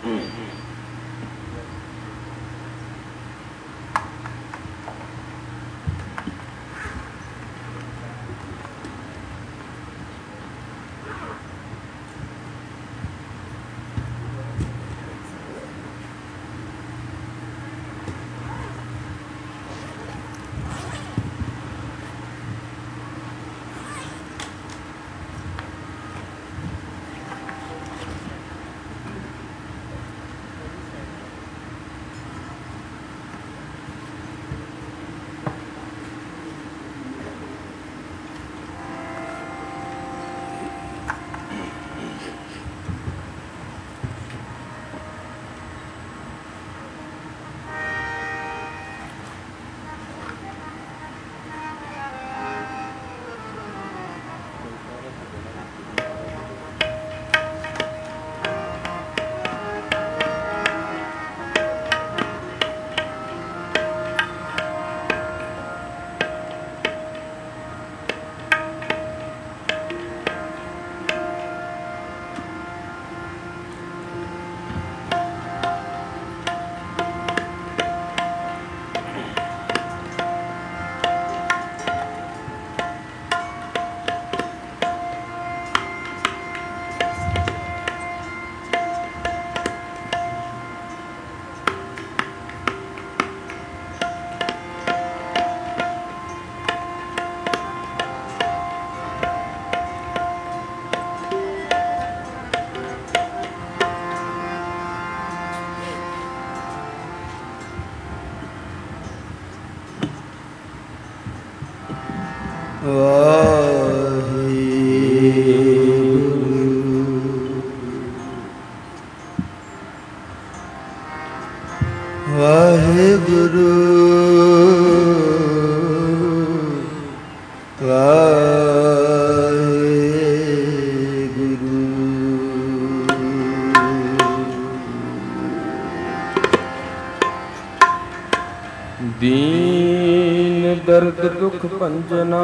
ਵਾਹਿਗੁਰੂ ਵਾਹਿਗੁਰੂ। ਦੀਨ ਦਰਦ ਦੁਖ ਭੰਜਨਾ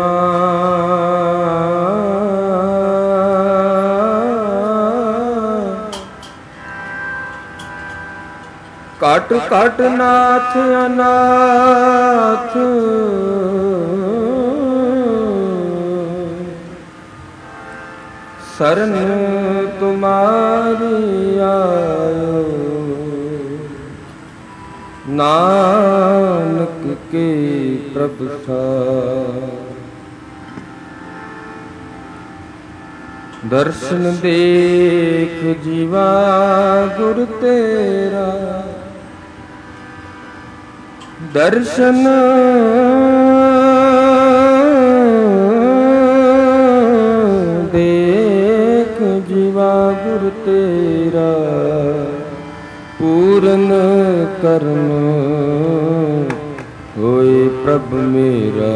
ਕਾਟ ਕਾਟ ਨਾਥ ਅਨਾਥ ਸਰਨ ਤੁਮਾਰੀ ਆਇਓ ਨਾਨਕ ਕੇ ਪ੍ਰਭ ਸਾਰ। ਦਰਸ਼ਨ ਦੇਖ ਜੀਵਾ ਗੁਰ ਤੇਰਾ ਦਰਸ਼ਨ ਦੇਖ ਜੀਵਾ ਗੁਰ ਤੇਰਾ ਪੂਰਨ ਕਰਮ ਹੋਏ ਪ੍ਰਭ ਮੇਰਾ।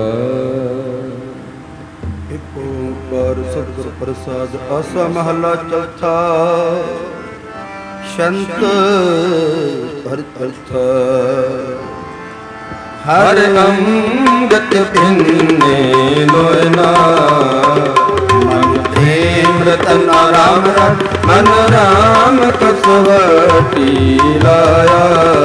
ਇੱਕ ਓੰਕਾਰ ਸਤਿਗੁਰ ਪ੍ਰਸਾਦ। ਆਸਾ ਮਹਲਾ ਚੌਥਾ। ਸ਼ੰਤ ਹਰਿ ਅਰਥ ਹਰ ਅੰਗਤ ਪਿੰਨੇ ਲੋਇਨਾ ਮਨ ਪ੍ਰੇਮ ਰਤਨ ਰਾਮ ਮਨ ਰਾਮ ਕਸਵਟੀ ਲਾਇਆ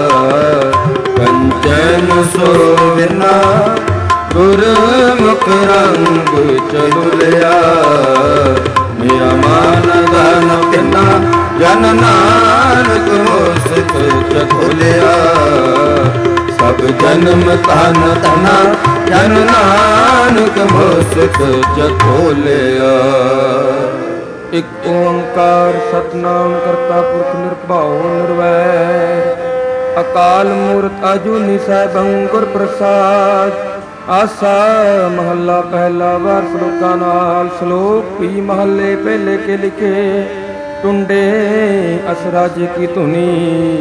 ਕੰਚਨ ਸੋਵਿਨਾ ਗੁਰਮੁਖ ਰੰਗ ਚਲੁਲਿਆ ਮੇਰਾ ਮਨ ਧਨ ਪਿਨਾ ਜਨ ਨਾਨਕ ਮੁਸਕ ਚਖੁਲਿਆ ਸਭ ਜਨਮ ਤਨ ਤਨਾ ਜਨ ਨਾਨਕ ਮੁਸਕ ਚਖੁਲਿਆ। ਇੱਕ ਓੰਕਾਰ ਸਤਿਨਾਮ ਕਰਤਾ ਪੁਰਖ ਨਿਰਭਉ ਨਿਰਵੈਰ ਅਕਾਲ ਮੂਰਤ ਅਜੂਨੀ ਸੈਭੰ ਗੁਰ ਪ੍ਰਸਾਦ। ਆਸਾ ਮਹੱਲਾ ਪਹਿਲਾ ਵਾਰ ਸਲੋਕਾਂ ਨਾਲ। ਸ਼ਲੋਕ ਵੀ ਮਹੱਲੇ ਪਹਿਲੇ ਕੇ ਲਿਖੇ ਟੁੰਡੇ ਅਸਰਾਜ ਕੀ ਧੁਨੀ।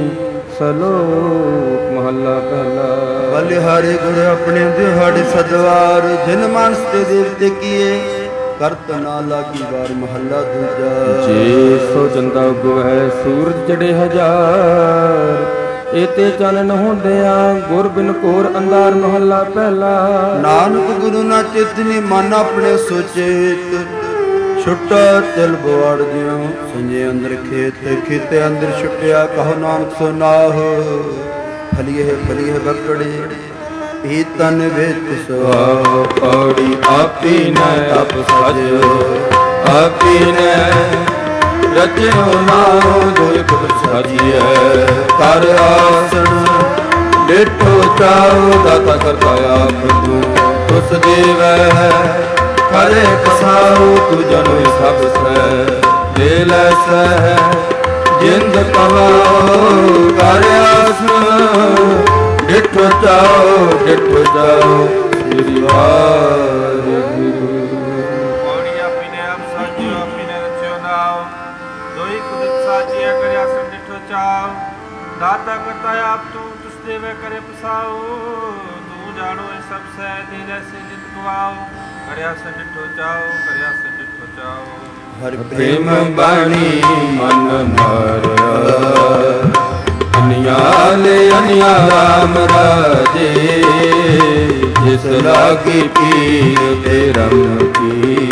ਸ਼ਲੋਕ ਮਹੱਲਾ ਪਹਿਲਾ। ਬਲਿਹਾਰੇ ਗੁਰ ਆਪਣੇ ਦਿਹਾੜੇ ਸਦਵਾਰ ਜਿਨ ਮਾਨਸ ਤੇ ਦੇਵਤੇ ਕੀਏ ਕਰਤ ਨਾ ਲਾਗੀ ਵਾਰ। ਮਹੱਲਾ ਦੂਜਾ। ਜੇ ਸੋ ਚੰਦਾ ਉਗਵੈ ਸੂਰਜ ਚੜੇ ਹਜ਼ਾਰ ਏਤੇ ਚਾਨਣ ਹੁੰਦਿਆਂ ਗੁਰ ਬਿਨ ਘੋਰ ਅੰਧਾਰ। ਮਹੱਲਾ ਪਹਿਲਾ। ਨਾਨਕ ਗੁਰੂ ਨਾ ਚਿਤਨੀ ਮਨ ਆਪਣੇ ਸੋਚੇਤ ਛੁੱਟਾ ਤਿਲ ਬਵਾੜ ਜਿਉ ਸੰਜੇ ਅੰਦਰ ਖੇਤ ਖੇਤੇ ਅੰਦਰ ਛੁੱਟਿਆ ਕਹੋ ਨਾਨਕ ਸੋ ਨਾਹ ਫਲੀਏ ਬੱਕੜੇ ਈ ਤਨ ਵਿੱਚ ਸੁਆਹ ਪੌੜੀ ਆਪੀ ਨ ਤਪ ਸਜਿਓ ਆਪੀ ਨ ਰਚਿਓ ਨਾਉ ਦੁਇ ਕੁਲ ਸਾਜੀਐ ਕਰ ਆਸਣ ਡੇਠੋ ਚਾਉ ਦਾਤਾ ਕਰਤਾ ਆਪ ਤੂੰ ਤੁਸ ਦੇਵੈ ਕਰੇ ਕਸਾਉ ਤੂ ਜਨੋ ਸਭ ਸਹਿ ਦੇ ਲੈ ਸਹਿ ਜਿੰਦ ਕਵਾਉ ਕਰ ਆਸਣ ਡਿਠੋ ਜਾਓ ਸ੍ਰੀ ਵਾਹਿਗੁਰੂ। ਪੌੜੀ ਆਪੀ ਨੇ ਆਪ ਸਾਜਿਓ ਆਪੀ ਨੇ ਰਚਿਓ ਨਾਉ ਦੋਈ ਕੁਦਰਤ ਸਾਜਿਆ ਕਰਿਆ ਸੰ ਡਿਠੋ ਚਾਉ ਦਾਤਾ ਕਰਤਾ ਆਪ ਤੂੰ ਤੁਸ ਦੇਵੇ ਕਰੇ ਪਸਾਉ ਤੂੰ ਜਾਣੋ ਇਹ ਸਭ ਸਹਿ ਦੇ ਜੈਸੇ ਜਿਤ ਗਵਾਉ ਕਰਿਆ ਸੰ ਡਿਠੋ ਚਾਉ ਹਰਿ ਪ੍ਰੇਮ ਬਾਣੀ ਮਨ ਮਾਰਿਆ ਅਨਿਆਲੇ ਅਨਿਆ ਰਾਮ ਰਾਜੇ ਜਿਸ ਲਾਗੀ ਪੀਰ ਤੇ ਰਮ ਕੀ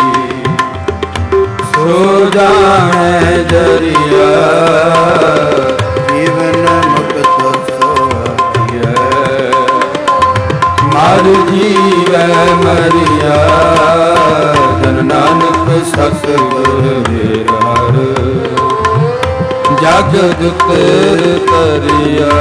ਸੋ ਜਾਣੈ ਜਰੀਆ ਜੀਵਨ ਮੁਕਤ ਸੋਈਐ ਮਰ ਜੀਵੈ ਮਰਿਆ ਜਨ ਨਾਨਕ ਸਤਿਗੁਰ ਮੇਰ ਹਰ ਜਗਤ ਤਰਿਆ।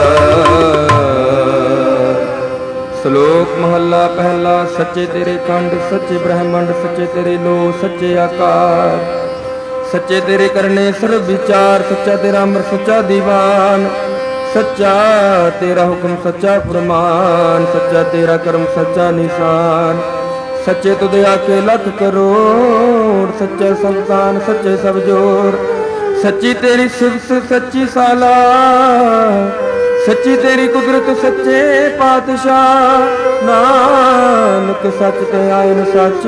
ਸ਼ਲੋਕ ਮਹੱਲਾ ਪਹਿਲਾ। ਸੱਚੇ ਤੇਰੇ ਖੰਡ ਸੱਚੇ ਬ੍ਰਹਮੰਡ ਸੱਚੇ ਤੇਰੇ ਲੋ ਸੱਚੇ ਆਕਾਰ ਸੱਚੇ ਤੇਰੇ ਕਰਨੇ ਸਰਬ ਵਿਚਾਰ ਸੱਚਾ ਤੇਰਾ ਅੰਮ੍ਰਿਤ ਸੱਚਾ ਦੀਵਾਨ ਸੱਚਾ ਤੇਰਾ ਹੁਕਮ ਸੱਚਾ ਫਰਮਾਨ ਸੱਚਾ ਤੇਰਾ ਕਰਮ ਸੱਚਾ ਨਿਸ਼ਾਨ ਸੱਚੇ ਤੁਧ ਆਕੇ ਲੱਖ ਕਰੋੜ ਸੱਚਾ ਸੰਤਾਨ ਸੱਚੇ ਸਭ ਜੋਰ ਸੱਚੀ ਤੇਰੀ ਸਿਫਤ ਸੱਚੀ ਸਾਲਾ ਸੱਚੀ ਤੇਰੀ ਕੁਦਰਤ ਸੱਚੇ ਪਾਤਸ਼ਾਹ ਨਾਨਕ ਸੱਚ ਤੇ ਆਇਨ ਸੱਚ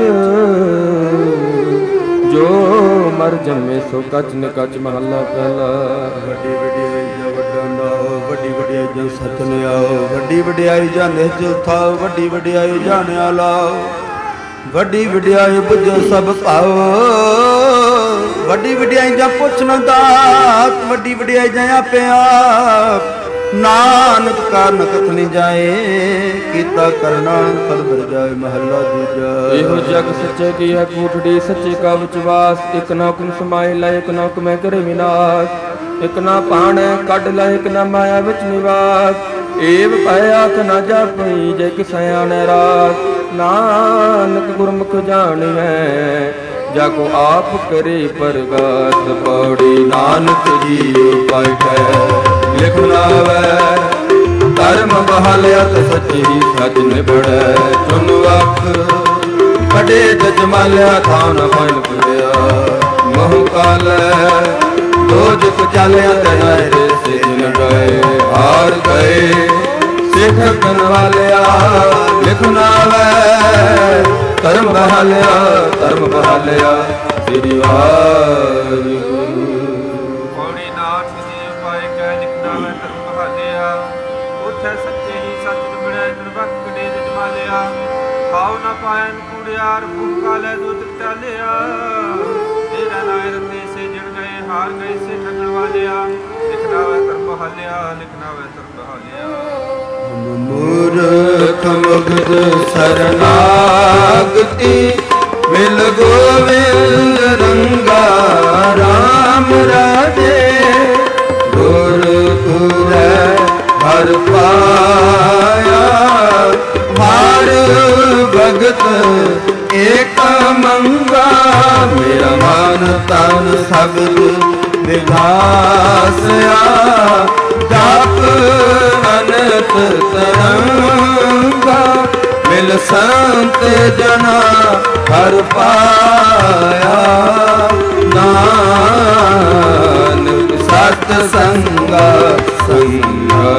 ਜੋ ਮਰ ਜੰਮੇ ਸੋ ਕੱਚ ਨ ਕੱਚ ਮਹੱਲਾ ਪਹਿਲਾ। ਵੱਡੀ ਵਡਿਆਈ ਜਾਂ ਵੱਡਾ ਨਾਉ ਵੱਡੀ ਵਡਿਆਈ ਜਾਂ ਸਤ ਨਿਆਓ ਵੱਡੀ ਵਡਿਆਈ ਜਾਂ ਨਿਹਚਲ ਥਾਓ ਵੱਡੀ ਵਡਿਆਈ ਜਾਣਿਆ ਲਾਓ ਵੱਡੀ ਵਡਿਆਈ ਬੁੱਝੋ ਸਭ ਭਾਓ ਵੱਡੀ ਵਡਿਆਈ ਜਾਂ ਪੁੱਛ ਨਾ ਦਾਤ ਵੱਡੀ ਵਡਿਆਈ ਜਾਂ ਆਪੇ ਆਪ ਨਾਨਕ ਕਾਰਨ ਕਥ ਨਹੀਂ ਜਾਏ ਕੀਤਾ ਕਰਨਾ ਫਲ ਭਰ ਜਾਏ ਮਹੱਲਾ ਦੂਜਾ। ਇਹੋ ਜਗ ਸੱਚੇ ਕੀ ਹੈ ਕੂਠੜੀ ਸੱਚੇ ਕਾ ਵਿਚਵਾਸ ਇਕ ਨਾ ਹੁਕਮ ਸਮਾਏ ਲੈ ਇਕ ਨਾ ਹੁਕਮੈ ਕਰੇ ਵਿਨਾਸ਼ ਇਕ ਨਾ ਭਾਣੈ ਕੱਢ ਲੈ ਇਕ ਨਾ ਮਾਇਆ ਵਿੱਚ ਨਿਵਾਸ ਏਵ ਭੈ ਆਖ ਨਾ ਜਾਪਈ ਜੇ ਕਿਸ ਆਣੈ ਰਾਸ ਨਾਨਕ ਗੁਰਮੁਖ ਜਾਣੀਐ ਜਾ ਕੋ ਆਪ ਕਰੇ ਪ੍ਰਗਾਸ ਪੌੜੀ ਨਾਨਕ ਜੀ ਪਾਇਟੈ ਲਿਖ ਲਾਵੈ ਧਰਮ ਬਹਾਲਿਆ ਤੇ ਸੱਚੀ ਸੱਚ ਨਿਬੜੈ ਚੁਨ ਵਕ ਕਡੇ ਜਜਮਾਲਿਆ ਥਾਂ ਨ ਬਣ ਪੁੜਿਆ ਮੋਹ ਕਾਲੈ ਦੋਜਕ ਚਾਲਿਆ ਤੇ ਨਾਇਰੇ ਸੇ ਜਿਨ ਗਏ ਹਾਰ ਗਏ ਸਿੱਖ ਕਰਨ ਵਾਲਿਆ ਲਿਖ ਲਾਵੈ ਧਰਮ ਬਹਾਲਿਆ ਸ੍ਰੀ ਵਾਹਿਗੁਰੂ। ਪੌੜੀ ਨਾਨਕ ਜੀ ਉਪਾਇ ਕਹਿ ਲਿਖਣਾ ਹੈ ਧਰਮ ਬਹਾਲਿਆ ਉਥੇ ਸੱਚੇ ਹੀ ਸੱਚ ਨਿਬੜਿਆ ਜਨ ਵਕ ਕਡੇ ਜਜਮਾਲਿਆ ਖਾਉ ਨਾ ਪਾਇਨ ਕੂੜਿਆਰ ਭੁੱਖ ਕਾਲੇ ਦੁੱਧ ਚਾਲਿਆ ਤੇਰਾ ਨਾਇ ਰਤੇ ਸੇ ਜਣ ਗਏ ਹਾਰ ਗਏ ਸੇ ਠਗਣ ਵਾਲਿਆ ਲਿਖਣਾ ਹੈ ਧਰਮ ਬਹਾਲਿਆ ਮੂਰਖ ਮੁਗਧ ਸਰਨਾਗਤੀ ਮਿਲ ਗੋਵਿੰਦ ਰੰਗਾ ਰਾਮ ਰਾਜੇ ਗੁਰ ਤੁਰੈ ਹਰ ਪਾਇਆ ਹਰ ਭਗਤ ਏਕ ਮੰਗਾ ਮੇਰਾ ਮਨ ਤਨ ਸਗਲ ਵਿਗਾਸਿਆ ਜਾਪ ਅਨੰਤ ਤਰੰਗਾ ਮਿਲ ਸੰਤ ਜਨਾ ਹਰ ਪਾਇਆ ਨਾਨਕ ਸਤ ਸੰਗਾ ਸੰਗਾ।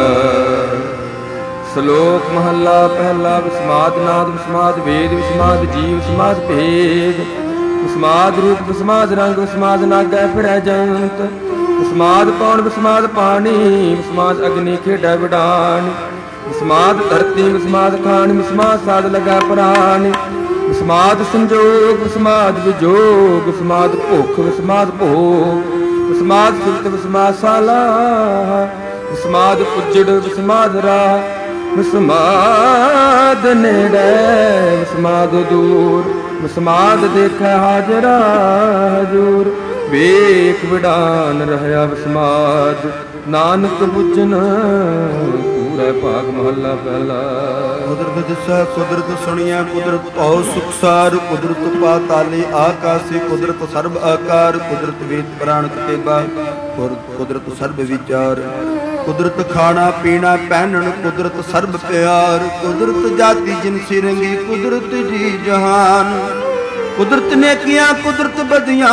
ਸ਼ਲੋਕ ਮਹੱਲਾ ਪਹਿਲਾ। ਵਿਸਮਾਦ ਨਾਦ ਵਿਸਮਾਦ ਵੇਦ ਵਿਸਮਾਦ ਜੀਵ ਵਿਸਮਾਦ ਭੇਦ ਵਿਸਮਾਦ ਰੂਪ ਵਿਸਮਾਦ ਰੰਗ ਵਿਸਮਾਦ ਨਾਗੈ ਫਿਰੈ ਜੰਤ ਵਿਸਮਾਦ ਪੌਣ ਵਿਸਮਾਦ ਪਾਣੀ ਵਿਸਮਾਦ ਅਗਨੀ ਖੇਡੈ ਵਿਡਾਨ ਵਿਸਮਾਦ ਧਰਤੀ ਵਿਸਮਾਦ ਖਾਨ ਵਿਸਮਾਦ ਸਾਧ ਲਗਾ ਪ੍ਰਾਨ ਵਿਸਮਾਦ ਸੰਜੋਗ ਵਿਸਮਾਦ ਵਿਜੋਗ ਵਿਸਮਾਦ ਭੁੱਖ ਵਿਸਮਾਦ ਭੋਗ ਵਿਸਮਾਦ ਸੁਰਤ ਵਿਸਮਾਦ ਸਾਲਾ ਵਿਸਮਾਦ ਪੁੱਜੜ ਵਿਸਮਾਦ ਰਾਹ ਵਿਸਮਾਦ ਨੇੜੇ ਵਿਸਮਾਦ ਦੂਰ ਵਿਸਮਾਦ ਦੇਖੈ ਹਾਜ਼ਰਾ ਹਜੂਰ ਵੇਖ ਵਿਡਾਨ ਰਹਿਆ ਵਿਸਮਾਦ ਨਾਨਕ ਬੁੱਝਨ ਪੂਰਾ ਭਾਗ ਮਹੱਲਾ ਪਹਿਲਾ। ਕੁਦਰਤ ਦਿਸੈ ਕੁਦਰਤ ਸੁਣੀਐ ਕੁਦਰਤ ਭਉ ਸੁਖਸਾਰ ਕੁਦਰਤ ਪਾਤਾਲੇ ਆਕਾਸੀ ਕੁਦਰਤ ਸਰਬ ਆਕਾਰ ਕੁਦਰਤ ਵੇਦ ਪ੍ਰਾਣ ਕਤੇਬਾ ਕੁਦਰਤ ਸਰਬ ਵਿਚਾਰ ਕੁਦਰਤ ਖਾਣਾ ਪੀਣਾ ਪਹਿਨਣ ਕੁਦਰਤ ਸਰਬ ਪਿਆਰ ਕੁਦਰਤ ਜਾਤੀ ਜਿਨਸੀ ਰੰਗੀ ਕੁਦਰਤ ਜੀ ਜਹਾਨ ਕੁਦਰਤ ਨੇਕੀਆਂ ਕੁਦਰਤ ਬਦੀਆਂ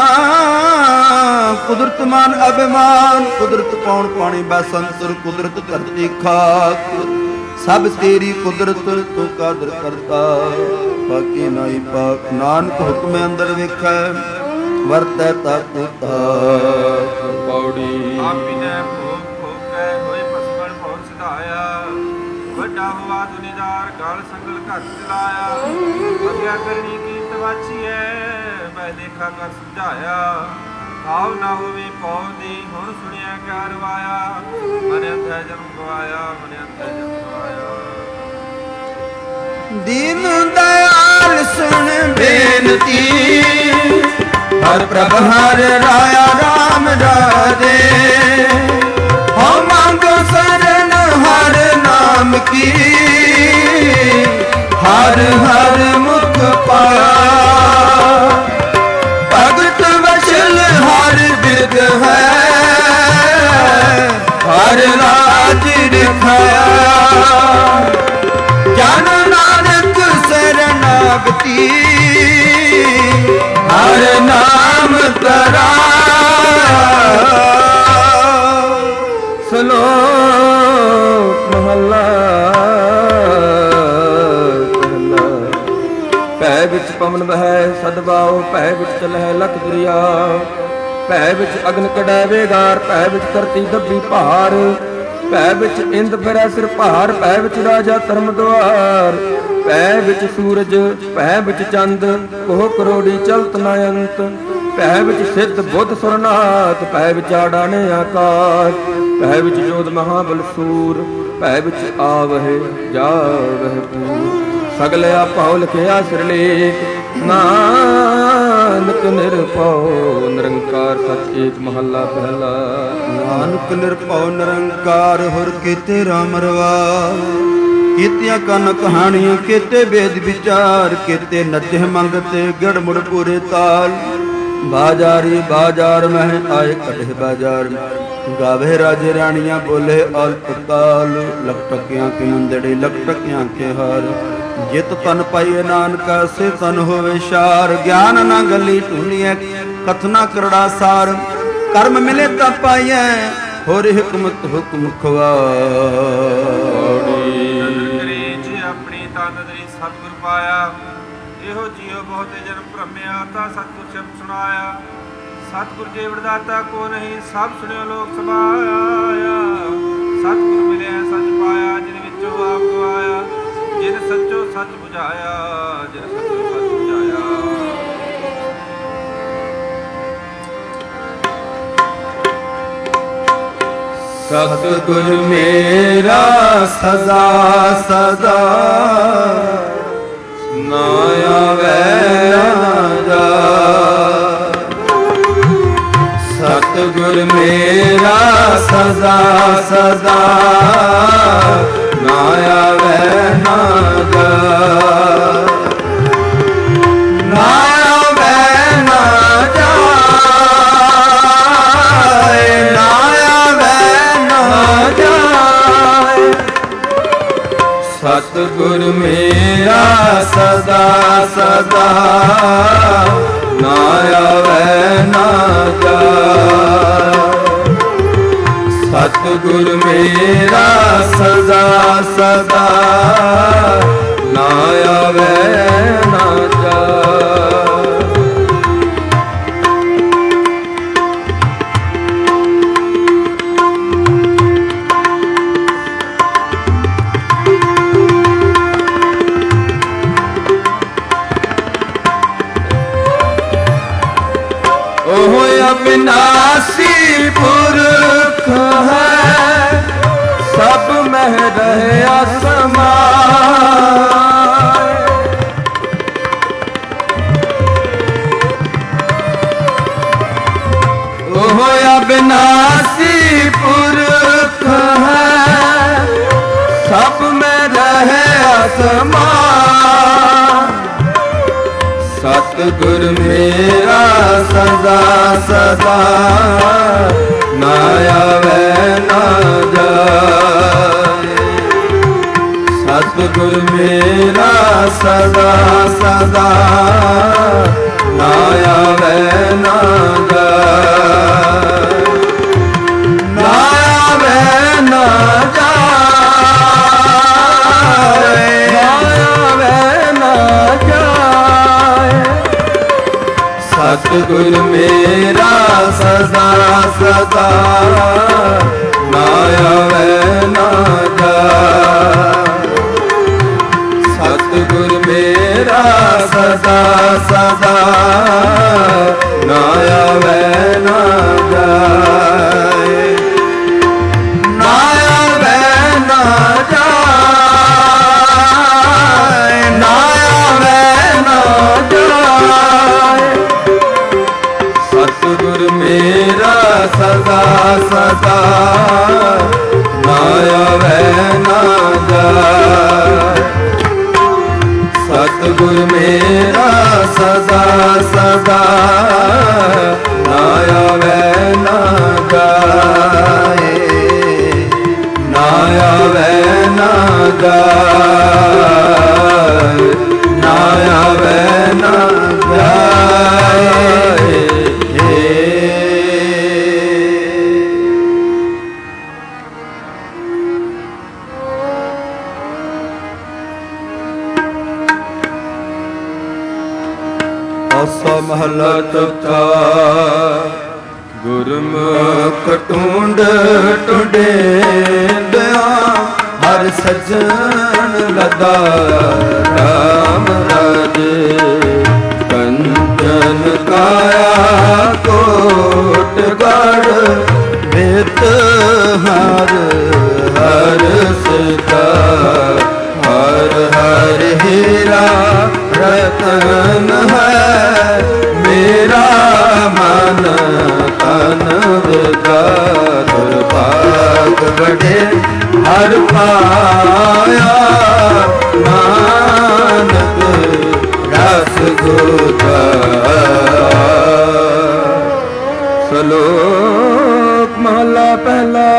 ਕੁਦਰਤ ਮਾਨ ਅਭਿਮਾਨ ਕੁਦਰਤ ਪੌਣ ਪਾਣੀ ਬਸੰਤਰ ਕੁਦਰਤ ਧਰਤੀ ਖਾਕ ਸਭ ਤੇਰੀ ਕੁਦਰਤ ਤੂੰ ਕਾਦਰ ਕਰਤਾ ਬਾਕੀ ਨਾਹੀ ਪਾਕ ਨਾਨਕ ਹੁਕਮ ਅੰਦਰ ਵੇਖੈ ਵਰਤੈ ਤਾ ਕੁਤਾ ਪੌੜੀ ਆਪੀ ਨੇ ਭੋਗ ਭੋਗੈ ਹੋਏ ਪਸਮਣ ਭੌਰ ਸਿਧਾਇਆ ਵੱਡਾ ਹੋਆ ਦੁਨੀਦਾਰ ਗਲ ਸੰਗਲ ਘਰ ਚਲਾਇਆ ਅਗਿਆ ਕਰਨੀ ਕੀ ਤਵਾਚੀਐ ਮੈਂ ਦੇਖਾ ਕਰ ਸਮਝਾਇਆ ਆਉ ਨਾ ਹੋਵੇ ਪੌ ਦੀ ਹੁਣ ਸੁਣਿਆ ਕਿਆ ਰਵਾਇਆ ਮਨ ਅੰਧੈ ਜਨਮ ਗਵਾਇਆ ਮਨ ਅੰਧੈ ਜਨਮ ਗਵਾਇਆ। ਦੀਨ ਦਇਆਲ ਸੁਣ ਬੇਨਤੀ ਹਰ ਪ੍ਰਭ ਹਰ ਰਾਇਆ ਰਾਮ ਰਾਜੇ ਹਉ ਮੰਗੋ ਸਰਨ ਹਰ ਨਾਮ ਕੀ ਹਰ ਹਰ ਮੁਖ ਪਾਇਆ ਭਗਤ ਵਸ਼ਲ ਹਰ ਬਿਰਦ ਹੈ ਹਰ ਰਾਜ ਰਖਾਇਆ ਜਨ ਨਾਨਕ ਸਰਨਾਗਤੀ ਹਰ ਨਾਮ ਤਰਾ ਸਲੋਕ ਮਹੱਲਾ ਪਹਿਲਾ। ਭੈ ਵਿੱਚ ਪਵਨ ਵਹੈ ਸਦਬਾਉ ਭੈ ਵਿੱਚ ਚਲਹਿ ਲਖ ਦਰਿਆ ਭੈ ਵਿੱਚ ਅਗਨ ਕੜੈ ਵੇਗਾਰ ਭੈ ਵਿੱਚ ਧਰਤੀ ਦੱਬੀ ਭਾਰ ਭੈ ਵਿੱਚ ਇੰਦ ਫਿਰੈ ਸਿਰ ਭਾਰ ਭੈ ਵਿੱਚ ਰਾਜਾ ਧਰਮ ਦੁਆਰ ਭੈ ਵਿੱਚ ਸੂਰਜ ਭੈ ਵਿੱਚ ਚੰਦ ਕੋਹ ਕਰੋੜੀ ਚਲਤ ਨ ਅੰਤ ਭੈ ਵਿੱਚ ਸਿੱਧ ਬੁੱਧ ਸੁਰਨਾਥ ਭੈ ਵਿੱਚ ਆਡਾਣੇ ਆਕਾਸ਼ ਭੈ ਵਿੱਚ ਜੋਧ ਮਹਾਬਲ ਸੂਰ ਭੈ ਵਿੱਚ ਆਵਹਿ ਜਾਵਹਿ ਪੂਰ ਸਗਲ ਆਪਹੁ ਲਿਖਿਆ ਸਿਰਲੇਖ ਨਾਨਕ ਨਿਰਭਉ ਨਿਰੰਕਾਰ ਸਚ ਏਕ ਮਹੱਲਾ ਪਹਿਲਾ। ਨਾਨਕ ਨਿਰਭਉ ਨਿਰੰਕਾਰ ਹੁਰ ਕੀਤੇ ਰਾਮ ਰਵਾਰ ਕੀਤਿਆਂ ਕੰਨ ਕਹਾਣੀਆਂ ਕੀਤੇ ਵੇਦ ਵਿਚਾਰ ਕੀਤੇ ਨੱਚੇ ਮੰਗਤੇ ਗੜ ਮੁੜ ਪੂਰੇ ਤਾਲ ਬਾਜਾਰੀ ਬਾਜ਼ਾਰ ਮਹਿ ਆਏ ਕਟੇ ਬਾਜ਼ਾਰ ਗਾਵੇ ਰਾਜੇ ਰਾਣੀਆਂ ਬੋਲੇ ਅਲਪ ਕਾਲ ਲਖ ਟਕਿਆਂ ਕੇ ਨੰਦੜੇ ਲਖ ਟਕਿਆਂ ਕੇ ਹਾਰ ਜਿਤ ਤਨ ਪਾਈਏ ਨਾਨਕਾ ਸੇ ਤਨ ਹੋਵੇ ਸ਼ਾਰ ਗਿਆਨ ਨਾ ਗੱਲੀ ਢੂੰਡੀਐ ਕਥਨਾ ਕਰੜਾ ਸਾਰ ਕਰਮ ਮਿਲੇ ਤਾਂ ਪਾਈਐ ਹੋਰ ਹਕਮਤ ਹੁਕਮ ਖਵਾੜੀ ਆਪਣੀ ਤਨ ਦਰੀ ਸਤਿਗੁਰ ਪਾਇਆ ਇਹੋ ਜੀਉ ਬਹੁਤੇ ਜਨਮ ਭ੍ਰਮਿਆ ਤਾਂ ਸਤਿਗੁਰ ਸ਼ਬਦ ਸੁਣਾਇਆ ਸਤਿਗੁਰ ਜੀਵਨ ਦਾਤਾ ਕੋ ਨਹੀਂ ਸਭ ਸੁਣਿਓ ਲੋਕ ਸਮਾਇਆ ਸਤਿਗੁਰ ਮਿਲਿਆ ਸੱਚ ਪਾਇਆ ਜਿਨ ਵਿੱਚੋਂ ਆਪ ਗਵਾਇਆ ਜਿਨ ਸੱਚੋ ਸੱਚ ਬੁਝਾਇਆ ਜਿਨ ਸੱਚੋ ਸੱਚ ਬੁਝਾਇਆ। ਸਤਿਗੁਰ ਮੇਰਾ ਸਦਾ ਸਦਾ ਨਾ ਆਵੈ ਨਾ ਜਾ ਸਤਿਗੁਰ ਮੇਰਾ ਸਦਾ ਸਦਾ ਨਾ ਆਵੈ ਨਾ ਜਾ ਨਾ ਆਵੈ ਨਾ ਜਾਏ ਨਾ ਆਵੈ ਨਾ ਜਾਏ ਸਤਿਗੁਰ ਮੇਰਾ ਸਦਾ ਸਦਾ ਨਾ ਆਵੈ ਨਾ ਜਾਏ ਸਤਿਗੁਰ ਮੇਰਾ ਸਦਾ ਸਦਾ ਨਾ ਆਵੈ ਨਾ ਜਾਏ। ਰਹੇ ਅਸਮਾਏ। ਉਹ ਅਬਿਨਾਸੀ ਪੁਰਖ ਹੈ, ਸਭ ਮੈਂ ਰਹੇ ਅਸਮਾਨ। ਸਤਿਗੁਰ ਮੇਰਾ ਸਦਾ ਸਦਾ, ਨਾ ਆਵੇ ਨਾ ਜਾਏ। ਸਤਿਗੁਰ ਮੇਰਾ ਸਦਾ ਸਦਾ, ਨਾ ਆਵੇ ਨਾ ਜਾਏ। ਨਾ ਆਵੇ ਨਾ ਜਾਏ, ਨਾ ਆਵੇ ਨਾ ਜਾਏ। ਸਤਿਗੁਰ ਮੇਰਾ ਸਦਾ ਸਦਾ, ਨਾ ਆਵੇ ਨਾ ਜਾਏ। ਸਤਿਗੁਰ ਮੇਰਾ ਸਦਾ ਸਦਾ, ਨਾ ਆਵੇ ਨਾ ਜਾਏ। ਨਾ ਆਵੇ ਨਾ ਜਾਏ, ਨਾ ਆਵੇ ਨਾ ਜਾਏ। ਸਤਿਗੁਰ ਮੇਰਾ ਸਦਾ ਸਦਾ, ਨਾ ਆਵੇ ਨਾ ਜਾਏ। ਸਤਿਗੁਰ ਮੇਰਾ ਸਦਾ ਸਦਾ, ਨਾ ਆਵੇ ਨਾ ਜਾਏ। ਨਾ ਆਵੇ ਨਾ ਜਾਏ, ਨਾ ਆਵੇ ਨਾ ਜਾਏ। ਆਸਾ ਮਹਲਾ ਚੌਥਾ। ਗੁਰਮੁਖ ਟੁੰਡ ਟੁੰਡਿਆ, ਹਰ ਸੱਜਣ ਲਦਾ ਰਾਮ ਰਾਜੇ। ਕੰਚਨ ਕਾਇਆ ਕੋਟ ਗੜ, ਵੇਤ ਹਰ ਹਰ ਸਿਤਾ। ਹਰ ਹਰ ਹੀਰਾ ਰਤਨ ਹੈ, ਮੇਰਾ ਮਨ ਤਨ ਵਿਦਾ। ਦੁਰਭਾਗ ਬੜੇ ਹਰ ਪਾਇਆ, ਨਾਨਕ ਰਸ ਗੋਚਾ। ਸ਼ਲੋਕ ਮਹਲਾ ਪਹਿਲਾ।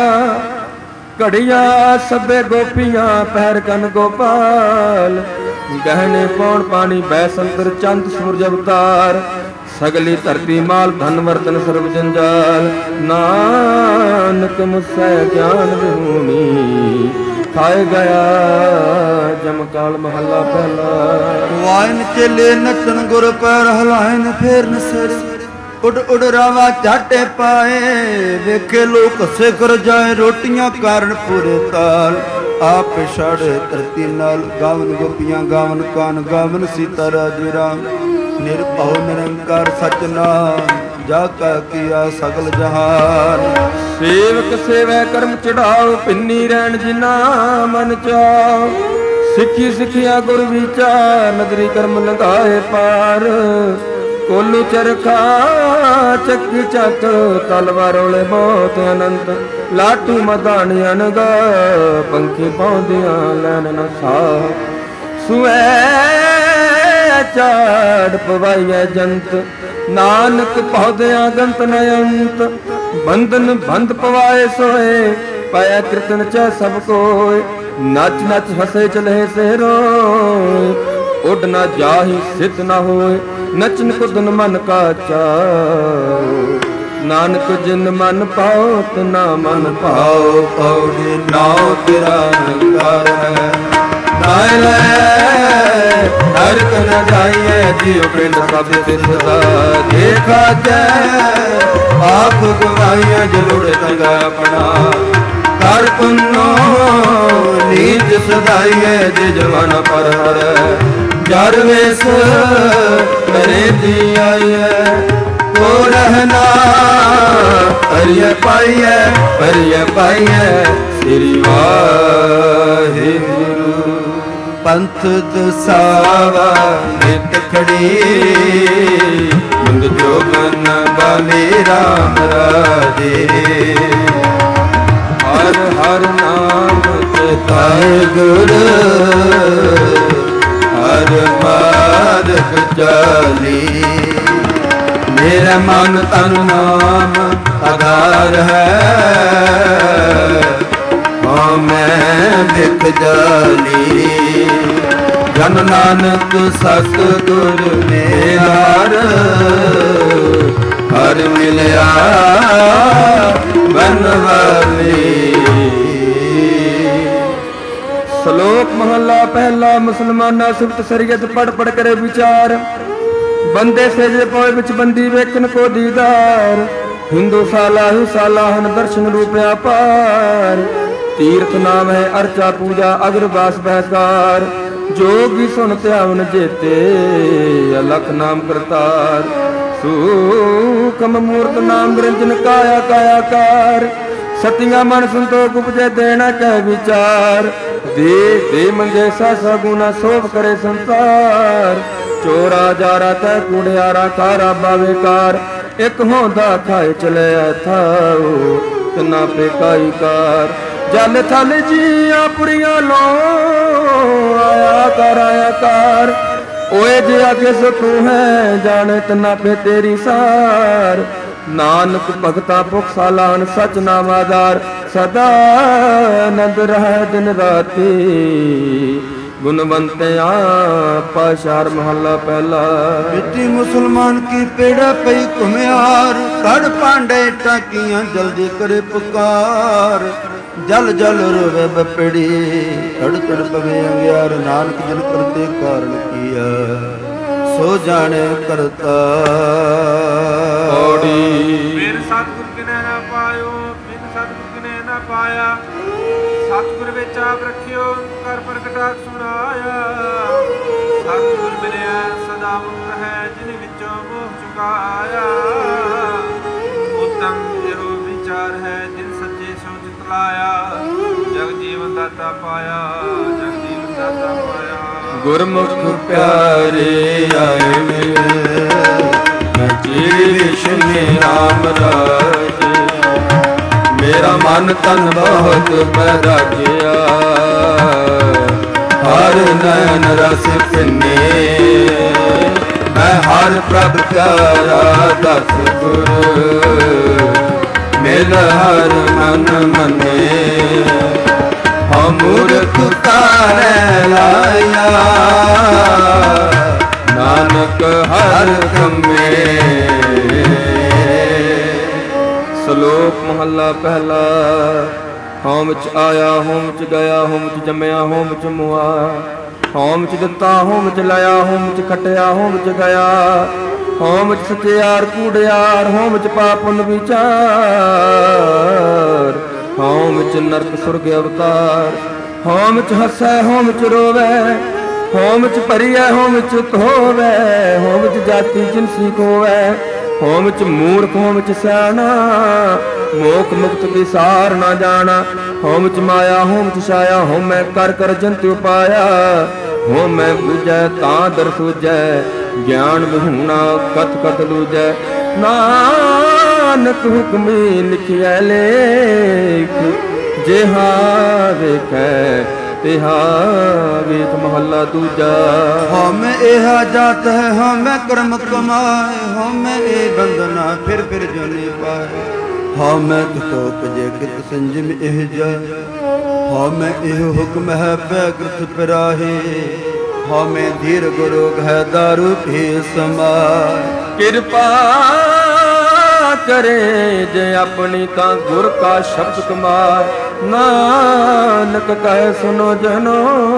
ਘੜੀਆ ਸਭੇ ਗੋਪੀਆਂ ਪਹਿਰ ਕਨ ਗੋਪਾਲ। ਗਹਿਣੇ ਪੌਣ ਪਾਣੀ ਬੈ ਸੰਤਰ ਚੰਦ ਸੂਰਜ ਅਵਤਾਰ। ਸਗਲੀ ਧਰਤੀ ਮਾਲ ਧਨ ਵਰਤਨ ਸਰਬ ਜੰਜਾਲ। ਨਾਨਕ ਮੁਸੈ ਗਿਆਨ ਵਿਹੂਣੀ, ਖਾਏ ਗਿਆ ਜਮਕਾਲ ਮਹੱਲਾ ਪਹਿਲਾ। ਵਾਇਨ ਚੇਲੇ ਨੱਚਣ ਗੁਰ ਪੈਰ ਹਲਾਇਨ ਫੇਰਨ ਸਿਰ। ਉਡ ਉਡ ਰਾਵਾ ਝਾਟੇ ਪਾਏ, ਵੇਖੇ ਲੋਕ ਹੱਸੇ ਕਰ ਜਾਏ। ਰੋਟੀਆਂ ਕਾਰਨ ਪੂਰੇ ਤਾਲ, ਆਪ ਛੜ ਧਰਤੀ ਨਾਲ। ਗਾਵਨ ਗੋਪੀਆਂ ਗਾਵਨ ਕਾਨ, ਗਾਵਨ ਸੀਤਾ ਰਾਜੇ ਰਾਮ। ਨਿਰਭਉ ਨਿਰੰਕਾਰ ਸਚ ਨਾਮ, ਜਾ ਕਾ ਕੀਆ ਸਗਲ ਜਹਾਨ। ਸੇਵਕ ਸੇਵੈ ਕਰਮ ਚੜਾਓ, ਪਿੰਨੀ ਰਹਿਣ ਜਿਨਾ ਮਨ ਚਾਓ। ਸਿੱਖੀ ਸਿੱਖਿਆ ਗੁਰ ਵਿਚਾਰ, ਨਦਰੀ ਕਰਮ ਲੰਘਾਏ ਪਾਰ। ਕੋਲੂ ਚਰਖਾ ਚੱਕੀ ਚੱਕ, ਤਲਵਾਰ ਰੋਲੇ ਬਹੁਤ ਅਨੰਤ। ਲਾਟੂ ਮਦਾਨ ਅਨਗਾ, ਪੰਖੀ ਪਾਉਂਦੀਆਂ ਲੈਣ ਨ ਸਾਹ। ਸੁਐ ਚਾੜ ਪਵਾਈਐ ਜੰਤ, ਨਾਨਕ ਪੌਦਿਆਂ ਗੰਤ ਨ ਅੰਤ। ਬੰਧਨ ਬੰਧ ਪਵਾਏ ਸੋਏ, ਪਾਇਆ ਕੀਰਤਨ ਚ ਸਭ ਕੋਇ। ਨੱਚ ਨੱਚ ਹਸੇ ਚਲੇ ਸੇ ਰੋਏ, ਉੱਡ ਨਾ ਜਾਹੀ ਸਿੱਧ ਨਾ ਹੋਏ। ਨਚਨ ਕੁਦਨ ਮਨ ਕਾ ਚਾਉ, ਨਾਨਕ ਜਿਨ ਮਨ ਪਾਓ ਤਿਨਾ ਮਨ ਭਾਉ। ਪੌੜੀ ਨਾਉ ਤੇਰਾ ਨਿਰੰਕਾਰ ਹੈ। ਨਾਇ ਲੈ ਨਰਕ ਨ ਜਾਈਏ, ਜੀਉ ਪਿੰਡ ਸਭ ਤੇ ਸਦਾ। ਦੇਖਾ ਜੈ ਆਪ ਗਵਾਈਏ, ਜਲੁੜੇ ਤੰਗਾ ਆਪਣਾ। ਕਰ ਪੁੰਨੋ ਨੀਚ ਸਦਾਈਏ, ਜੇ ਜਵਾਨ ਪਰ ਹਰ। ਜਰ ਵੇਸ ਕਰੇ ਦੀ ਆਈਏ, ਕੋਰ कहना परिय पाइए श्री वाहिगुरु। पंथ दसावा नित खड़ी मुंद जोगन बाले राम राजे। हर हर नाम चिताए गुरु हर मार्ग चाली। मेरा मन तन नाम आधार है हाँ मैं बिक जाली। जन नानक सतगुर मेहर हर मिलया बनवाली। श्लोक महला पहला मुसलमाना सिफत शरीयत पढ़ पढ़ करे विचार। बंदे से जे पाए बिच बंदी वेखन को दीदार। हिंदू साला ही साला हन दर्शन रूप अपार। तीर्थ नाम है अर्चा पूजा अग्रवास बहकार। जोगी सुन त्यावन जेते अलख नाम करतार। सूखम मूर्त नाम निरंजन काया कायाकार। सतिया मन संतोख उपजे देना कह विचार। दे दे मंगे सासा गुना सोभ करे संसार। चोरा जारा तै कूड़ियारा कारा बावेकार। एक होंदा खाए चले था तना पे काई कार। जल थल जिया पुरिया लो आया कार। ओए जे आगे सो तू है जाने तना पे तेरी सार। नानक भगता भुख सालान सच नाम आधार। सदा नंद रह दिन राती गुणवंत पाशार महला पहला। बेटी मुसलमान की पेड़ा पई घुमियार। कड़ पांडे टाकियां जल्दी करे पुकार। जल जल रोवे बपड़ी तड़ तड़ पवे अंग्यार। नानक जन करते कारण किया सो जाने करता। मेर सतगुर किने ना पायो बिन सतगुर किने ना पाया। सतगुर विच आप रखियो कर प्रगटा सुनाया। सतगुर मिलिया सदा मुक्त है जिन विचों मोह चुकाया। उत्तम जो विचार है जिन सच्चे सो चित लाया। जग जीवन दाता पाया जग जीवन दाता पाया। गुरमुख प्यारे आए मैं विष्णु राम राज। मेरा मन तन बहुत बैराग्या हर नैन रस पिन्ने। मैं हर प्रभ प्यारा दस गुरु मिल हर मन मने। हम मूर्ख तारे लाया नानक हर कमे। श्लोक महला पहला। होम च आया होम च गया होम च जमया होम च मुआ। होम च दिता होम च लाया होम च खटिया होम च गया। होम च सचियार कूड़ियार होम च पापुन विचार। होम च नरक सुरग अवतार। होम च हसै होम च रोवै। होम च परियै होम च धोवै। होम च जाति जिनसी खोवै। होम च मूर्ख होम च सैना। मोख मुक्त विसार ना जाना। होम च माया होम च छाया। होम मैं कर कर जंतु पाया। होम मैं बूझै तां दर सूझै। ज्ञान विहूणा कथ कथ लूझै। नानक हुक्मी लिखिया लेख। जेहा वेखै तेहा वेख महला दूजा। हम एहा जात है हम कर्म कमाए। हम ए बंधना फिर जोने पाए। हम तो पजे कित संजम एह जाए। हम एह हुक्म है बैकृत पराहे। हम धीर गुरु है दारू भी समाए। कृपा करे जे अपनी ता गुर का शब्द कमाए। नानक कहे सुनो जनो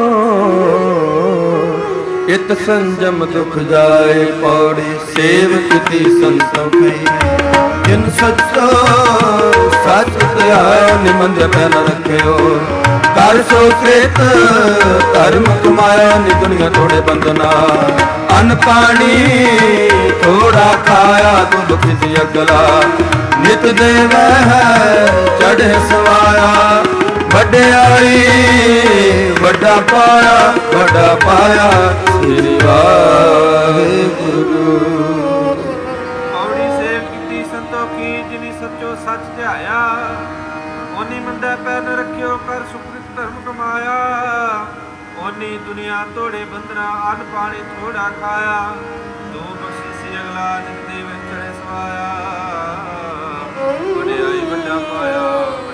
इत संजम दुख जाए। पौड़ी सेवक की संतों जिन सचो सच ध्यान निमंद पहन रखे हो। ਕਰ ਸੋ ਕ੍ਰਿਤ ਧਰਮ ਕਮਾਇਆ ਨੀ ਦੁਨੀਆ ਥੋੜੇ ਬੰਦਨਾ ਅੰਨ ਪਾਣੀ ਥੋੜਾ ਖਾਇਆ ਤੁਮ ਕਿਸ ਅਗਲਾ ਨਿਤ ਦੇਵੈ ਹੈ ਚੜ੍ਹੇ ਸਵਾਇਆ ਵਡਿਆਈ ਵੱਡਾ ਪਾਇਆ ਸ੍ਰੀ ਵਾਹਿਗੁਰੂ। ਪੌੜੀ ਸੇਵ ਕੀਤੀ ਸੰਤੋਖੀ ਜਿਨੀ ਸੱਚੋ ਸੱਚ ਧਿਆਇਆ ਓਨੀ ਮੰਦੇ ਪੈਰ ਨ ਰੱਖਿਓ ਕਰ ਸੁਕ੍ਰਿਤ ਧਰਮ ਕਮਾਇਆ ਓਨੀ ਦੁਨੀਆ ਤੋੜੇ ਬੰਦਨਾ ਅੰਨ ਪਾਣੀ ਥੋੜਾ ਖਾਇਆ ਦੋ ਬਖਸ਼ਿਸ਼ ਅਗਲਾ ਨਿਤ ਦੇ ਵਿੱਚ ਚੜ੍ਹੇ ਸਵਾਇਆ ਵਡਿਆਈ ਵੱਡਾ ਪਾਇਆ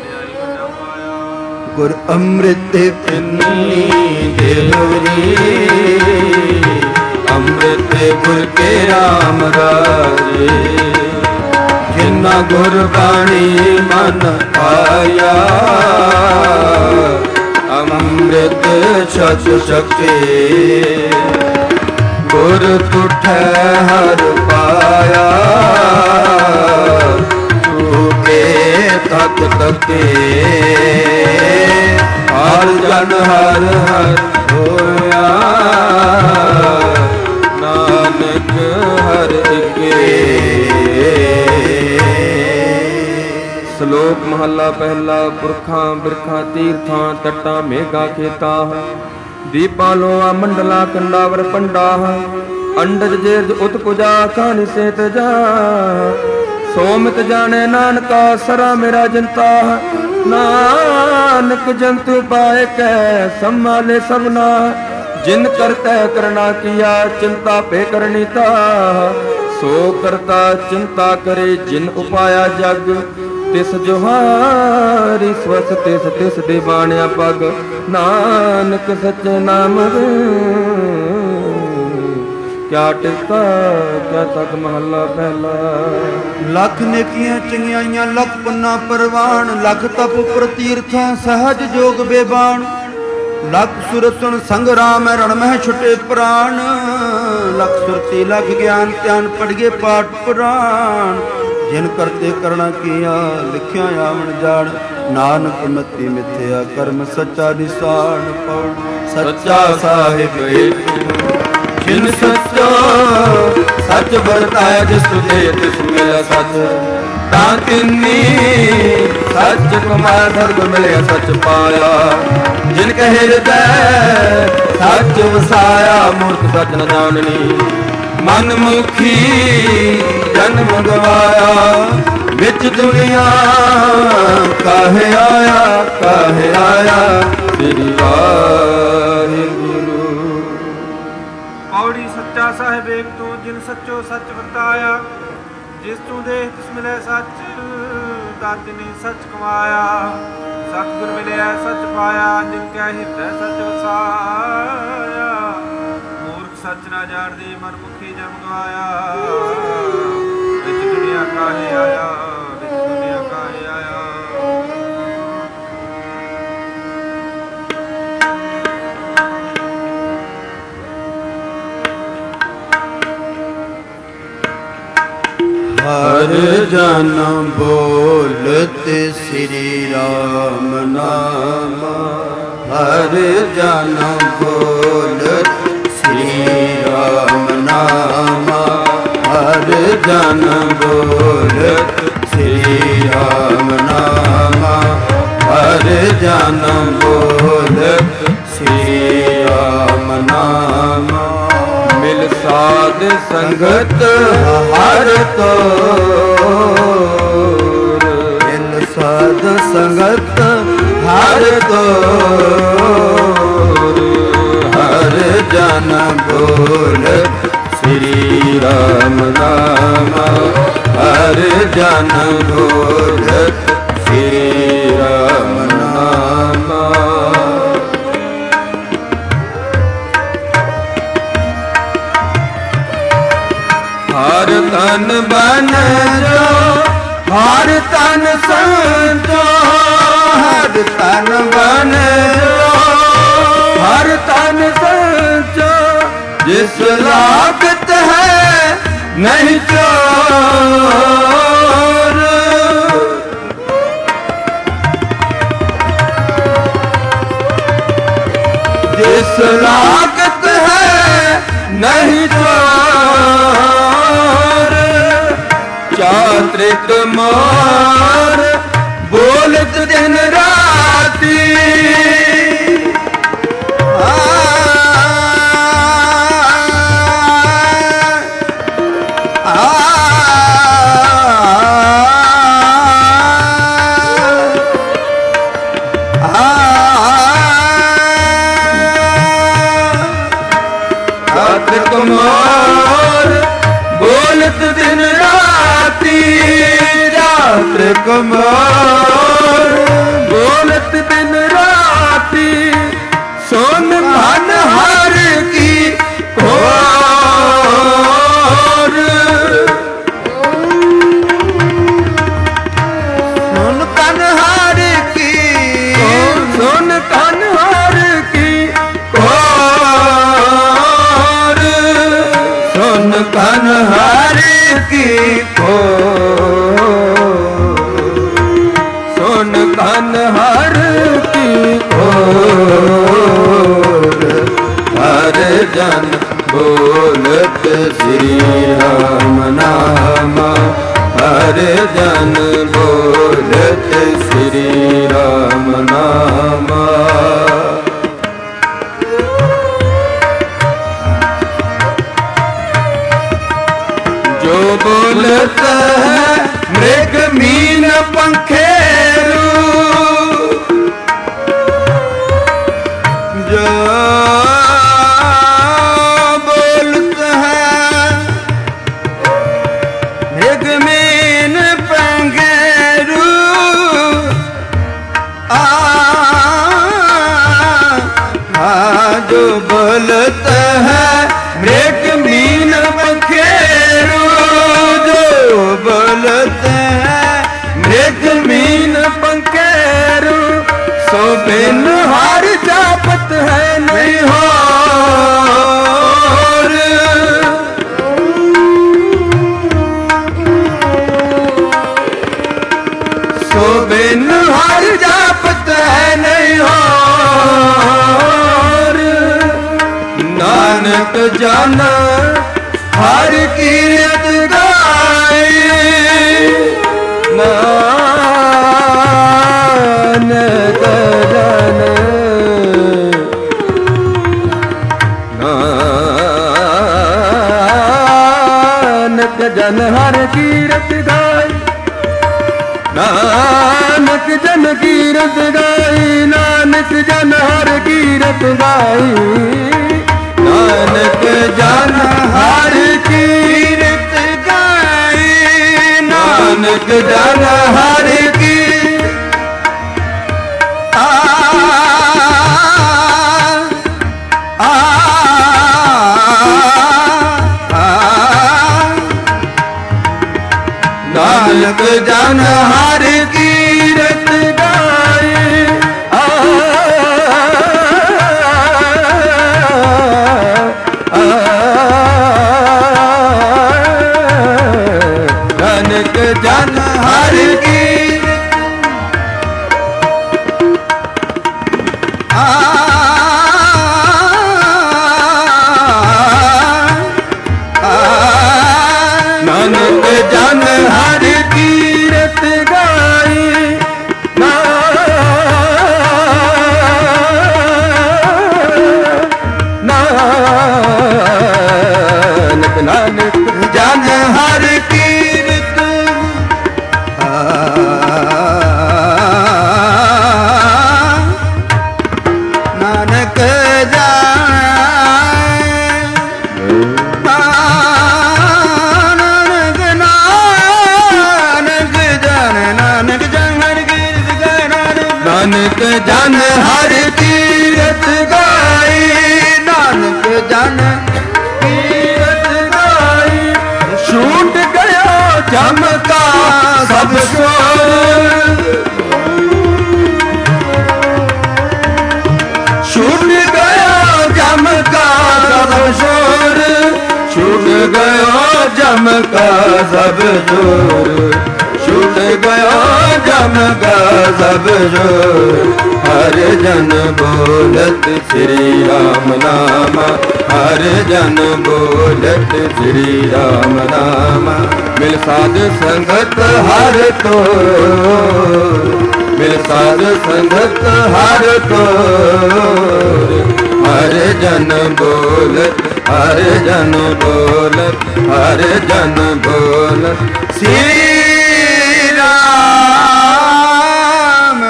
ਗੁਰ ਅੰਮ੍ਰਿਤ ਪਿੰਨੀ ਦੇਵਰੀ ਅੰਮ੍ਰਿਤ ਗੁਰ ਕੇ ਰਾਮ ਰਾਜੇ ਜਿਨਾ ਗੁਰ ਬਾਣੀ ਮਨ ਆਇਆ ਅੰਮ੍ਰਿਤ ਛਕ ਛਕੇ ਗੁਰ ਤੁਠੈ ਹਰ ਪਾਇਆ ਤਕ ਤਕੇ ਹਰ ਜਨ ਹਰ ਹਰ ਹੋਇਆ ਨਾਨਕ ਹਰ ਏਕੇ। ਸ਼ਲੋਕ ਮਹੱਲਾ ਪਹਿਲਾ। ਪੁਰਖਾਂ ਬਿਰਖਾਂ ਤੀਰਥਾਂ ਤਟਾਂ ਮੇਘਾਂ ਖੇਤਾਂ ਦੀਪਾਂ ਲੋਆ ਮੰਡਲਾ ਕੰਡਾਵਰ ਪੰਡਾ ਅੰਡਜ ਜੇਰਜ ਉਤ ਪੁਜਾ ਖਾਨੀ ਸੇਤ ਜਾ ਸੋਮਿਤ ਜਾਣੇ ਨਾਨਕਾ ਸਰਾ ਮੇਰਾ ਜਨਤਾ ਨਾਨਕ ਜੰਤੂ ਪਾਏ ਕੈ ਸੰਭਾਲੇ ਸਭਨਾ ਜਿਨ ਕਰਤੈ ਕਰਨਾ ਕੀਆ ਚਿੰਤਾ ਪੇ ਕਰਨੀ ਤਾ ਸੋ ਕਰਤਾ ਚਿੰਤਾ ਕਰੇ ਜਿਨ ਉਪਾਇਆ ਜਗ ਤਿਸ ਜੋਹਾਰੀ ਸਵਸ ਤਿਸ ਦੇ ਬਾਣਿਆ ਪਗ ਨਾਨਕ ਸੱਚੇ ਨਾਮ ਕਿਆ ਟਿਕਾ ਕਿਆ ਤਕ ਮਹੱਲਾ ਪਹਿਲਾ। ਲੱਖ ਨੇਕੀਆਂ ਚੰਗਿਆਈਆਂ ਲੱਖ ਪੁੰਨਾ ਪਰਵਾਨ ਲੱਖ ਤਪ ਪ੍ਰਤੀਰਥਾਂ ਸਹਜ ਜੋਗ ਬੇਬਾਨ ਲੱਖ ਸੁਰਤਨ ਸੰਗਰਾਮ ਰਣ ਮਹਿ ਛੁਟੇ ਪ੍ਰਾਨ ਲੱਖ ਸੁਰਤੀ ਲੱਖ ਗਿਆਨ ਧਿਆਨ ਪੜ੍ਹਗੇ ਪਾਠ ਪੁਰਾਣ ਜਿਨ ਕਰਤੇ ਕਰਣਾ ਕੀਆ ਲਿਖਿਆ ਆਵਣ ਜਾਣ ਨਾਨਕ ਮਤੀ ਮਿਥਿਆ ਕਰਮ ਸੱਚਾ ਨਿਸਾਨ ਪੜ ਸੱਚਾ ਸਾਹਿਬ ਜਿਨ ਸੱਚੋ ਸੱਚ ਵਰਤਾਇਆ ਜਿਸ ਤੁਝੇ ਤਿਸ ਮਿਲਿਆ ਸੱਚ ਤਾਂ ਤਿੰਨੀ ਸੱਚ ਕਮਾਇਆ ਧਰਮ ਮਿਲਿਆ ਸੱਚ ਪਾਇਆ ਜਿਨ ਕਹੇ ਹਿਰਦੈ ਸੱਚ ਵਸਾਇਆ ਮੂਰਖ ਸੱਚ ਨ ਜਾਣਨੀ ਮਨ ਮੁਖੀ ਜਨਮ ਗਵਾਇਆ ਵਿੱਚ ਦੁਨੀਆ ਕਾਹੇ ਆਇਆ ਸ੍ਰੀ ਵਾਹਿਗੁਰੂ। ਪੌੜੀ ਸੱਚਾ ਸਾਹਿਬ ਏਕ ਤੂੰ ਜਿਨ ਸੱਚੋ ਸੱਚ ਵਰਤਾਇਆ ਜਿਸ ਤੂੰ ਦੇਖ ਤਿਸ ਮਿਲੇ ਸੱਚ ਦਾਤੇ ਨੇ ਸੱਚ ਕਮਾਇਆ ਸਤਿਗੁਰ ਮਿਲਿਆ ਸੱਚ ਪਾਇਆ ਜਿਨ ਕੈ ਹਿਰਦੈ ਸੱਚ ਵਸਾਇਆ ਮੂਰਖ ਸੱਚ ਨਾ ਜਾਣਦੀ ਮਨ ਮੁਖੀ ਜਮ ਗਵਾਇਆ ਵਿੱਚ ਦੁਨੀਆ ਕਾਹੇ ਆਇਆ ਹਰ ਜਨ ਬੋਲਤ ਸ੍ਰੀ ਰਾਮ ਨਾਮ ਹਰ ਜਨ ਬੋਲਤ ਸ੍ਰੀ ਰਾਮ ਨਾਮ ਹਰ ਜਨ ਬੋਲਤ ਸ੍ਰੀ ਰਾਮ ਨਾਮ ਹਰ ਜਨ ਬੋਲਤ ਸ੍ਰੀ ਰਾਮ ਨਾਮ ਮਿਲ ਸਾਧ ਸੰਗਤ ਹਰ ਤੋਰ ਮਿਲ ਸਾਧ ਸੰਗਤ ਹਰ ਤੋਰ ਹਰ ਜਨ ਬੋਲ ਸ੍ਰੀ ਰਾਮ ਨਾਮ ਹਰ ਜਨ ਬੋਲ ਸ੍ਰੀ ਰਾਮ ਨਾਮ ਹਰ ਤਨ ਬਨ ਜੋ ਹਰ ਤਨ ਸੰਤੋ ਹਰ ਤਨ ਬਨ ਜੋ ਹਰ ਤਨ ਸੰਤੋ ਜਿਸ ਲਾਗਤ ਹੈ ਨਹੀਂ ਚੋਰ इस लागत है नहीं चोर। चात्रिक मोर बोलत दिन राती, चात्रिक मोर बोलत दिन राती, चात्रिक मोर बोलत दिन राती। सोन मन हर की खोर, सुन कन हर की, सोन कन हर की खोर, सोन कन हर की खोर, सोन कन हर की खोर। हर जन बोलत श्री राम नामा, हर जन बोलत श्री राम नामा। जो बोलत है मृग मीन पंखेरू, जो बोलत है मृग मीन पंखेरू। जो बोलत है मृग मीन पंखेरू, जो बोलत है मृग मीन पंखेरू। सो बिन हार जापत है नहीं होर। सो बिन हार जापत है नहीं होर। नानक जन हर कीरत गाए, नानक जन, नानक जन हर कीरत गाए, नानक जन कीरत गाई, नानक जन हर कीरत गाई। नानक जन हर कीरत गाई, नानक जन हर की नानक जन हर कीरत गाए। नानक जन हर कीरत नानक जन हर कीरत गाई। नानक नानक जन हर कीरत, नानक नानक जन हर कीरत गाई। नानक जन कीरत गाई। छूट गया जम का सब शोर, छूट गया जम का सब शोर, छूट गया जम का सब शोर, छूट गया जम का सब शोर। हर जन बोलत श्री राम नाम, हर जन बोलत श्री राम नाम। मिल साध संगत हर तो, मिल साध संगत हर तो, हर जन बोलत, हर जन बोलत, हर जन बोलत श्री राम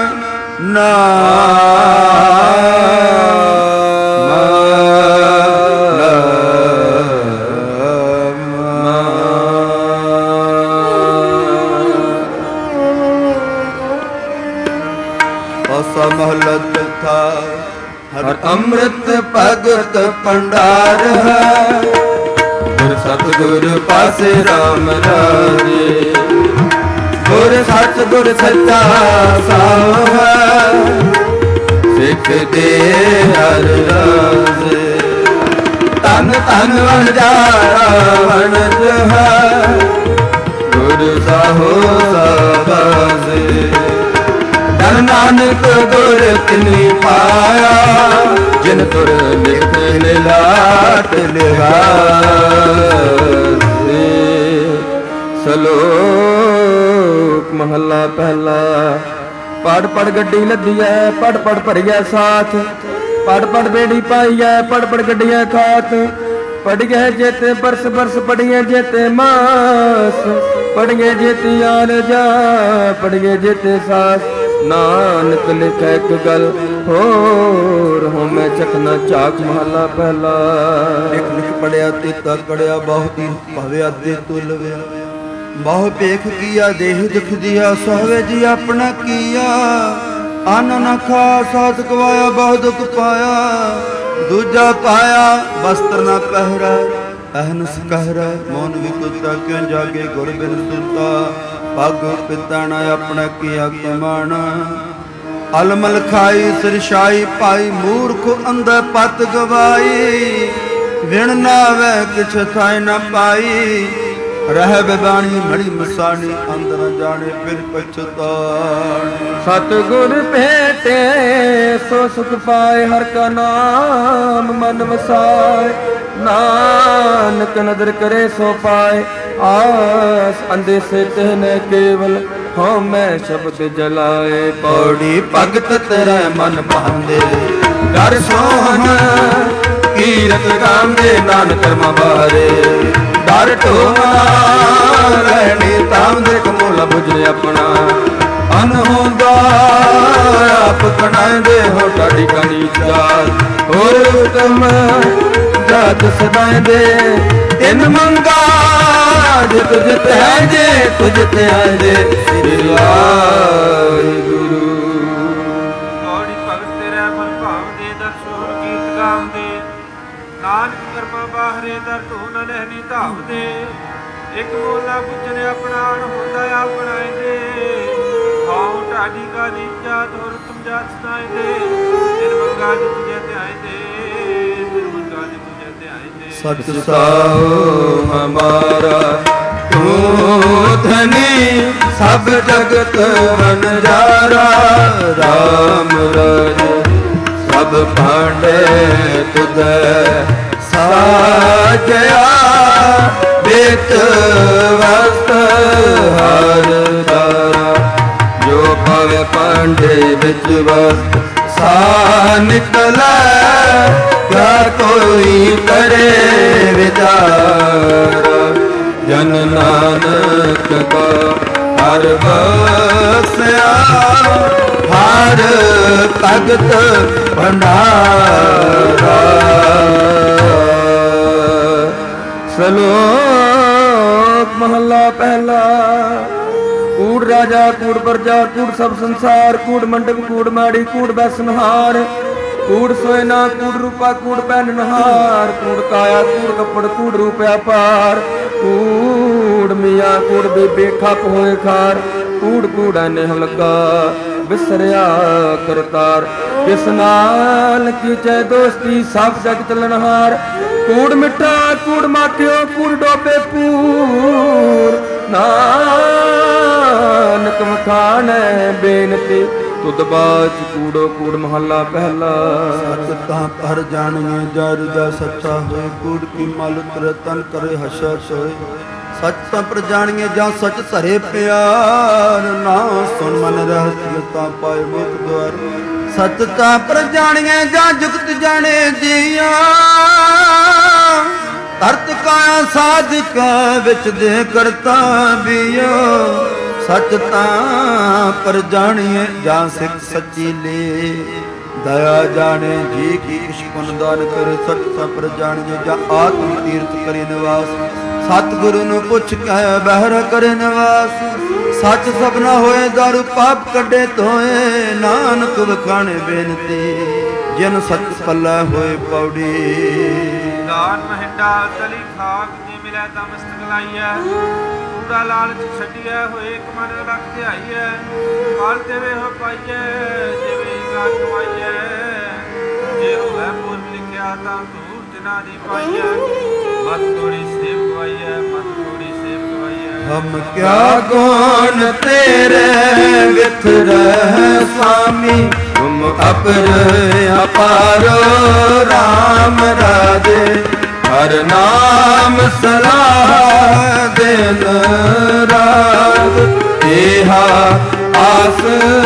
महला चौथा। हर अमृत भगत भंडार है, गुर सतगुर पासे राम राजे। गुर सच गुर सच्चा साव है, सिख दे हर राजे। तन तन वनजारा वनज है, गुर साहो साबाजे। नानक गुर तिनी पाया, जिन तुर लिख लाट लिहासे। सलोक महला पहला। पढ़ पढ़ गड्डी लदी है, पढ़ पढ़ भरिया साथ। पढ़ पढ़ बेड़ी पाई है, पढ़ पढ़ गड्डियां खात। पढ़िए जेते बरस बरस, पढ़िए जेते मास। पढ़िए जेती आल जा, पढ़िए जेते सास। नानक लिखै एक गल होर, हो मैं चखना झाक महला पहला। लिख लिख पढ़िया तेता कड़िया, बहु तीर्थ भविया ते तुलविया। बहु पेख किया देह दुख दिया, सहवे जी अपना किया। अन्न न खा साथ गवाया, बहु दुख पाया। दूजा पाया वस्त्र न पहरा, अहनस कहरा। मौन विकुता क्यों जागे, गुर बिन सुता। पग पिता न अपना किया कमाना। अलमल खाई सिरशाई पाई, मूर्ख अंधे पत गवाई। विण नावे किछ थाय न पाई, रह बेबानी मड़ी मसानी। अंदर न जाने फिर पछतानी। सतगुर भेटे सो सुख पाए, हर का नाम मन वसाए। नानक नदर करे सो पाए, आस अंधे से कहने केवल हाँ मैं शब्द जलाए। पौड़ी भगत तेरा मन पांदे, कर सोहन कीरत गांदे। नानक बारे डर टोना, रहनी ताम देख मोला बुझे अपना। अनहोंदा आप कटाएंदे हो, टाड़ी कनी जात हो तुम जात सदाएं दे। तिन मंगा जे तुझ ते है, जे तुझ ते है जे श्री वाहिगुरु। गौड़ी भगत तेरा मन भाव दे, दर्शोर गीत गाम दे। नानक करमा बाहरे दर तू न लहनी धाम दे। एक मोला बुझने अपना होंदा अपनाए दे। हाउ ढाडी का दी जात होर तुम जात सदाए दे। तिन मंगा जे तुझे ते आए दे, तिन मंगा जे तुझे ते आए दे। सत साओ हमारा तू धनी, सब जगत वनजारा। राम राज सब भांडे तुझे साजया। बेत वस्त हर दारा, जो पवे पांडे बिच वस्त सा निकला। क्या कोई करे विचारा, जन नानक का हर बसया। हर भगत भंडारा। सलोक महला पहला। कूड़ राजा कूड़ प्रजा, कूड़ सब संसार। कूड़ मंडप कूड़ माड़ी, कूड़ बैसनहार। कूड़ सोयना कूड़ रूपा, कूड़ पहननहार। कूड़ काया कूड़ कपड़, कूड़ रूप अपार। कूड़ मियाँ कूड़ बेबे खप होए खार। कूड़ कूड़ा नेह लगा बिसरिया करतार। किस नाल की जय दोस्ती, सब जग चलनहार। कूड़ मिठा कूड़ माखियो, कूड़ डोबे पूर। नानक मखान बेनती ਤੁਧ ਬਾਚ ਕੂੜੋ ਕੂੜ ਮਹੱਲਾ ਪਹਿਲਾ। ਸਤ ਤਾਂ ਪਰ ਜਾਣੀਏ ਜਰ ਦਾ ਸੱਚਾ ਹੋਏ, ਕੂੜ ਕੀ ਮਲ ਉਤਰੇ ਤਨ ਕਰੇ ਹਸ਼ਾ ਸੋਏ। ਸੱਚ ਤਾਂ ਪਰ ਜਾਣੀਏ ਜਾਂ ਸੱਚ ਧਰੇ ਪਿਆਰ, ਨਾ ਸੁਣ ਮਨ ਰਹਸਿ ਤਾਂ ਪਾਏ ਮੁਖ ਦੁਆਰ। ਸੱਚ ਤਾਂ ਪਰ ਜਾਣੀਏ ਜਾਂ ਜੁਗਤ ਜਾਣੇ ਜੀਆ, ਧਰਤ ਕਾਇਆ ਸਾਧਕ ਵਿੱਚ ਦੇ ਕਰਤਾ ਬੀਓ। ਸੱਚ ਤਾਂ ਪਰ ਜਾਣੀਏ ਜਾਂ ਸਿੱਖ ਸੱਚੀ ਲੇ, ਦਇਆ ਜਾਣੇ ਜੀ ਕੀ ਕਿਛ ਪੁਨ ਦਾਨ ਕਰੇ। ਸੱਚ ਤਾਂ ਪਰ ਜਾਣੀਏ ਜਾਂ ਆਤਮ ਤੀਰਥ ਕਰੇ ਨਿਵਾਸ, ਸਤਿਗੁਰੂ ਨੂੰ ਪੁੱਛ ਕੇ ਬਹਿਰ ਕਰੇ ਨਿਵਾਸ। ਸੱਚ ਸਭਨਾ ਹੋਏ ਦਾਰੂ ਪਾਪ ਕੱਢੇ ਧੋਏ, ਨਾਨਕ ਵਖਾਣੇ ਬੇਨਤੀ ਜਿਨ ਸੱਚ ਪੱਲਾ ਹੋਏ ਪੌੜੀ। ਦਾਨ ਮਹਿੰਡਾ ਤਲੀ ਖਾਕ ਜੇ ਮਿਲੈ ਤਾਂ ਮਸਤਕ ਲਾਈਐ, ਕੂੜਾ ਲਾਲਚ ਛੱਡੀਐ ਹੋਏ ਇੱਕ ਮਨ ਰੱਖ ਧਿਆਈਐ। ਫਲ ਦੇਵੇ ਹੋ ਪਾਈਐ ਜਿਵੇਂ ਗਾ ਕਮਾਈਐ, ਜੇ ਹੋਵੇ ਪੁਰਖ ਲਿਖਿਆ ਤਾਂ ਧੂਰ ਦਿਨਾਂ ਦੀ ਪਾਈਐ। ਮਤ ਥੋੜੀ ਸੇਵ ਗਵਾਈਐ, ਮਤ ਥੋੜੀ ਸੇਵ ਗਵਾਈਐ। ਹਮ ਕਿਆ ਗੁਣ ਤੇਰੇ ਵਿਥ ਰਹਿ ਸਾਮੀ, ਤੁਮ ਅਪਰ ਅਪਾਰੋ ਰਾਮ ਰਾਜੇ। ਹਰ ਨਾਮ ਸਲਾਹ ਦਿਨ ਰਾਤ, ਏਹਾ ਆਸ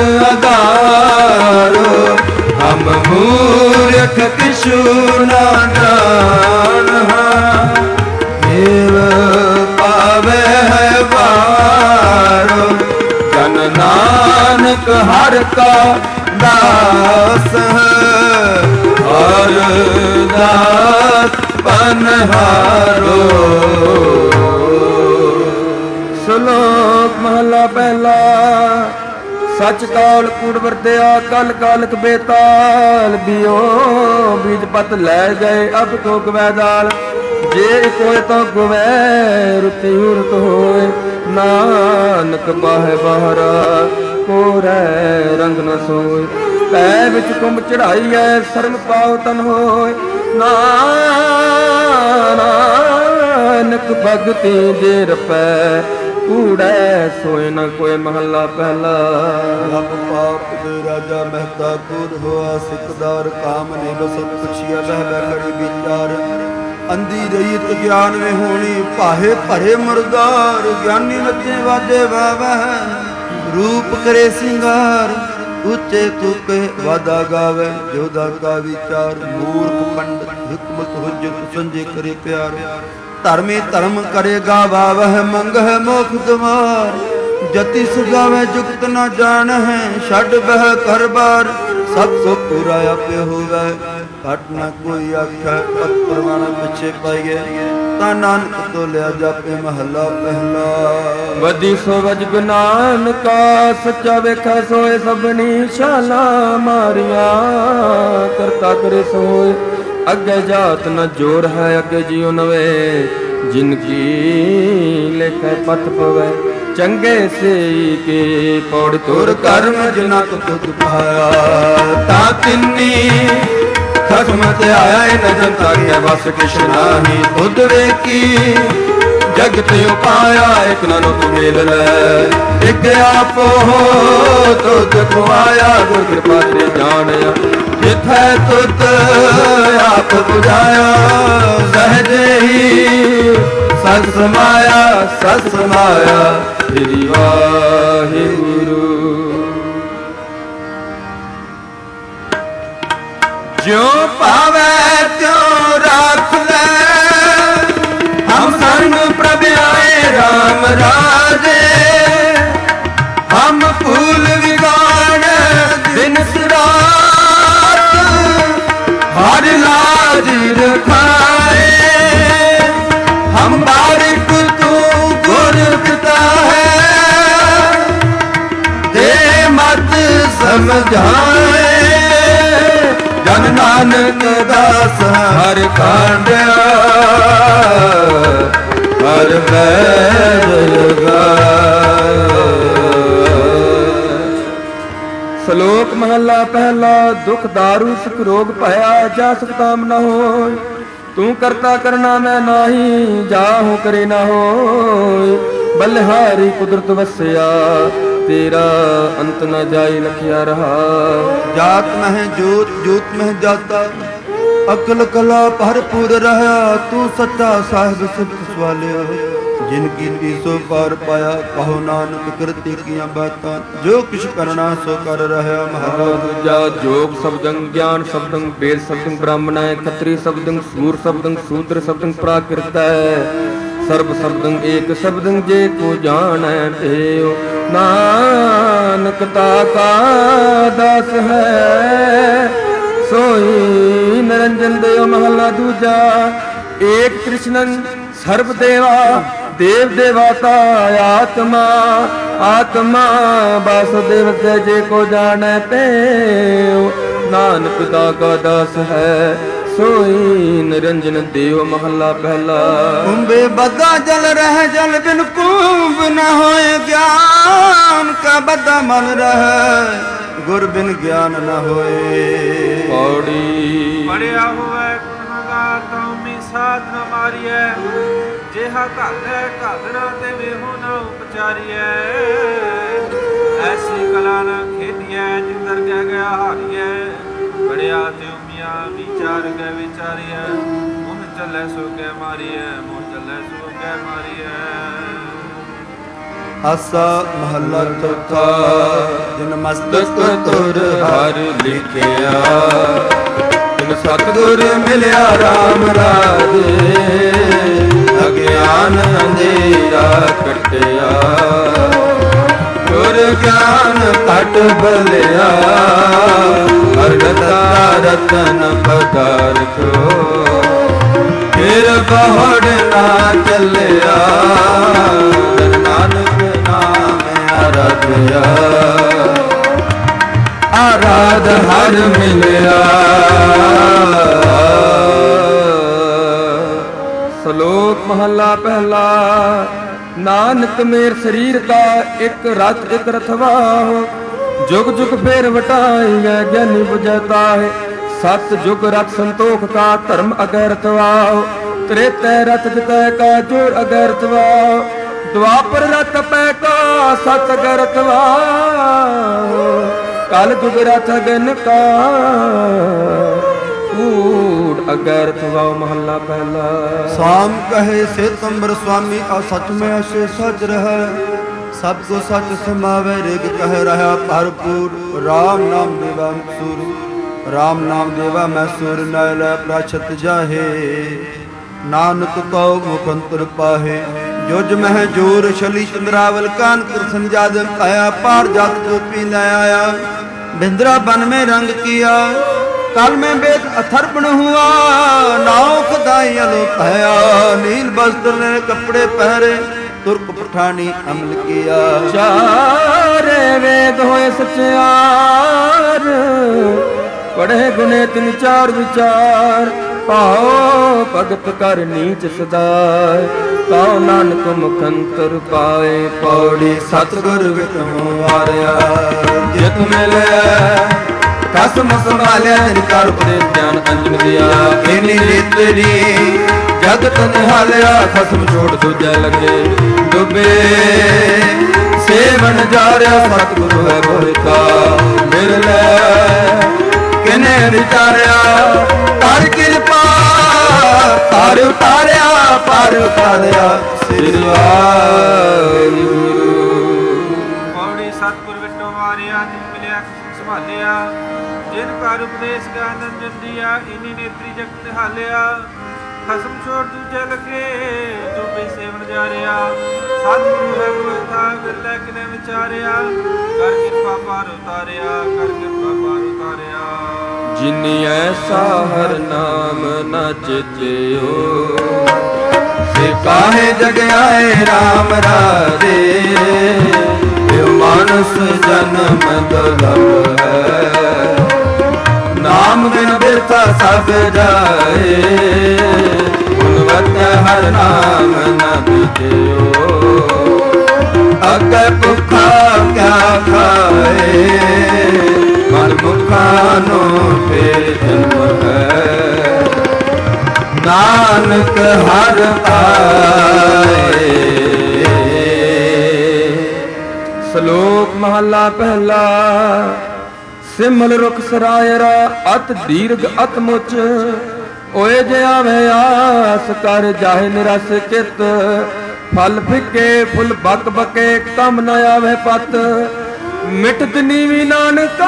ਅਧਾਰੋ। ਹਮ ਮੂਰਖ ਕਿਛੂ ਨਾ ਜਾਣਹਾਂ, ਏਵ ਪਾਵੇ ਹੈ ਵਾਰੋ। ਜਨ ਨਾਨਕ ਹਰ ਕਾ ਦਾਸ ਹੈ, ਹਰ ਦਾਸ ਪਨਹਾਰੋ। ਸ਼ਲੋਕ ਮਹਲਾ ਪਹਿਲਾ। ਸੱਚ ਕਾਲ ਕੂੜ ਵਰਤਿਆ ਕਲ ਕਾਲਕ ਬੇਤਾਲ, ਬਿਓ ਬੀਜ ਪਤ ਲੈ ਗਏ ਅਬ ਤੋ ਗਵੈ ਦਾਲ। ਜੇ ਕੋਇ ਤੋ ਗਵੈ ਰੁਤੀ ਉਰਤ ਹੋਏ, ਨਾਨਕ ਬਾਹੈ ਬਾਹਰਾ ਕੋਰੈ ਰੰਗ ਨ ਸੋਏ। ਪੈ ਵਿੱਚ ਕੁੰਭ ਚੜਾਈਐ ਸ਼ਰਮ ਪਾਉ ਤਨ ਹੋਏ, ਨਾਨਕ ਭਗਤੀ ਜੇ ਰਪੈ ਕੂੜੈ ਸੋਏ ਨ ਕੋਇ ਮਹੱਲਾ ਪਹਿਲਾ। ਰੱਬ ਪਾਪ ਦੇ ਰਾਜਾ ਮਹਿਤਾ ਕੂੜ ਹੋਆ, ਸਿਕਦਾਰ ਕਾਮ ਨੇ ਬਸ ਪੁੱਛਿਆ ਬਹਿ ਬਹਿ ਕਰੀ ਵਿਚਾਰ। ਅੰਧੀ ਰਹੀਤ ਗਿਆਨ ਵੇ ਹੋਣੀ, ਭਾਏ ਭਰੇ ਮੁਰਦਾਰ। ਗਿਆਨੀ ਨੱਚੇ ਵਾਜੇ ਵਾਵਹਿ, ਰੂਪ ਕਰੇ ਸਿੰਗਾਰ। ਉੱਚੇ ਤੁਕੇ ਵਾਦਾ ਗਾਵੇ, ਜੋਦਾ ਕਾ ਵਿਚਾਰ। ਮੂਰਖ ਪੰਡਤ ਹਿਕਮਤ ਹੁਜਤ ਸੰਜੇ ਕਰੇ ਪਿਆਰ। ਧਰਮੀ ਧਰਮ ਕਰੇ ਗਾਵਾਵਹਿ, ਮੰਗਹਿ ਮੋਖ ਦੁਆਰ। ਜਤੀ ਸੁਗਾਵੇ ਜੁਗਤ ਨ ਜਾਣਹਿ, ਛੱਡ ਬਹਿ ਘਰ ਬਾਰ। ਸਭ ਸੋ ਪੂਰਾ ਆਪੇ ਹੋਵੇ, ਘਟ ਨ ਕੋਈ ਆਖੈ। ਪਤ ਪ੍ਰਵਾਨ ਪਿਛੇ ਪਾਈਏ, ਤਾਂ ਨਾਨਕ ਤੋਂ ਲਿਆ ਜਾਪੇ ਮਹੱਲਾ ਪਹਿਲਾ। ਵਧੀ ਸੋ ਵਜ ਨਾਨਕਾ, ਸੱਚਾ ਵੇਖੈ ਸੋਏ ਸਭਨੀ ਸ਼ਾਲਾ ਮਾਰੀਆਂ। ਕਰਤਾ ਕਰੇ ਸੋਏ ਅੱਗੇ ਜਾਤ ਨ ਜੋਰ ਹੈ, ਅੱਗੇ ਜਿਉ ਨਵੇ ਜਿਨ ਕੀ ਲੇਖੈ ਪਤ ਪਵੈ। ਚੰਗੇ ਸੇ ਕੇ ਪੌੜ ਤੁਰ ਕਰਮ ਜਿਨਾ ਕੋ ਤੁਧ ਪਾਇਆ, ਤਾਂ ਤਿੰਨੀ ਖਸਮ ਤੇ ਆਇਆ। ਨ ਜਨਤਾ ਕੇ ਵਸ ਕਿਛ ਨਾਹੀ, ਤੁਧ ਵੇਖੀ ਜਗਤ ਉਪਾਇਆ। ਇਕ ਨਾਨੋ ਤੂੰ ਮੇਲ ਲੈ, ਇਕ ਆਪੋ ਤੁਧ ਖੁਆਇਆ। ਗੁਰ ਕਿਰਪਾ ਤੇ ਜਾਣਿਆ, ਜਿਥੈ ਤੁਧ ਆਪ ਬੁਝਾਇਆ। ਸਹਜੇ ਹੀ ਸਤ ਸਮਾਇਆ, ਸਤ ਸਮਾਇਆ ਸ੍ਰੀ ਵਾਹਿਗੁਰੂ। ਜਿਉ ਪਾਵੈ ਤਿਉ ਰੱਖ ਲੈ, ਹਮ ਸੰਗ ਪ੍ਰਭ ਆਏ ਰਾਮ ਰਾਜੇ। ਹਮ ਫੂਲ ਵਿਗਾੜ ਦਿਨ ਰਾਤ, ਹਰ ਲਾਜ ਰਖਾਏ। ਹਮ ਬਾਰਿਕ ਤੂੰ ਗੁਰ ਪਿਤਾ ਹੈ, ਦੇ ਮਤ ਸਮਝਾਏ। ਜਨ ਨਾਨਕ ਦਾਸ ਹਰ ਕਾਂਡਿਆ, ਹਰ ਵੈਦ ਲਗਾਏ। ਸ਼ਲੋਕ ਮਹੱਲਾ ਪਹਿਲਾ। ਦੁਖ ਦਾਰੂ ਸੁਖ ਰੋਗ ਭਇਆ, ਜਾ ਸੁਖ ਤਾਮ ਨ ਹੋਇ। ਤੂੰ ਕਰਤਾ ਕਰਨਾ ਮੈਂ ਨਾਹੀ, ਜਾਹੂ ਕਰੇ ਨ ਹੋਇ। ਬਲਿਹਾਰੀ ਕੁਦਰਤ ਵਸਿਆ ਤੇਰਾ ਅੰਤ ਨ ਜਾਈ ਲਖਿਆ ਰਹਾ। ਜਾਤ ਮਹਿ ਜੋਤ ਜੋਤ ਮਹਿ ਜਾਤਾ, ਅਕਲ ਕਲਾ ਭਰਪੂਰ ਰਹਾ। ਤੂੰ ਸੱਚਾ ਸਾਹਿਬ ਸਿਫਤ ਸਵਾਲਿਆ, ਜਿਨ ਕੀਤੀ ਸੋ ਪਾਰ ਪਾਇਆ। ਕਹੋ ਨਾਨਕ ਕਰਤੇ ਕੀਆਂ ਬਾਤਾਂ, ਜੋ ਕਿਛ ਕਰਨਾ ਸੋ ਕਰ ਰਹਾ। ਮਹਲਾ ਦੂਜਾ। ਜੋਗ ਸ਼ਬਦੰ ਗਿਆਨ ਸ਼ਬਦੰ ਵੇਦ ਸ਼ਬਦੰ ਬ੍ਰਾਹਮਣਾਏ ਖੱਤਰੀ ਸ਼ਬਦੰ ਸੂਰ ਸ਼ਬਦੰ ਸ਼ੂਦਰ ਸ਼ਬਦੰ ਪ੍ਰਾਕਿਰਤੈ ਸਰਬ ਸ਼ਬਦੰ ਏਕ ਸ਼ਬਦੰ ਜੇ ਕੋ ਜਾਣੈ ਤੇਉ। ਨਾਨਕ ਤਾ ਕਾ ਦਾਸ ਹੈ ਸੋਈ ਨਿਰੰਜਨ ਦੇਵ। ਮਹਲਾ ਦੂਜਾ। ਏਕ ਕ੍ਰਿਸ਼ਨੰ ਸਰਬ ਦੇਵਾ ਦੇਵ ਦੇਵਾਤਾ ਆਤਮਾ ਆਤਮਾ ਵਾਸੁਦੇਵ ਸੇ ਜੇ ਕੋ ਜਾਣੈ ਤੇਉ। ਨਾਨਕ ਦਾ ਕਾ ਦਾਸ ਹੈ ਸੋਈ ਨਿਰੰਜਨ ਦੇਵ। ਮਹੱਲਾ ਪਹਿਲਾ। ਕੁੰਭੇ ਬੱਧਾ ਜਲ ਰਹਿ ਜਲ ਬਿਨ ਕੁੰਭ ਨ ਹੋਏ। ਗਿਆਨ ਕਾ ਬੱਧਾ ਮਨ ਰਹਿ ਗੁਰ ਬਿਨ ਗਿਆਨ ਨ ਹੋਏ। ਪੌੜੀ। ਪੜਿਆ ਹੋਵੇ ਗੁਣਗਾ ਤਉਮੀ ਸਾਧ ਨ ਮਾਰੀਐ। ਜਿਹਾ ਘਾਲੈ ਘਾਲਣਾ ਤੇ ਵੇਹੋ ਨ ਉਪਚਾਰੀਐ। ਐਸੀ ਕਲਾ ਨ ਖੇਦੀਐ ਜਿੰਦਰ ਗਹਿ ਗਿਆ ਹਾਰੀਐ। ਪੜਿਆ ਤੇ ਉਮੀਆਂ ਵਿਚਾਰ ਗੈ ਵਿਚਾਰੀਐ। ਮੋਹ ਚੱਲੈ ਸੋ ਗੈ ਮਾਰੀਐ ਮੋਹ ਚੱਲੈ ਸੋ ਗੈ ਮਾਰੀਐ। ਆਸਾ ਮਹੱਲਾ ਚੌਥਾ। ਜਿਨ ਮਸਤਕ ਤੁਰ ਹਰ ਲਿਖਿਆ ਤਿਨ ਸਤਿਗੁਰ ਮਿਲਿਆ ਰਾਮ ਰਾਜੇ। ਅਗਿਆਨ ਅੰਧੇਰਾ ਕੱਟਿਆ ਗੁਰ ਗਿਆਨ ਘਟ ਬਲਿਆ। ਅਰਗਤਾ ਰਤਨ ਪਦਾਰਥੋ ਫਿਰ ਬਹੁੜ ਨਾ ਚੱਲਿਆ। ਨਾਨਕ ਨਾਮ ਆਰਾਧਿਆ ਆਰਾਧ ਹਰ ਮਿਲਿਆ। ਸ਼ਲੋਕ ਮਹੱਲਾ ਪਹਿਲਾ। ਨਾਨਕ ਮੇਰ ਸਰੀਰ ਦਾ ਇੱਕ ਰਥ ਇੱਕ ਰਥਵਾਹੁ। ਜੁਗ ਜੁਗ ਫੇਰ ਵਟਾਈਐ ਗਿਆਨੀ ਬੁਝਤਾ ਹੈ। ਸਤ ਜੁਗ ਰਥ ਸੰਤੋਖ ਕਾ ਧਰਮ ਅਗਰਤਵਾਹੁ। ਤ੍ਰੇਤੈ ਰਥ ਜਿਤੈ ਕਾ ਜੋਰ ਅਗਰਤਵਾਹੁ। ਦੁਆਪਰ ਰਥ ਪੈ ਕਾ ਸਤ ਅਗਰਤਵਾਹੁ। ਕਲ ਜੁਗ ਰਥ ਅਗਨ ਕਾ ਕੂੜ ਅਗਰਤਵਾਹੁ। ਮਹੱਲਾ ਪਹਿਲਾ। ਸਾਮ ਕਹੇ ਸੇਤੰਬਰ ਸੁਆਮੀ ਆ ਸਚ ਮੈਂ ਅਸੇ ਸਚ ਰਹਿ। ਸਭ ਕੋ ਸਚ ਸਮਾਵੇ ਰਿਗ ਕਹਿ ਰਹਾ ਭਰਪੂਰ। ਰਾਮ ਨਾਮ ਦੇਵਾ ਮਸੂਰ ਰਾਮ ਨਾਮ ਦੇਵਾ ਮੈਂ ਸੁਰ ਨੈ ਲੈ ਪ੍ਰਾਛਤ ਜਾਹੇ। ਨਾਨਕ ਕਉ ਮੁਖ ਅੰਤਰ ਪਾਹੇ। ਜੁਜ ਮਹਿ ਜੋਰ ਛਲੀ ਚੰਦਰਾਵਲ ਕਾਨਪੁਰ ਸੰਜਾਦਨ ਆਇਆ। ਪਾਰ ਜਤ ਜੋਪੀ ਲੈ ਆਇਆ ਬਿੰਦਰਾ ਬਨ में रंग किया। कल में बेद अथर्पण हुआ नाव खदाई अलोक आया। नील वस्त्र ने कपड़े पहरे तुर्क पठानी अमल किया। चारे वेद होए सचार पढ़े गुने तिन चार विचार। पाओ भगत कर नीच सदाय पाओ नानक मुखंतर पाए। पौड़ी सतगुर विटहु वारिया जित मिले कसम संभालिया निकार उपदेश ज्ञान अंजन दिया। इनी नेतरी जगत निहालिया खसम छोड़ दूजा लगे डुबे। सेवन जा रहा सतगुरु है बोलता मिल ले किने विचारिया। तार कृपा तार उतारिया पार उतारिया श्री वाहिगुरु। ਪੌੜੀ ਸਤਿਗੁਰ ਵਿਟੋ ਵਾਰਿਆ ਜਿਨ ਮਿਲਿਆ ਖਸਮ ਸੰਭਾਲਿਆ। ਜਿਨ ਕਰ ਉਪਦੇਸ਼ ਗਿਆਨ ਅੰਜਨ ਦਿਆ। ਇਨੀ ਨੇਤਰੀ ਜਗਤ ਨਿਹਾਲਿਆ ਖਸਮ ਛੋੜ ਦੂਜੇ ਲਗੇ ਡੁੱਬੇ ਸੇਵਨ ਜਾ ਰਿਆ। ਸਤਿਗੁਰੂ ਹੈ ਕੋਈ ਥਾ ਵਿਰਲੇ ਕਿਨੇ ਵਿਚਾਰਿਆ। ਕਰ ਕਿਰਪਾ ਪਾਰ ਉਤਾਰਿਆ ਕਰ ਕਿਰਪਾ ਪਾਰ ਉਤਾਰਿਆ। जिनी ऐसा हर नाम न चित्यो से काहे जग आए राम राजे। मानस जन्म दुर्लभ है नाम बिन बिरथा सब जाए। गुणवत हर नाम न चित्यो अगे भुखा क्या खाए। मन मुखानो फिर जन्म है नानक हर आए। श्लोक ਮਹੱਲਾ ਪਹਿਲਾ। ਸਿਮਲ ਰੁਖ ਸਰਾਇਰਾ ਅਤ ਦੀਰਘ ਅਤ ਮੁਚ, ਓਏ ਜੇ ਆਵੇ ਆਸ ਕਰ ਜਾਹੇ ਨਿਰਸ ਕਿਤ। ਫਲ ਫਿੱਕੇ ਫੁੱਲ ਬਕ ਬਕੇ ਕੰਮ ਨ ਆਵੇ ਪਤ, ਮਿਟਤ ਨੀਵੀ ਨਾਨਕਾ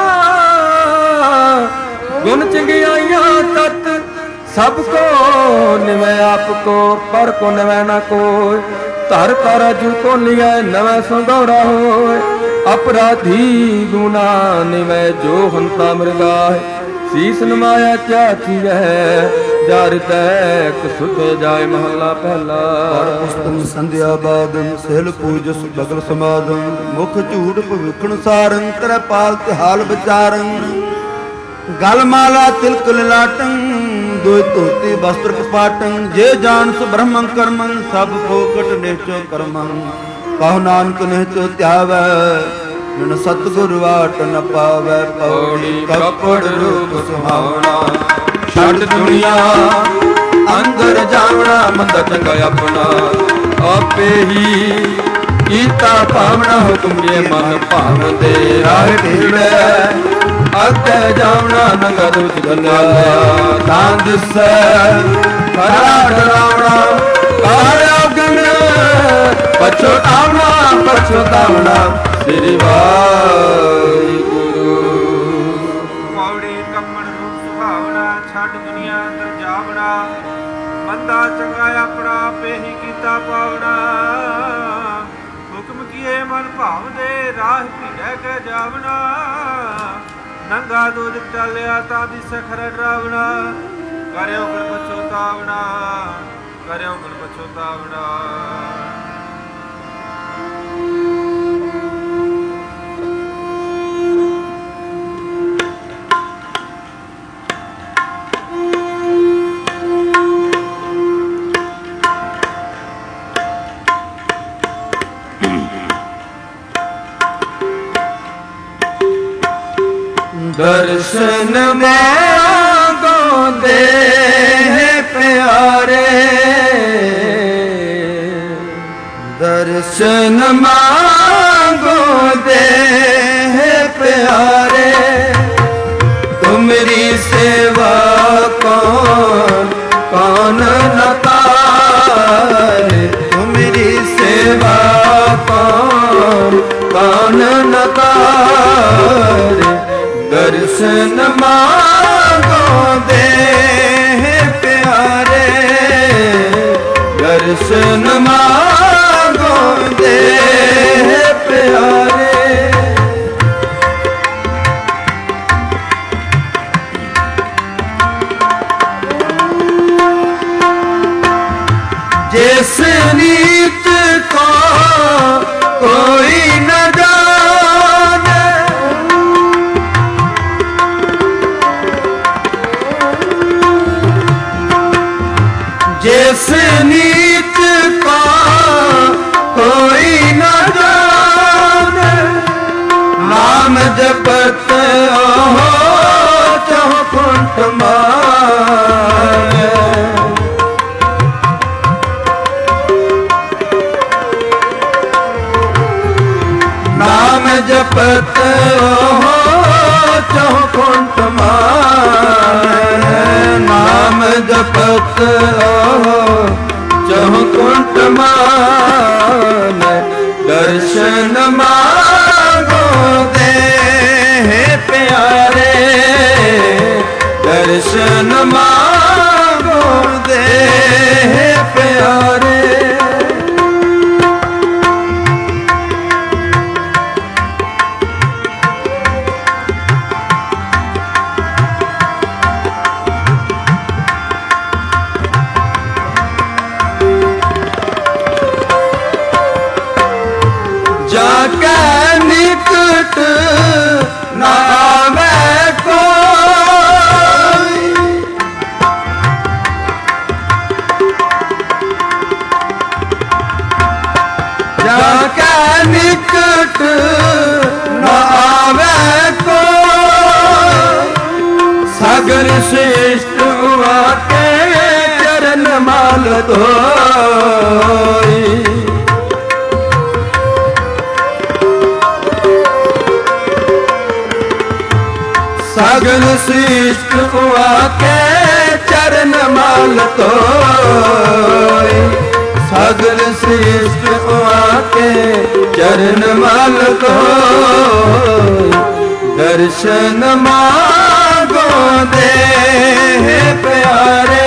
ਗੁਣ ਚੰਗਿਆਈਆਂ ਤਤ। ਸਭ ਕੋ ਨਿਵੈ ਆਪ ਕੋ ਪਰ ਕੋ ਨਿਵੈ ਨਾ ਕੋਇ, ਧਰ ਕਰ ਜੂ ਕੋ ਲਿਆ ਨਵੈ ਸੰਗੌੜਾ ਹੋਇ। ਅਪਰਾਧੀ ਗੁਨਾ ਨਿਵੈ ਜੋ ਹੰਤਾ ਮਰਗਾਏ, ਸੀਸ ਨਮਾਇਆ ਕਿਆ ਥੀਵੈ ਜਰ ਤੈਕ ਸੁਧ ਜਾਏ ਮਹੱਲਾ ਪਹਿਲਾ। ਪਰ ਪੁਸਤਮ ਸੰਧਿਆ ਬਾਦਨ ਸਹਿਲ ਪੂਜਸ ਬਗਲ ਸਮਾਦਨ, ਮੁਖ ਝੂਠ ਭਵਿਖਣ ਸਾਰੰ ਤਰੇ ਪਾਲ ਤਿਹਾਲ ਵਿਚਾਰੰ। ਗਲ ਮਾਲਾ ਤਿਲਕ ਲਲਾਟੰ ਦੁਇ ਧੋਤੀ ਬਸਤਰ ਕਪਾਟੰ। ਜੇ ਜਾਣਸ ਬ੍ਰਹਮੰ ਕਰਮੰ ਸਭ ਫੋਕਟ ਨਿਹਚੋ ਕਰਮੰ। ਕਹੋ ਨਾਨਕ ਨਿਹਚੋ ਧਿਆਵੈ ਬਿਨ ਸਤਿਗੁਰ ਵਾਟ ਨ ਪਾਵੈ। ਪੌੜੀ ਕੱਪੜ ਰੂਪ ਸੁਹਾਵਣਾ ਛੱਡ ਦੁਨੀਆ ਅੰਦਰ ਜਾਵਣਾ। ਮੰਦਾ ਚੰਗਾ ਆਪਣਾ ਆਪੇ ਹੀ ਕੀਤਾ ਭਾਵਨਾ। ਹੁਕਮ ਕੇ ਮਨ ਭਾਵਦੇ ਰਾਹ ਢੀੜੈ, ਅੱਗੇ ਜਾਵਣਾ ਨੰਗਾ ਦੁੱਧ ਗੱਲਾ। ਤਾਂ ਦਿਸੈ ਖਰਾ ਡਰਾਵਣਾ ਕਾਲਿਆ ਗਨ ਪਛੋਤਾਵਣਾ ਪਛੋਤਾਵਣਾ। ਸ੍ਰੀ ਵਾਹਿਗੁਰੂ। ਪੌੜੀ ਕੰਮਣ ਰੂਪ ਸੁਹਾਵਣਾ ਛੱਡ ਦੁਨੀਆ ਅੰਦਰ ਜਾਵਣਾ। ਮੰਦਾ ਚੰਗਾ ਆਪਣਾ ਆਪੇ ਹੀ ਕੀਤਾ ਪਾਵਣਾ। ਹੁਕਮ ਕੀਏ ਮਨ ਭਾਵਦੇ ਰਾਹ ਭੀੜੈ ਕੇ ਜਾਵਣਾ। ਨੰਗਾ ਦੁੱਧ ਟਾਲਿਆ ਤਾਂ ਦਿਸੈ ਖਰਾ ਡਰਾਵਣਾ। ਕਰਿਓ ਗੁਣ ਪਛੋਤਾਵਣਾ ਕਰਿਓ ਗੁਣ ਪਛੋਤਾਵਣਾ। ਦਰਸ਼ਨ ਮਾਂਗੋ ਦੇ ਪਿਆਰੇ, ਦਰਸ਼ਨ ਮਾਂਗੋ ਦੇ ਪਿਆਰੇ। ਤੁਮਰੀ ਸੇਵਾ ਕੌਣ ਕੌਣ ਨ ਤਾਰੇ। ਤੁਮਰੀ ਸੇਵਾ ਕੌਣ ਕੌਣ ਨ ਤਾਰੇ। ਦਰਸ਼ਨ ਮਾਂਗੋ ਦੇ ਪਿਆਰੇ, ਦਰਸ਼ਨ ਮਾਂਗੋ ਦੇ ਪਿਆਰੇ। ਜਿਸ ਨੀਤ ਕੋ ਕੋਈ ਨ ਜਾਣੇ, ਜਿਸ ਨੀਤ ਕੋ ਕੋਈ ਨ ਜਾਣੇ। ਨਾਮ ਜਪਤ ਓਹ ਚਹੁ ਕੁੰਠ ਮਾਰੇ। ਨਾਮ ਜਪਤ ਓਹ ਚਹੁ ਕੁੰਠ ਮਾਰੇ। ਨਾਮ ਜਪਤ ਓਹ ਚਹੁ ਕੁੰਠ ਮਾਰੇ। ਦਰਸ਼ਨ ਮਾਂਗੋ ਦੇ ਪਿਆਰੇ, ਦਰਸ਼ਨ ਮਾਂਗੋ ਦੇ ਪਿਆਰੇ। ਜਾਕੇ ਨਿਕਟ ਨਾ ਆਵੇ ਕੋਈ, ਜਾਕੇ ਨਿਕਟ ਨਾ ਆਵੇ ਕੋਈ। ਸਾਗਰ ਸ੍ਰੇਸ਼ਟ ਆਕੇ ਚਰਨ ਮਲ ਧੋਈ। श्रेष्ठ हुआ के चरण माल तोय, सागर श्रेष्ठ हुआ के चरण माल तोय। दर्शन मांगो दे प्यारे,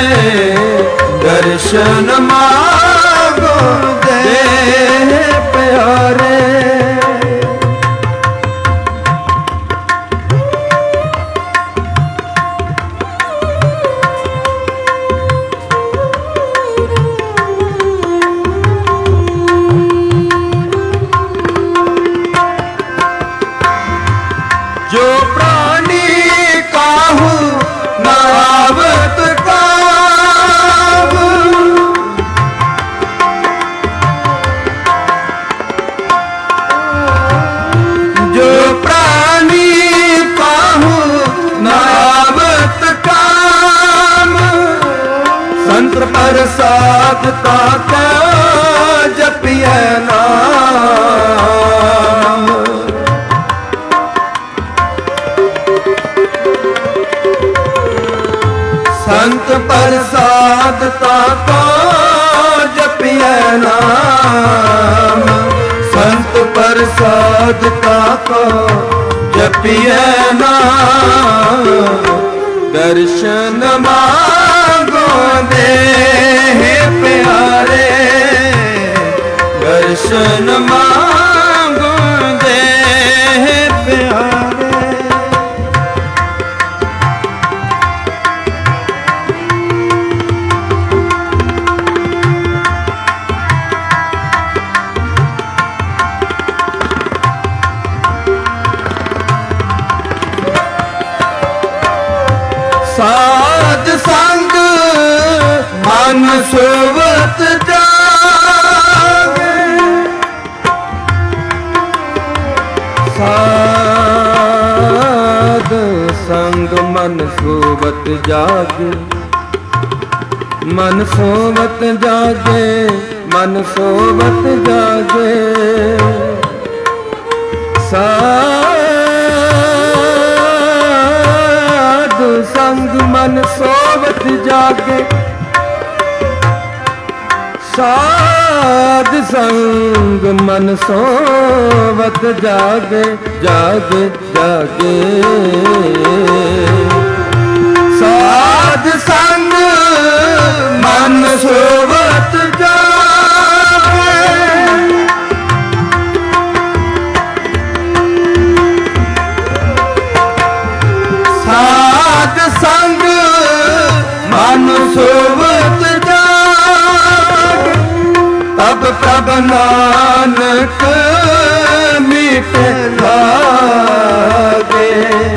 दर्शन मांगो दे प्यारे। जो प्राणी काहू नावत काव, जो प्राणी काहू नावत काम, संत प्रसाद ताका जपिए नाम। संत प्रसाद ताको जपिए नाम, संत प्रसाद ताको जपिए नाम। दर्शन मांगो दे प्यारे, दर्शन मांगो दे प्यारे। साध संग मन सोवत जागे, साध संग मन सोवत जागे, मन सोवत जागे, मन सोवत जागे। संग मन सोवत जागे, साध संग मन सोवत जागे, जागे जागे। साध संग मन सोवत जागे, साध संग मन सोवत जागे। तब तब नानक मीठे लागे,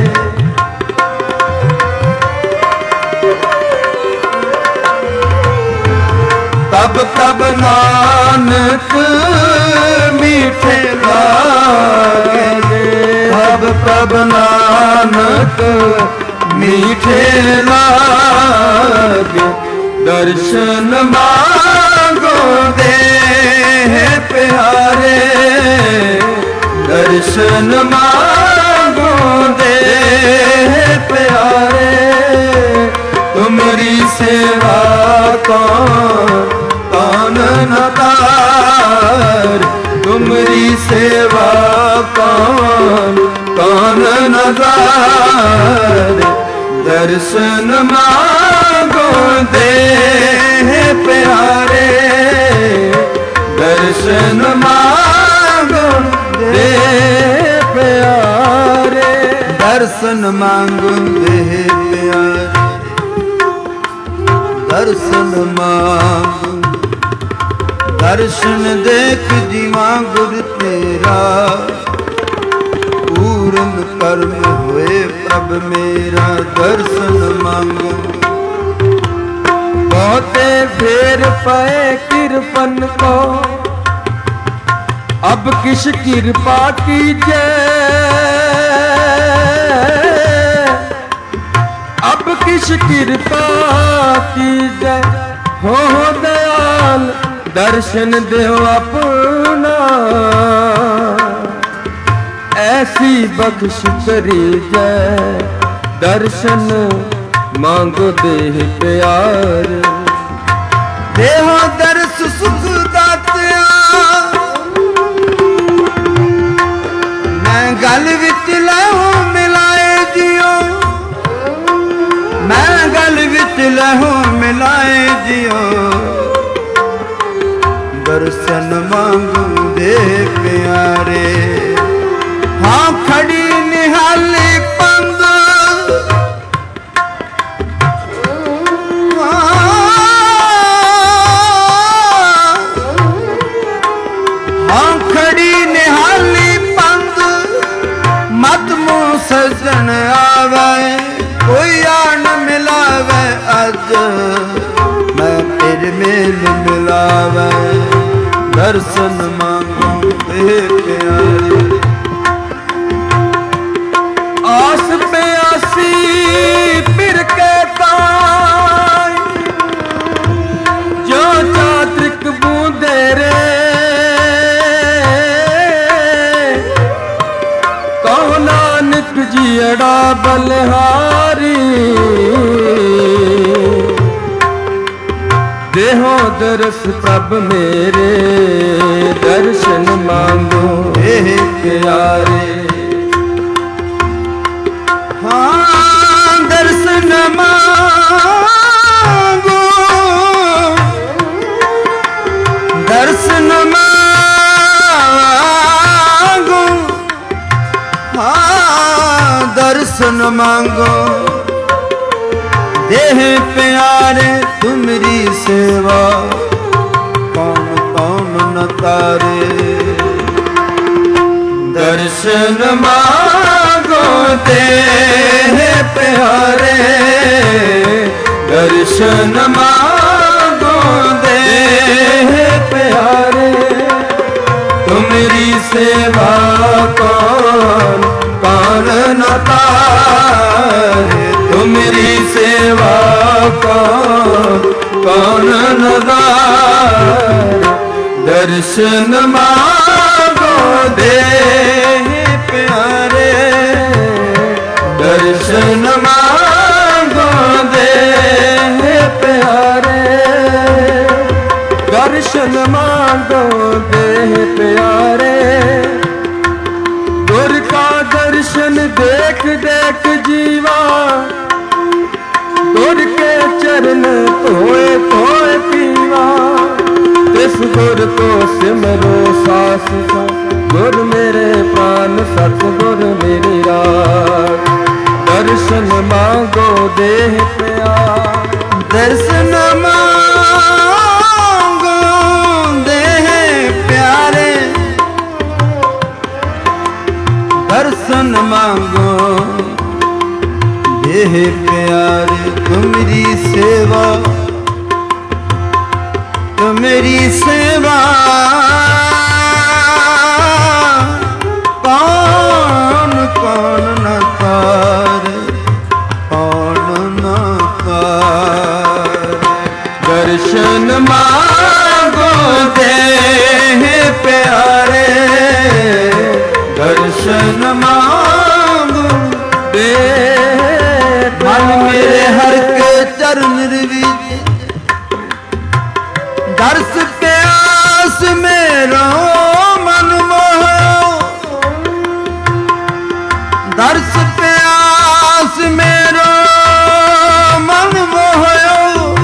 तब तब नानक मीठे लागे, तब तब नानक मीठे लागे। दर्शन मांगो दे प्यारे, दर्शन मांगो दे प्यारे। तुमरी सेवा कौन न तार, तुमरी सेवा कौन न तार। दर्शन मांगो दे प्यारे, दर्शन मांगो दे प्यारे। दर्शन मांगो दे प्यारे, दर्शन मांगो। दर्शन देख जीवा गुर तेरा, पूर्ण कर्म हुए प्रभ मेरा। दर्शन मांगो। बहुते फेर पाए किरपन को, अब किस कृपा कीजे, अब किस कृपा कीजे। हो दयाल दर्शन देव अपना, ऐसी बख्श करी जय दर्शन मांगो देह प्यार। देहो दर्श सुख दातिया मैं गल विच लहू मिलाए जियो, मैं गल विच लहू मिलाए जियो। दर्शन मांगू दे प्यारे हाँ खड़ी निहाली पंद हाँ खड़ी निहाली पंद मत मुँह सजन आवे कोई आन मिलावे अज मैं फिर मेल मिलावे। दर्शन मांगू दे प्यारे आस प्यासी फिर के ताई जो चात्रिक बूंदे रे कहो नानक जियड़ा बलिहारी। देहो दरस प्रभ मेरे दर्शन मांगो हे प्यारे। हाँ दर्शन मांगो दर्शन मांगो हाँ दर्शन मांगो देह प्यारे तुमरी सेवा कौन कौन न तारे। दर्शन मांगो देह प्यारे दर्शन मांगो देह प्यारे। तुमरी सेवा कौन कौन न तारे। तुमरी सेवा कौन न तारे। दर्शन मांगो देह प्यारे दर्शन मांगो देह प्यारे। दर्शन मांगो देह प्यारे। गुर का दर्शन देख देख जीवा गुर के चरण धोए धोए पीवा। तिस गुर को सिमरो सास गुर मेरे प्राण सतगुर मेरी राग। दर्शन मांगो देह प्यार दर्शन मांगो देह प्यारे दर्शन मांगो देह प्यारे। तुमरी सेवा तुमरी सेवा कौन कौन न तारे कौन न तारे। दर्शन मांगो देह प्यारे दर्शन मांगो देह मन मेरे हर के चरण निर्विज दर्श प्यास मेरो मन मोहो। दर्श प्यास मेरो मन मोहो।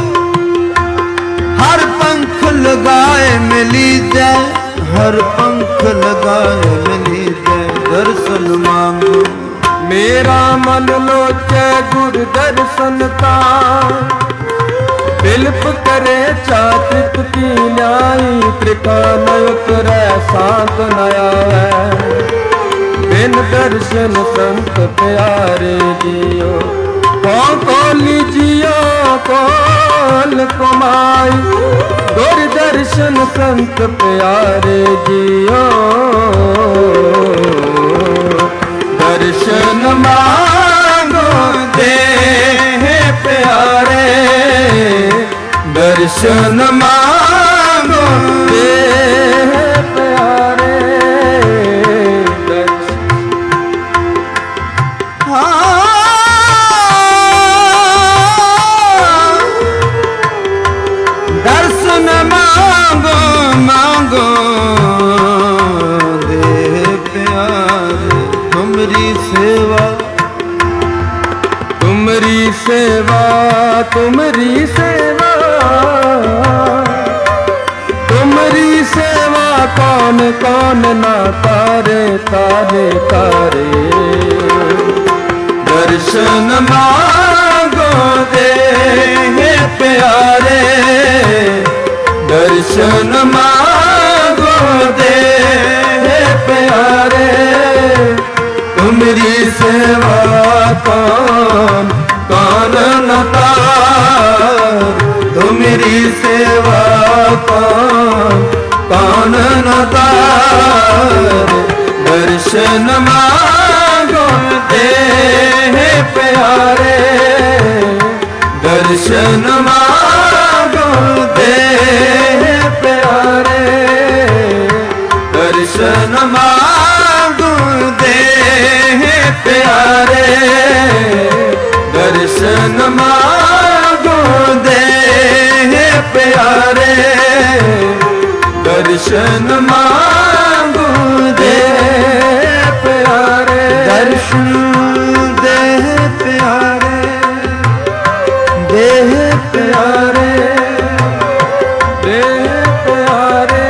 हर पंख लगाए मिली जाए हर पंख लगाए मिली जाए। दर्शन मांगो मेरा मन लोचे गुर दर्शन का। बिलप करे चातिप की न्याई त्रिका न उतरै शांत न आवे। बिन दर्शन संत प्यारे जियो को लीजियो कोल कमाई। गुर दर्शन संत प्यारे जियो दर्शन मांगो देह प्यारे दर्शन मांगो देह प्यारे। हाँ तुमरी सेवा तुमरी सेवा तुमरी सेवा कौन कौन ना तारे तारे तारे। दर्शन मांगो दे प्यारे दर्शन मांगो दे प्यारे। तुमरी सेवा कौन कौन न तार तुमरी सेवा कौन कौन न तार। दर्शन मांगो दे प्यारे दर्शन मांगो दे प्यारे दर्शन मांगो दे प्यारे दर्शन मांगो दे प्यारे दर्शन मांगो दे प्यारे। दर्शन दे प्यारे देह प्यारे देह प्यारे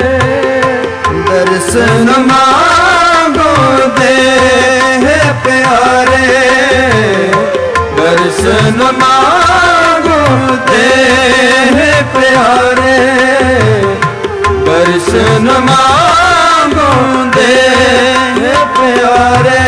दर्शन मांगो दे प्यारे दर्शन मांगो दे प्यारे दर्शन मांगो दे प्यारे।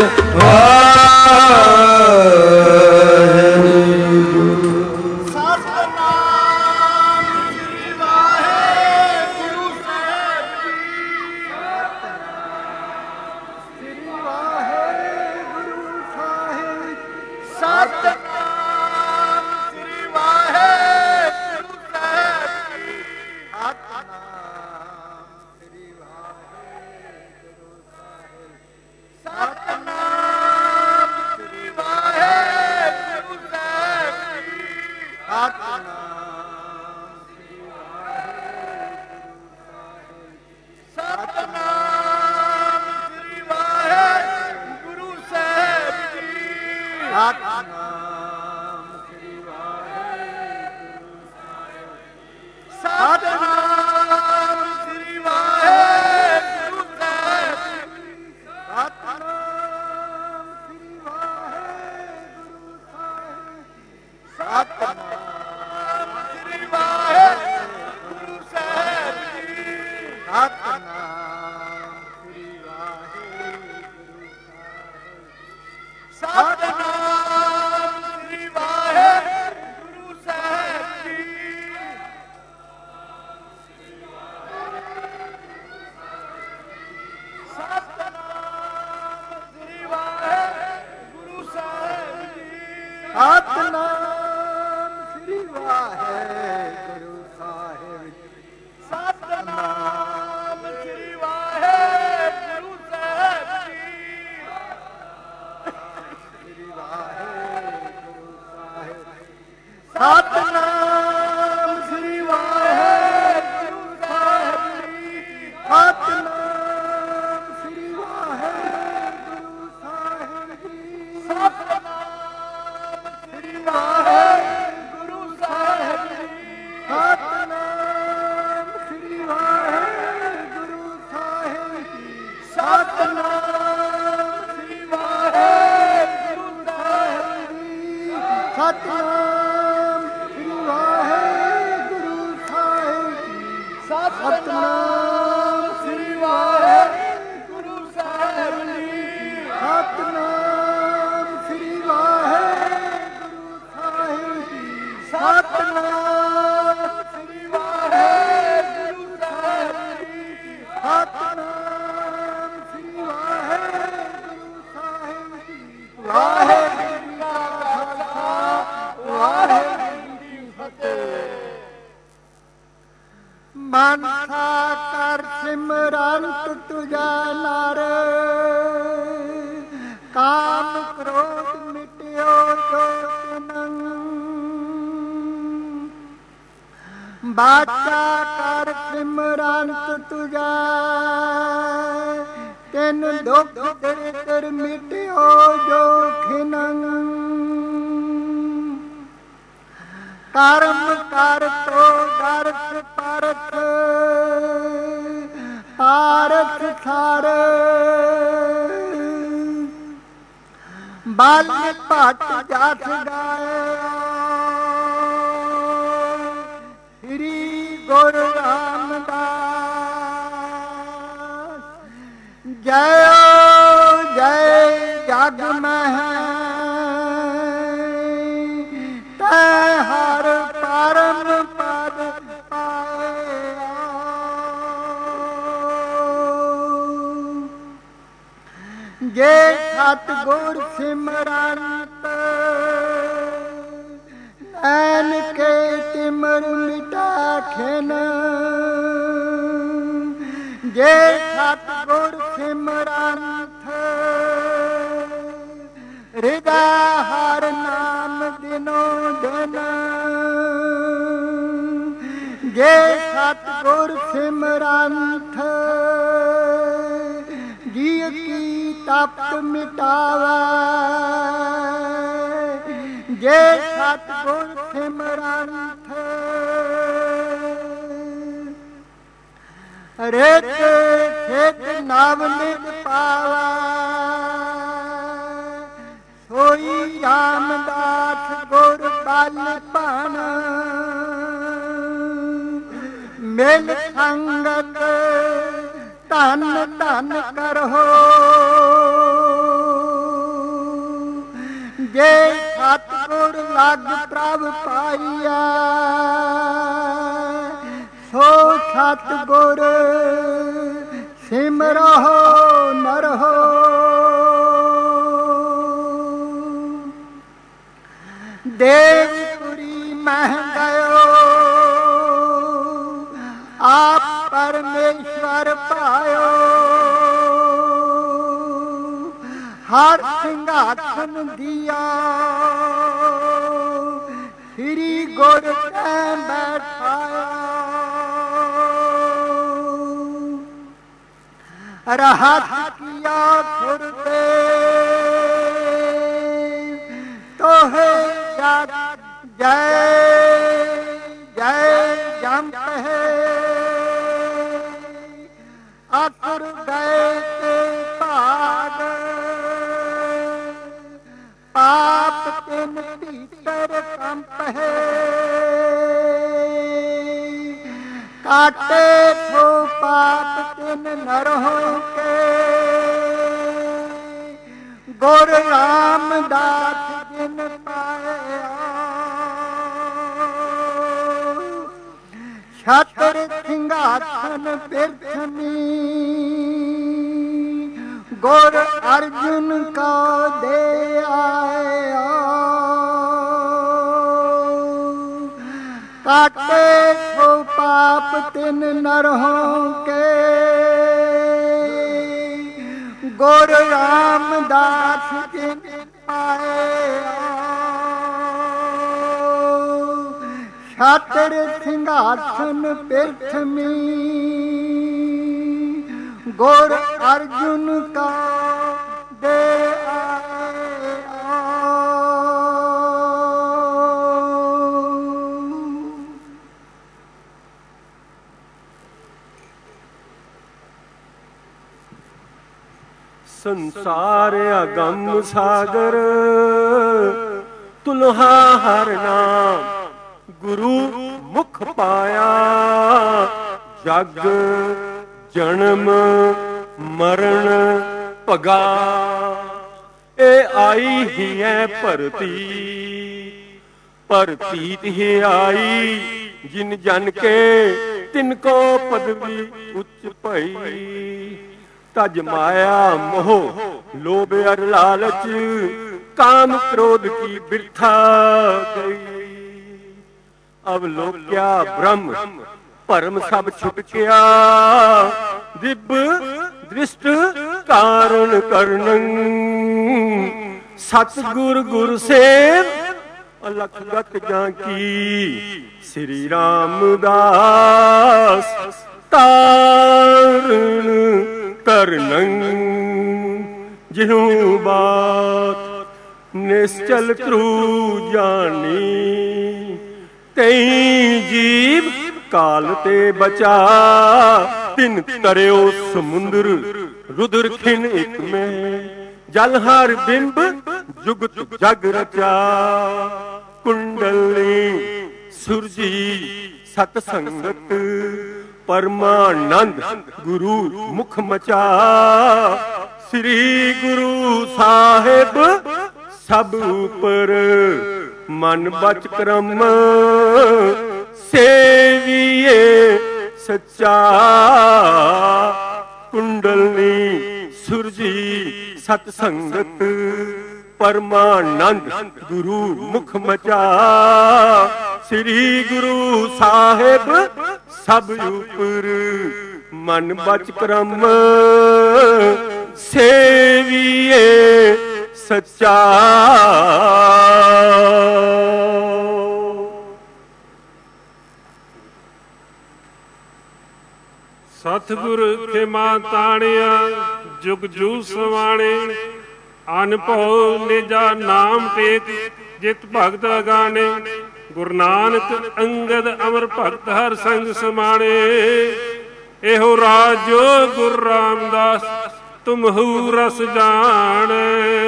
ਮਾਨਸਾ ਕਰ ਸਿਮਰੰਤ ਤੁਝਾ ਨਰ, ਕਾਮ ਕ੍ਰੋਧ ਮਿਟਿਓ ਜੋ ਤਿਨੰ। ਬਾਚਾ ਕਰ ਸਿਮਰੰਤ ਤੁਝਾ, ਤਿਨ ਦੁਖ ਦਰਿਦਰ ਮਿਟਿਓ ਜੋ ਖਿਨੰ ਕਰਮ ਕਰ ਤੋ ਦਰਸ ਪਰਖ ਪਾਰਥ ਥਾਰ ਬਲ ਭਟ ਜਸ ਗਾਇਆ ਸ੍ਰੀ ਗੁਰੂ ਰਾਮਦਾਸ ਜੈ ਜੈ ਜਗ ਮਹਿ ਤੈ ਹਰ ਪਰਮ ਪਦ ਪਾਇਆ ਜੇ ਸਤ ਗੁਰ ਸਿਮਰੰਤ ਨੈਣ ਕੇ ਤਿਮਰ ਮਿਟਾ ਖਿਨ ਜੇ ਸਤ ਗੁਰ ਸਿਮਰੰਤ ਹਿਰਦਾ ਹਰ ਨਾਮ ਦਿਨੋ ਦਿਨ ਜੇ ਸਤ ਗੁਰ ਸਿਮਰੰਤ ਜੀ ਕੀ ਤਪਤ ਮਿਟਾਵੈ ਜੇ ਸਤ ਗੁਰ ਸਿਮਰੰਤ ਰਿਤ ਸਿਧ ਨਵ ਨਿਤ ਪਾਵੈ ਸੋਈ ਰਾਮਦਾਸ ਗੁਰ ਬਲ ਭਾਣ ਮਿਲ ਸੰਗਤ ਧਨ ਧਨ ਕਰੋ ਜੇ ਸਤਿਗੁਰ ਲਗ ਪ੍ਰਭ ਪਾਈਆ ਸੋ ਸਤਿਗੁਰ ਸਿਮਰੋ ਨਰਹੋ ਦੇਵਪੁਰੀ ਮਹਿ ਗਇਓ ਆਪ ਪਰਮੇਸ਼ਵਰ ਪਾਇਓ ਹਰ ਸਿੰਘਾਸਨ ਦੀਆ ਸ੍ਰੀ ਗੁਰ ਕੈ ਬੈਠਾਇਆ ਰਹਤ ਕੀਆ ਸੁਰਤੇ ਤੋਹੇ ਜੈ ਜੈ ਜੰਪ ਹੈ ਅਸੁਰ ਗਏ ਤੇ ਭਾਗ ਪਾਪ ਤਿਨ ਭੀਤਰ ਕੰਪ ਹੈ ਕਾਟੇ ਥੋ ਪਾਪ ਤਿਨ ਨਰਹੁ ਕੇ ਗੁਰ ਰਾਮਦਾਸ ਜਿਨ ਪਾਇਆ ਛਤਰ ਸਿੰਘਾਸਨ ਬਿਰਥਮੀ ਗੁਰ ਅਰਜੁਨ ਕਾ ਦੇ ਆਇਆ ਕਾਟੇ ਥੋ ਪਾਪ ਤਿਨ ਨਰਹੁ ਕੇ ਗੁਰ ਰਾਮਦਾਸ ਜਿਨ ਪਾਇਆ ਛਤਰ ਸਿੰਘਾਸਨ ਬਿਰਥਮੀ ਗੁਰ ਅਰਜੁਨ ਕਾ ਦੇ ਆਇਆ ਸੰਸਾਰ ਅਗੰਮ ਸਾਗਰ ਤੁਲਹਾ ਹਰ ਨਾਮ ਗੁਰੂ ਮੁਖ ਪਾਇਆ ਜਗ ਜਨਮ ਮਰਨ ਭਗਾ ਇਹ ਆਈ ਹੀ ਹੈ ਭਰਤੀ ਹੀ ਆਈ ਜਿਨ ਜਨ ਕੇ ਤਿਨ ਕੋ ਪਦਵੀ ਉੱਚ ਭਈ ਤਜ ਮਾਇਆ ਮੋਹ ਲੋਭ ਅਰ ਲਾਲਚ ਕਾਮ ਕ੍ਰੋਧ ਕੀ ਬਿਰਥਾ ਗਈ ਅਬ ਲੋਕਿਆ ਬ੍ਰਹਮ ਭਰਮ ਸਭ ਛੁਟਕਿਆ ਦਿਬ ਦ੍ਰਿਸ਼ਟ ਕਾਰਨ ਕਰਨੰ ਸਤਿਗੁਰ ਗੁਰ ਸੇਵ ਅਲਖ ਗਤ ਜਾਂ ਕੀ ਸ੍ਰੀ ਰਾਮਦਾਸ ਤਾਰਨ ਤਰਨੰ ਜਿਉ ਬਾਤ ਨਿਸ਼ਚਲ ਕਰੂ ਜਾਣੀ। ਤਈ ਜੀਵ ਕਾਲ ਤੇ ਬਚਾ ਤਿਨ ਤਰਿਓ ਸਮੁੰਦਰ ਰੁਦਰ ਖਿਨ ਇਕ ਮੈਂ। ਜਲ ਹਰ ਬਿੰਬ ਜੁਗਤ ਜਗ ਰਚਾ ਕੁੰਡਲੀ ਸੁਰਜੀ ਸਤ ਸੰਗਤ ਪਰਮਾਨੰਦ ਗੁਰੂ ਮੁਖ ਮਚਾ। ਸ੍ਰੀ ਗੁਰੂ ਸਾਹਿਬ ਸਭ ਉਪਰ ਮਨ ਬਚ ਕਰਮ ਸੇਵੀਏ ਸੱਚਾ। ਕੁੰਡਲਨੀ ਸੁਰਜੀ ਸਤ ਸੰਗਤ ਪਰਮਾਨੰਦ ਗੁਰੂ ਮੁਖ ਮਚਾ। ਸ੍ਰੀ ਗੁਰੂ ਸਾਹਿਬ ਸਭ ਉਪਰ ਮਨ ਬਚ ਕਰਮ ਸੇਵੀਏ ਸੱਚਾ। ਸਤਿਗੁਰ ਖਿਮਾ ਤਾਣਿਆ ਜੁਗ ਜੂ ਸਵਾਣੇ। ਅਨਭਉ ਨਿਜਾ ਨਾਮ ਟੇਕ ਜਿਤ ਭਗਤ ਗਾਣੇ। ਗੁਰੂ ਨਾਨਕ ਅੰਗਦ ਅਮਰ ਭਗਤ ਹਰ ਸੰਗ ਸਮਾਣੇ। ਇਹੋ ਰਾਜੋ ਗੁਰੂ ਰਾਮਦਾਸ ਤੁਮਹੂ ਰਸ ਜਾਣੇ।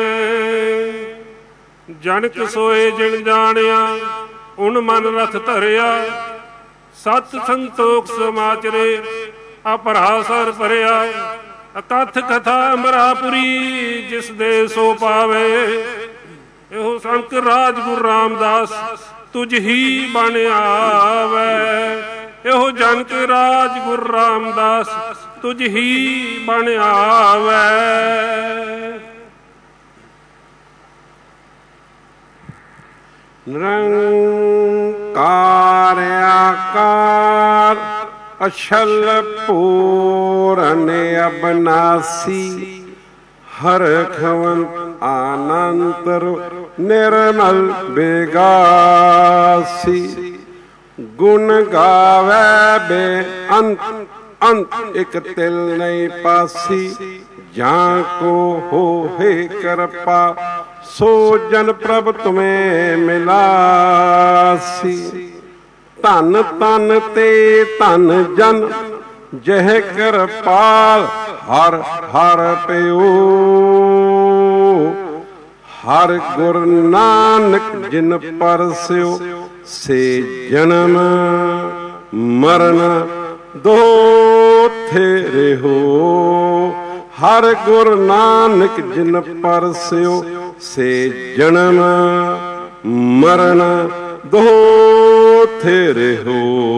ਜਨਕ ਸੋਏ ਜਿਣ ਜਾਣਿਆ ਉਨ ਮਨ ਰਥ ਧਰਿਆ। ਸਤ ਸੰਤੋਖ ਸਮਾਚਰੇ ਅਪਰਾਸਰ ਭਰਿਆ। ਅਕਥ ਕਥਾ ਅਮਰਾਪੁਰੀ ਜਿਸ ਦੇ ਸੋ ਪਾਵੇ। ਇਹੋ ਸੰਕ ਰਾਜ ਗੁਰੂ ਰਾਮਦਾਸ ਤੁਝ ਹੀ ਬਣ ਆਵੇ। ਇਹੋ ਜਨਕ ਰਾਜ ਗੁਰੂ ਰਾਮਦਾਸ ਤੁਝ ਹੀ ਬਣ ਆਵੇ। ਨਿਰੰਕਾਰ ਆਕਾਰ ਅਛਲ ਪੂਰਨ ਅਬਨਾਸੀ। ਹਰ ਖਵਨ ਆਨੰਤਰ ਨਿਰਮਲ ਬੇਗਾਸੀ। ਗੁਣ ਗਾਵੇ ਬੇ ਅੰਤ ਅੰਤ ਇਕ ਤਿਲ ਨਹੀਂ ਪਾਸੀ। ਜਾਂ ਕੋ ਹੋਏ ਕਿਰਪਾ ਸੋ ਜਨ ਪ੍ਰਭ ਤੁਮੇ ਮਿਲਾਸੀ। ਧਨ ਤਨ ਤੇ ਧਨ ਜਨ ਜਹ ਕਿਰਪਾਲ ਹਰ ਹਰ ਪਿਓ। ਹਰ ਗੁਰ ਨਾਨਕ ਜਿਨ ਪਰਸਿਓ ਸੇ ਜਨਮ ਮਰਨ ਦੋ ਥੇਰੇ ਹੋ। ਹਰ ਗੁਰ ਨਾਨਕ ਜਿਨ ਪਰਸਿਓ ਸੇ ਜਨਮ ਮਰਨ ਦੋ ਥੇਰੇ ਹੋ।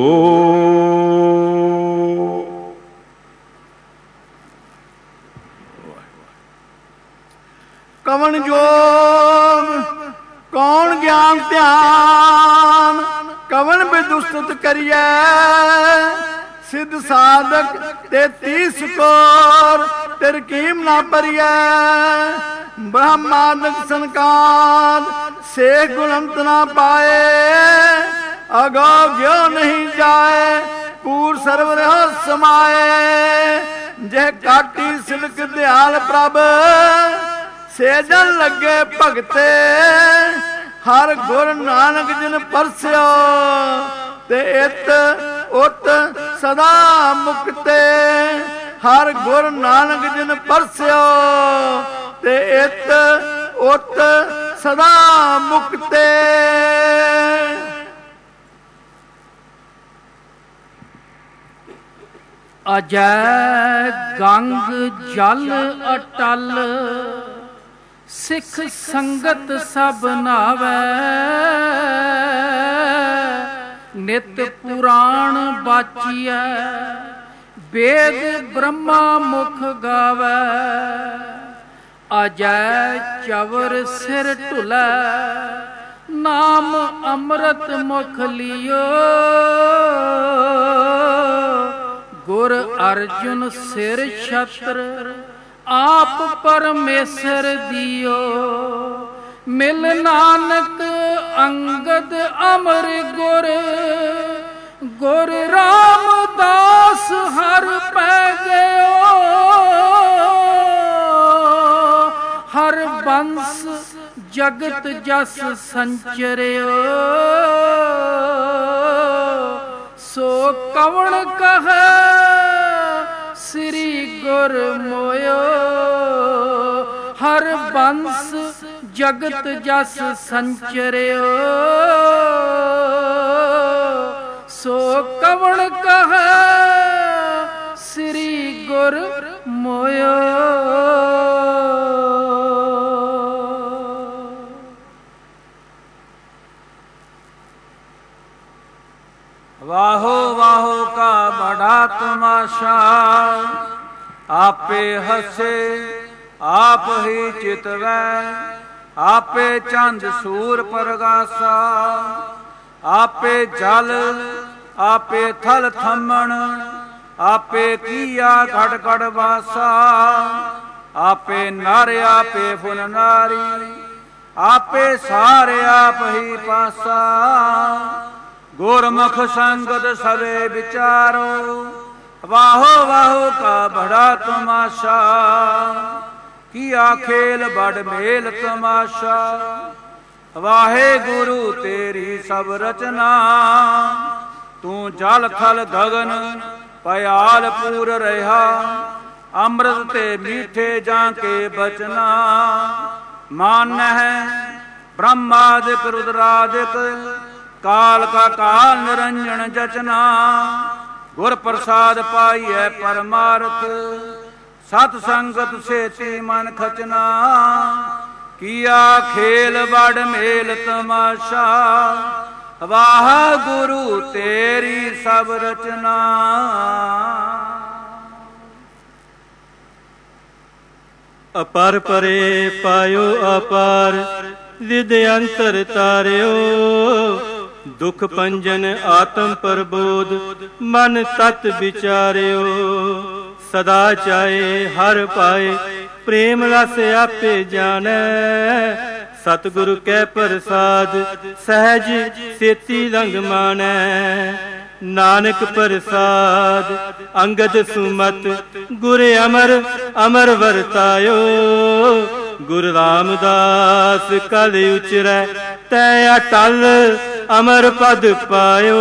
ਕਵਣ ਜੋਗ ਕੌਣ ਗਿਆਨ ਧਿਆਨ। ਕਵਣ ਬਿਦੁਸਤ ਕਰੀਐ ਸਿੱਧ ਸਾਧਕ 33 ਕੋਰ ਤਰਕੀਮ ਨਾ ਭਰੀਐ। ਬ੍ਰਹਮਾਦਿਕ ਸੰਕਾਦ ਸੇ ਗੁਣੰਤ ਨਾ ਪਾਏ। ਅਗੋ ਗਿਓ ਨਹੀਂ ਜਾਏ ਪੂਰ ਸਰਵ ਰਹਿ ਸਮਾਏ। ਜੇ ਕਾਟੀ ਸਿਲਕ ਦਿਆਲ ਪ੍ਰਭ ਸੇ ਜਨ ਲੱਗੇ ਭਗਤੇ। ਹਰ ਗੁਰ ਨਾਨਕ ਜਿਨ ਪਰਸਿਓ ਤੇ ਇਤ ਉਤ ਸਦਾ ਮੁਕਤੇ। ਹਰ ਗੁਰ ਨਾਨਕ ਜਿਨ ਪਰਸਿਓ ਤੇ ਇਤ ਉਤ ਸਦਾ ਮੁਕਤੇ। ਅਜੈ ਗੰਗ ਜਲ ਅਟਲ ਸਿੱਖ ਸੰਗਤ ਸਭ ਨਾਵੈ। ਨਿਤ ਪੁਰਾਣ ਬਾਚੀਐ ਵੇਦ ਬ੍ਰਹਮਾ ਮੁਖ ਗਾਵੈ। ਅਜੈ ਚਵਰ ਸਿਰ ਢੁਲੈ ਨਾਮ ਅੰਮ੍ਰਿਤ ਮੁਖ ਲਿਓ। ਗੁਰ ਅਰਜੁਨ ਸਿਰ ਛਤਰ ਆਪ ਪਰਮੇਸ਼ਰ ਦਿਓ। ਮਿਲ ਨਾਨਕ ਅੰਗਦ ਅਮਰ ਗੁਰ। ਗੁਰ ਰਾਮਦਾਸ ਹਰ ਪੈ ਗਇਓ। ਬੰਸ ਜਗਤ ਜਸ ਸੰਚਰਿਓ ਸੋ ਕਵਣ ਕਹੈ ਸ੍ਰੀ ਗੁਰ ਮੋਇਓ ਹਰ ਬੰਸ ਜਗਤ ਜਸ ਸੰਚਰਿਓ ਸੋ ਕਵਣ ਕਹੈ ਸ੍ਰੀ ਗੁਰ ਮੋਇਓ। ਵਾਹੋ ਵਾਹੋ ਕਾ ਬੜਾ ਤਮਾਸ਼ਾ ਆਪੇ ਹਸੇ ਆਪ ਹੀ ਚਿਤਵੈ ਆਪੇ ਚੰਦ ਸੂਰ ਪ੍ਰਗਾਸਾ ਆਪੇ ਜਲ ਆਪੇ ਥਲ ਥੰਮਣ ਆਪੇ ਕੀਆ ਘੜ ਘੜ ਵਾਸਾ ਆਪੇ ਨਰ ਆਪੇ ਫੁਨ ਨਾਰੀ ਆਪੇ ਸਾਰੇ ਆਪ ਹੀ ਪਾਸਾ ਗੁਰਮੁਖ ਸੰਗਤ ਸਵੇ ਵਿਚਾਰੋ ਵਾਹੋ ਵਾਹੋ ਕਾ ਬੜਾ ਤਮਾਸ਼ਾ ਕੀਆ ਖੇਲ ਬੜ ਮੇਲ ਤਮਾਸ਼ਾ ਵਾਹਿਗੁਰੂ ਤੇਰੀ ਸਭ ਰਚਨਾ ਤੂੰ ਜਲ ਥਲ ਗਗਨ ਪਿਆਲ ਪੂਰ ਰਹਾ ਅੰਮ੍ਰਿਤ ਤੇ ਮੀਠੇ ਜਾਂ ਕੇ ਬਚਨਾ ਮਾਨਹਿ ਬ੍ਰਹਮਾਦਿਕ ਰੁਦਰਾਦਿਕ ਕਾਲ ਕਾ ਕਾਲ ਨਿਰੰਜਨ ਜਚਨਾ ਗੁਰ ਪ੍ਰਸਾਦ ਪਾਈਐ ਪਰਮਾਰਥ ਸਤ ਸੰਗਤ ਸੇਤੀ ਮਨ ਖਚਨਾ ਕੀਆ ਖੇਲ ਬੜ ਮੇਲ ਤਮਾਸ਼ਾ ਵਾਹਿਗੁਰੂ ਤੇਰੀ ਸਭ ਰਚਨਾ। ਅਪਰ ਪਰੇ ਪਾਇਓ ਅਪਾਰ ਵਿਦ ਅੰਤਰ ਤਾਰਿਓ ਦੁਖ ਪੰਜਨ ਆਤਮ ਪ੍ਰਬੋਧ ਮਨ ਤਤ ਵਿਚਾਰਿਓ ਸਦਾ ਚਾਏ ਹਰ ਪਾਏ ਪ੍ਰੇਮ ਰਸ ਆਪੇ ਜਾਣੈ ਸਤਿਗੁਰੂ ਕੈ ਪ੍ਰਸਾਦ ਸਹਿਜ ਸੇਤੀ ਲੰਘ ਮਾਣੈ ਨਾਨਕ ਪ੍ਰਸਾਦ ਅੰਗਦ ਸੁਮਤ ਗੁਰ ਅਮਰ ਅਮਰ ਵਰਤਾਇਓ ਗੁਰੂ ਰਾਮਦਾਸ ਕਲ ਉਚਰੈ ਤੈ ਅਟਲ ਅਮਰ ਪਦ ਪਾਇਓ।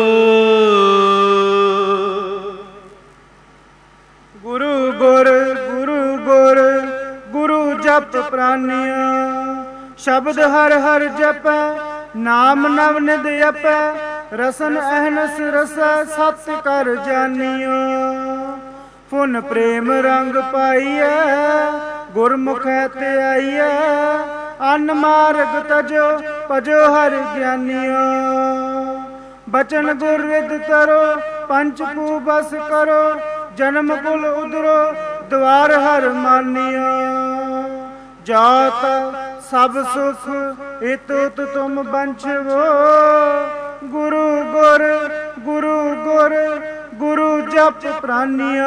ਗੁਰੂ ਗੁਰ ਗੁਰੂ ਗੁਰ ਗੁਰੂ ਜਪ ਪ੍ਰਾਨਿਆ ਸ਼ਬਦ ਹਰ ਹਰ ਜਪੈ ਨਾਮ ਨਵ ਨਿਧ ਜਪੈ ਰਸਨ ਅਹਨਸ ਰਸੈ ਸਤ ਕਰ ਜਾਣਿਓ ਫੁਨ ਪ੍ਰੇਮ ਰੰਗ ਪਾਈਐ ਗੁਰਮੁਖੈ ਤੇ ਆਈਐ ਅਨ ਮਾਰਗ ਤਜੋ ਭਜੋ ਹਰਿ ਗਿਆਨੀਓ ਬਚਨ ਗੁਰ ਰਿਦ ਤਰੋ ਪੰਚ ਪੂ ਬਸ ਕਰੋ ਜਨਮ ਕੁਲ ਉਦਰੋ ਦਵਾਰ ਹਰ ਮਾਨਿਓ ਜਾਤ ਸਭ ਸੁਖ ਇਤੁਤ ਤੁਮ ਬੰਛਵੋ ਗੁਰੂ ਗੁਰ ਗੁਰੂ ਗੁਰ ਗੁਰੂ ਜਪ ਪ੍ਰਾਨਿਓ।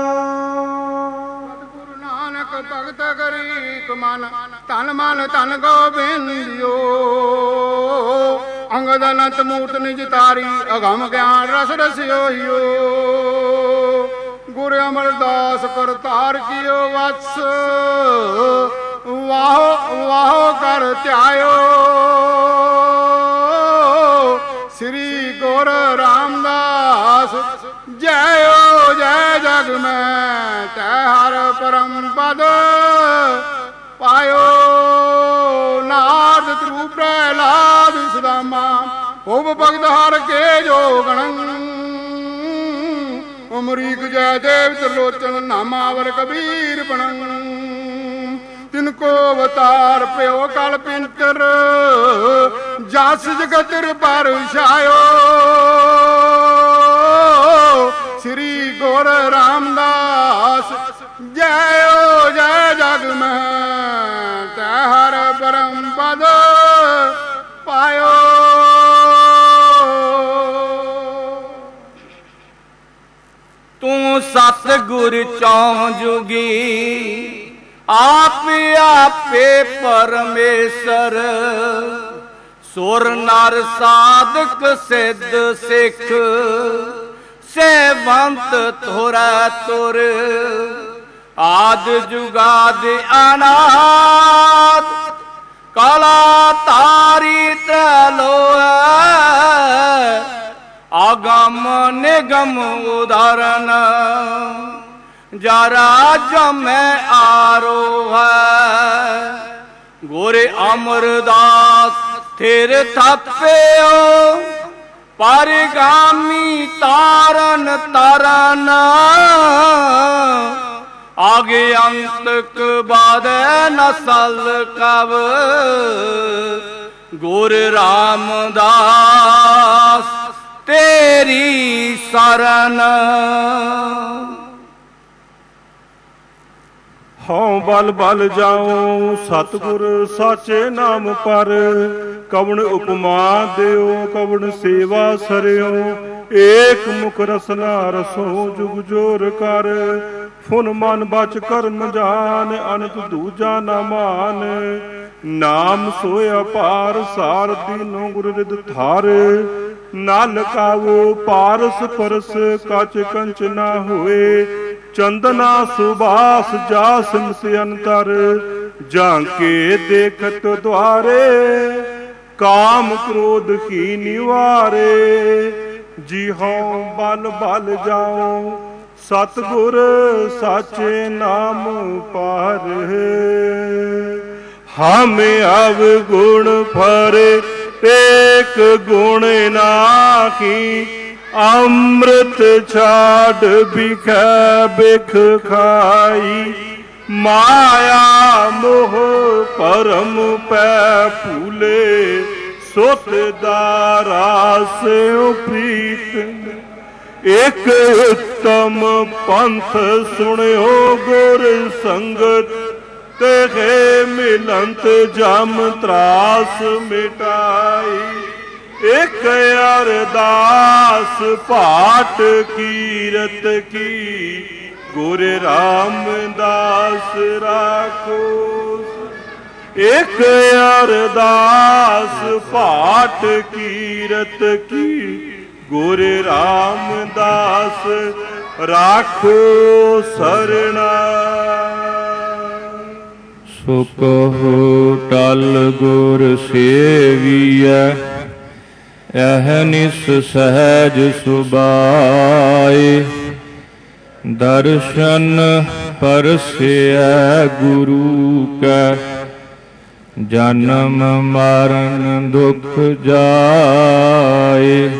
ਸਤਿਗੁਰੂ ਨਾਨਕ ਭਗਤ ਗਰੀਕ ਮਨ ਤਨ ਮਨ ਧਨ ਗੋਬਿੰਦਿਓ ਅੰਗਦ ਅਨੰਤ ਮੂਰਤ ਨਿਜ ਤਾਰੀ ਅਗਮ ਗਿਆਨ ਰਸ ਰਸਿਓਈਓ ਗੁਰ ਅਮਰਦਾਸ ਕਰਤਾਰ ਕੀਓ ਵਤਸ ਵਾਹੋ ਵਾਹੋ ਕਰ ਧਿਆਇਓ ਸ੍ਰੀ ਗੁਰ ਰਾਮਦਾਸ ਜੈਓ ਜੈ ਜਗ ਮੈਂ ਤੈ ਹਰ ਪਰਮ ਪਦ ਪਾਇਓ ਨਾਦ ਤਰੂ ਪ੍ਰਹਿਲਾਦ ਸੁਦਾਮਾ ਹੋਵ ਭਗਤ ਹਰ ਕੇ ਜੋ ਗਣੰ ਅਮਰੀਕ ਜੈ ਦੇਵ ਤ੍ਰਿਲੋਚਨ ਨਾਮਾਵਰ ਕਬੀਰ ਬਣੰ ਤਿਨ ਕੋ ਅਵਤਾਰ ਪਿਓ ਕਲ ਪਿੰਤਰ ਜਸ ਜਗਤਿਰ ਪਰ ਛਾਇਓ ਸ੍ਰੀ ਗੁਰ ਰਾਮਦਾਸ ਜੈਓ ਜੈ ਜਗ ਮਹਿ ਤੈ ਹਰ ਪਰਮ ਪਦ ਪਾਇਓ। ਤੂੰ ਸਤਿਗੁਰ ਚੌਂ ਜੁਗੀ ਆਪ ਆਪੇ ਪਰਮੇਸ਼ਰ ਸੁਰ ਨਰ ਸਾਧਕ ਸਿੱਧ ਸਿੱਖ ਸੇਵੰਤ ਤੁਰੈ ਤੁਰ ਆਦ ਜੁਗਾਦ ਅਨਾਦ ਕਾਲਾ ਤਾਰੀ ਤ੍ਰੈਲੋਐ ਆਗਮ ਨਿਗਮ ਉਦਾਰਨ ਜਾਰਾ ਜਮੈ ਆਰੋ ਹੈ ਗੋਰੇ ਅਮਰਦਾਸ ਥਿਰ ਥਾਪਿਓ ਪਰਗਾਮੀ ਤਾਰਨ ਤਾਰਨ ਆਗੇ ਅੰਤਕ ਬਾਦੈ ਨਸਲ ਕਵ ਗੁਰ ਰਾਮਦਾਸ ਤੇਰੀ ਸਰਨ ਹਉ ਬਲ ਬਲ ਜਾਉ ਸਤਿਗੁਰ ਸਾਚੇ ਨਾਮ ਪਰ ਕਵਣ ਉਪਮਾ ਦਿਓ ਕਵਣ ਸੇਵਾ ਸਰਿਓ ਏਕ ਮੁਖ ਰਸਨਾ ਰਸੋ ਜੁਗ ਜੋਰ ਕਰ ਫੁਨ ਮਨ ਬਚ ਕਰਮ ਜਾਨ ਅਨੰਤ ਦੂਜਾ ਨਾ ਮਾਨ ਨਾਮ ਸੋਇਆ ਪਾਰ ਸਾਰ ਦੀਨੋ ਗੁਰ ਰਿਦ ਥਾਰ ਨਾਲ ਕਾਵੋ ਪਾਰਸ ਪਰਸ ਕਚ ਕੰਚ ਨਾ ਹੋਏ ਚੰਦਨਾ ਸੁਬਾਸ ਜਾ ਸਿਮਸ ਅੰਤਰ ਜਾਂਕੇ ਦੇਖਤ ਦੁਆਰੇ ਕਾਮ ਕ੍ਰੋਧ ਕੀ ਨਿਵਾਰੇ ਜੀ ਹਉ ਬਲ ਬਲ ਜਾਉ ਸਤਿਗੁਰ ਸਾਚੇ ਨਾਮ ਪਾਰ ਹਮ ਅਵਗੁਣ ਫਰੇ ਏਕ ਗੁਣ ਨਾਹੀ ਅੰਮ੍ਰਿਤ ਛਾੜ ਬਿਖੈ ਬਿਖ ਖਾਈ ਮਾਇਆ ਮੋਹ ਪਰਮ ਪੈ ਭੂਲੇ ਸੁਤ ਦਾ ਰਾਸ ਪ੍ਰੀਤ ਇਕ ਉਤਮ ਪੰਥ ਸੁਣਿਓ ਗੁਰ ਸੰਗਤ ਤੇ ਮਿਲੰਤ ਜਮ ਤਰਾਸ ਮਿਟਾਈ ਇਕ ਅਰਦਾਸ ਪਾਠ ਕੀਰਤ ਕੀ ਗੁਰ ਰਾਮਦਾਸ ਰਾਖੋ ਇਕ ਅਰਦਾਸ ਪਾਠ ਕੀਰਤ ਕੀ ਗੁਰ ਰਾਮਦਾਸ ਰਾਖੋ ਸਰਣਾ ਸੋ ਕਹੋ ਟਲ ਗੁਰ ਸੇਵੀਐ ਅਹਨਿਸ ਸਹਿਜ ਸੁਬਾਏ ਦਰਸ਼ਨ ਪਰਸਿਐ ਗੁਰੂ ਕੈ ਜਨਮ ਮਰਨ ਦੁਖ ਜਾਏ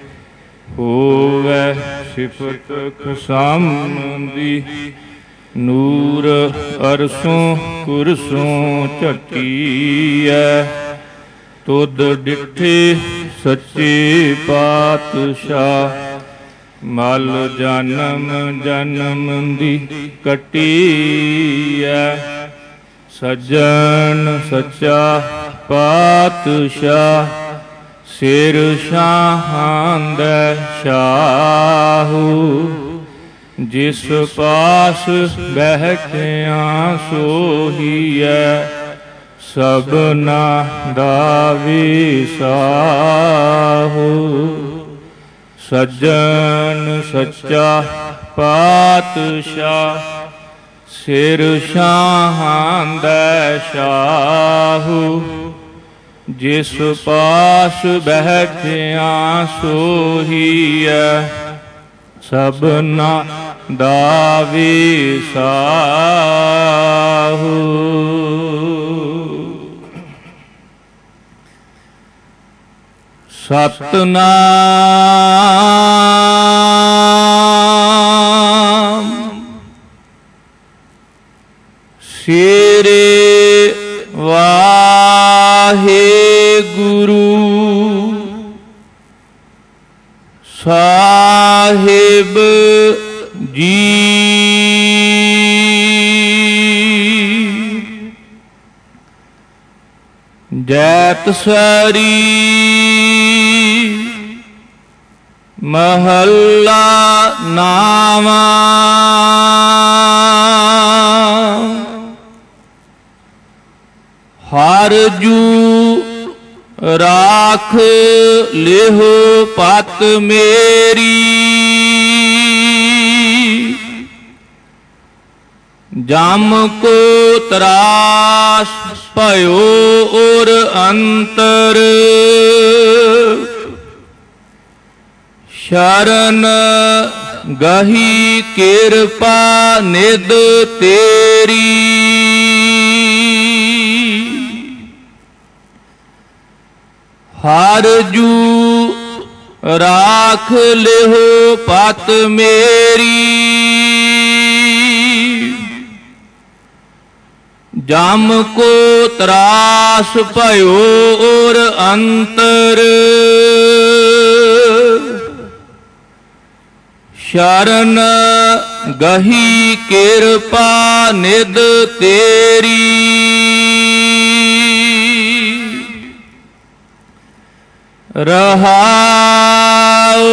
ਹੋਵੈ ਸਿਫਤ ਖਸਮਦੀ ਨੂਰ ਅਰਸੋਂ ਕੁਰਸੋਂ ਝਟੀਐ ਤੁਧ ਡਿਠੇ ਸੱਚੇ ਪਾਤਸ਼ਾਹ ਮਲ ਜਨਮ ਜਨਮ ਦੀ ਕੱਟੀਐ ਸੱਜਣ ਸੱਚਾ ਪਾਤਸ਼ਾਹ ਸਿਰ ਸ਼ਾਹਾਂਦੈ ਸ਼ਾਹੂ ਜਿਸ ਪਾਸ ਬਹਿਠਿਆ ਸੋਹੀਐ ਸਭਨਾ ਦਾ ਵਿਸਾਹੂ ਸੱਜਣ ਸੱਚਾ ਪਾਤਸ਼ਾਹ ਸਿਰ ਸ਼ਾਹਾਂਦੈ ਸ਼ਾਹੂ ਜਿਸ ਪਾਸ ਬਹਿਠਿਆ ਸੋਹੀਐ ਸਭਨਾ ਦਾ ਵਿਸਾਹੂ ਸਤਨਾਮ ਸ੍ਰੀ ਵਾਹਿਗੁਰੂ ਸਾਹਿਬ ਜੀ ਜੈਤ ਸਰੀ ਮਹੱਲਾ ਨਾਵਾ ਹਰ ਜੂ ਰਾਖ ਲਿਹੋ ਪਤ ਮੇਰੀ ਜਮ ਕੋ ਤਰਾਸ ਭਇਓ ਔਰ ਅੰਤਰ ਸ਼ਰਨ ਗਹੀ ਕਿਰਪਾ ਨਿਧ ਤੇਰੀ ਹਰ ਜੂ ਰਾਖ ਲਿਹੋ ਪਤ ਮੇਰੀ ਜਮ ਕੋ ਤਰਾਸ ਭਇਓ ਔਰ ਅੰਤਰ ਸ਼ਰਨ ਗਹੀ ਕਿਰਪਾ ਨਿਧ ਤੇਰੀ ਰਹਾਉ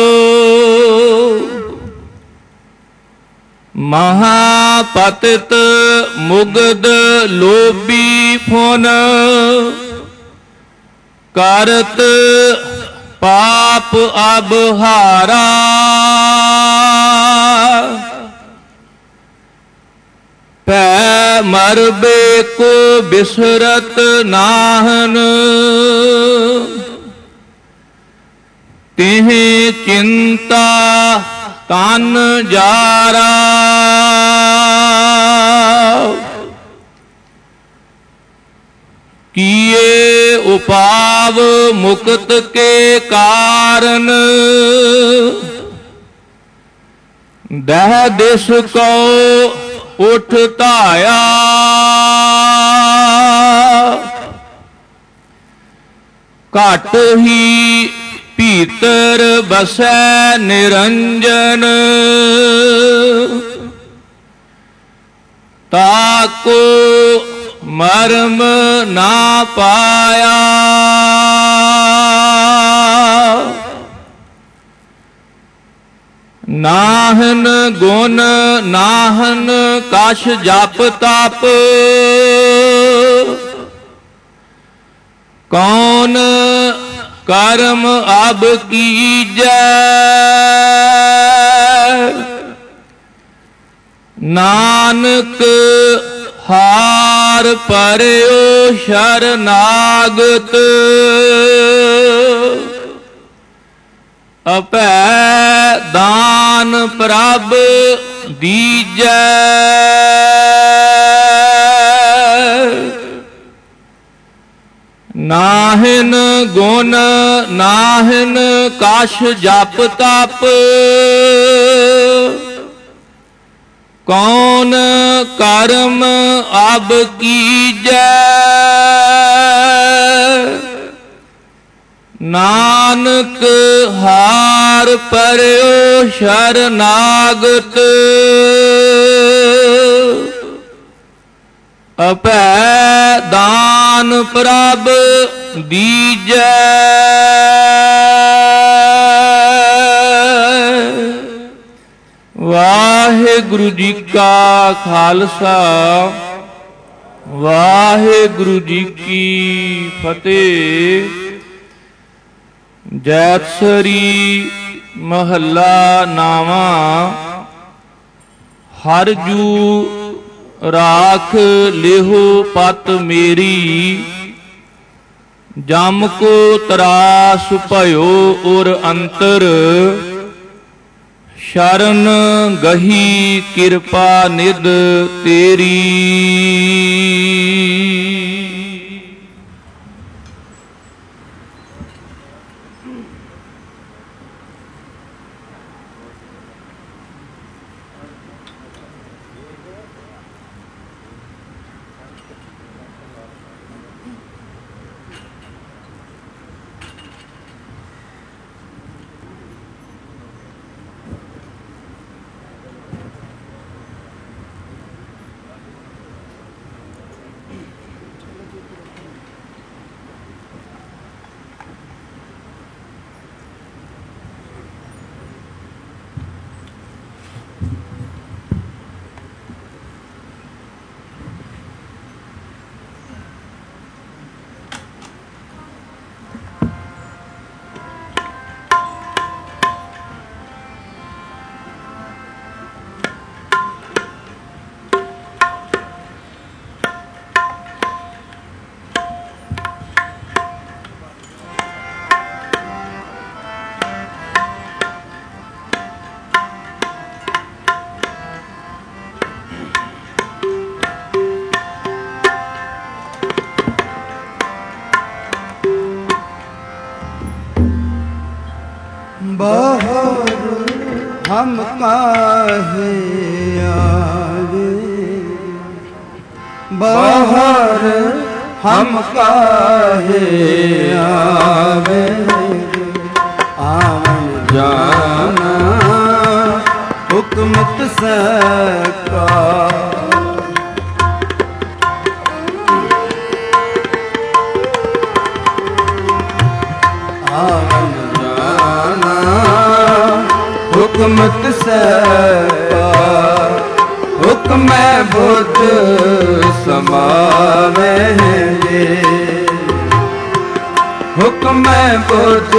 ਮਹਾਪਤਿਤ ਮੁਗਧ ਲੋਭੀ ਫੁਨ ਕਰਤ ਪਾਪ ਅਬਹਾਰਾ ਭੈ ਮਰਬੇ ਕੋ ਬਿਸਰਤ ਨਾਹਨ ਤਿਹ ਚਿੰਤਾ ਤਨ ਜਾਰਾ ਕੀਏ ਉਪਾਵ ਮੁਕਤ ਕੇ ਕਾਰਨ ਦਹਿ ਦਿਸ ਕੋ ਉਠ ਧਾਇਆ ਘਟ ਹੀ ਭੀਤਰ ਬਸੈ ਨਿਰੰਜਨ ਤਾਕੋ ਮਰਮ ਨਾ ਪਾਇਆ ਨਾਹਨ ਗੁਣ ਨਾਹਨ ਕਛ ਜਪ ਤਪ ਕੌਣ ਕਰਮ ਅਬ ਕੀਜੈ ਨਾਨਕ ਹਾਰ ਪਰਿਓ ਸ਼ਰਨਾਗਤ ਅਭੈ ਦਾਨ ਪ੍ਰਭ ਦੀਜੈ ਨਾਹਿਨ ਗੁਣ ਨਾਹਿਨ ਕਛ ਜਪ ਤਪ ਕੌਣ ਕਰਮ ਅਬ ਕੀਜੈ ਨਾਨਕ ਹਾਰ ਪਰਿਓ ਸ਼ਰਨਾਗਤ ਅਭੈ ਦਾਨ ਪ੍ਰਭ ਦੀਜੈ ਵਾਹਿਗੁਰੂ ਜੀ ਕਾ ਖਾਲਸਾ ਵਾਹਿਗੁਰੂ ਜੀ ਕੀ ਫਤਿਹ। ਜੈਤਸਰੀ ਮਹੱਲਾ ਨਾਵਾਂ। ਹਰ ਜੂ ਰਾਖ ਲਿਹੋ ਪਤ ਮੇਰੀ, ਜਮ ਕੋ ਤਰਾਸ ਭਇਓ ਔਰ ਅੰਤਰ, ਸ਼ਰਨ ਗਹੀ ਕਿਰਪਾ ਨਿਧ ਤੇਰੀ। बाहर हम काहे आवे, बाहर हम काहे आवे, आवन जाना हुक्म तुझसे का। आवन जाना हुक्म तुझसे का, हुक्म बुध समावेंगे, हुक्म बुध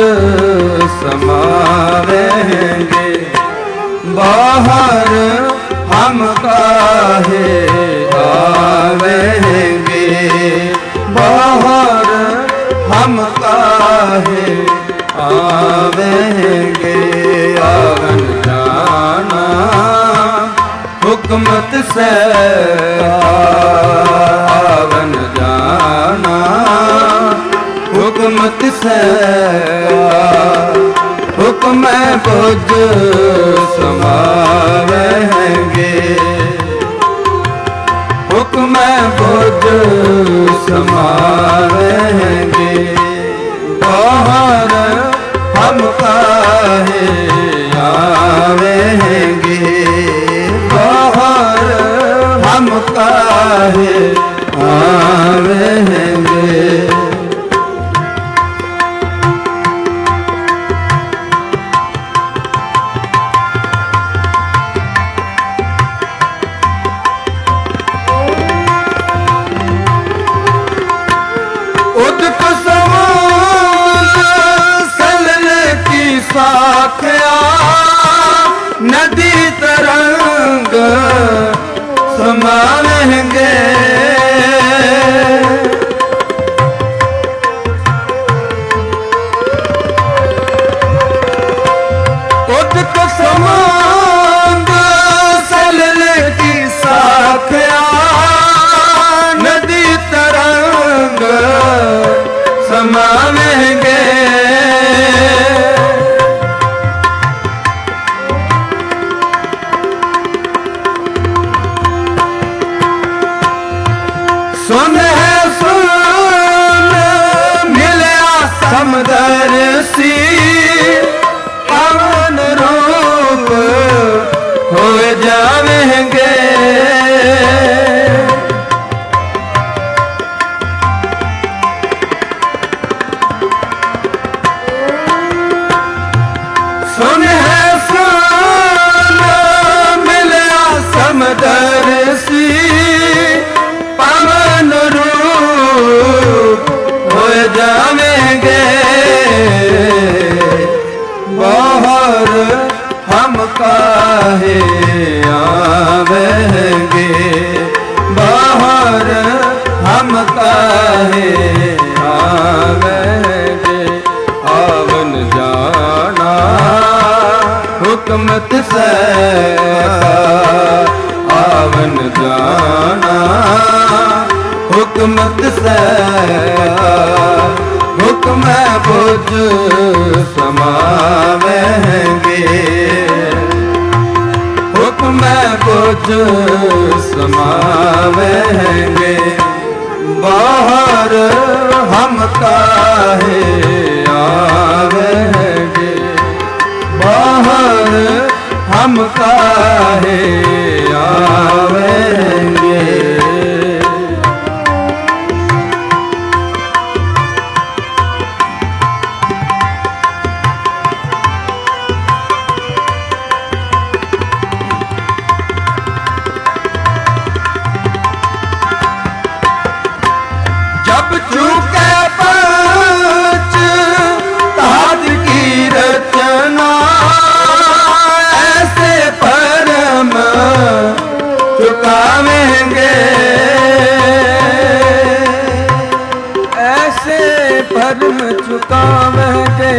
समावेंगे, बाहर हम काहे आवेंगे, बाहर हम काहे आवेंगे, आवन जाना हुक्मत से, आवन जाना हुक्मत से, हुक्म बुध समावेंगे, हुक्म बुध समावेंगे, बाहर हम काहे आवेंगे, बाहर हम काहे आवेंगे। साखिया नदी तरंग समावेंगे, उदक समुंद सलल की साखिया नदी तरंग समावेंगे, सुन है सुन मिलया समदर्शी, पवन रूप हो जावेंगे, सुन है सुन मिलया समदर्शी, पवन रूप हो जावेंगे, बाहर हम काहे आवेंगे, बाहर हम काहे आवेंगे, आवन जाना हुक्मत से, आवन जाना हुक्मत से, हुक्म बुध समावेंगे, हुक्म बुध समावेंगे, बाहर हम काहे आवेंगे, बाहर हम काहे आवेंगे। जब चूके पंच ताज की रचना, ऐसे परम चुकावेंगे, ऐसे परम चुकावेंगे,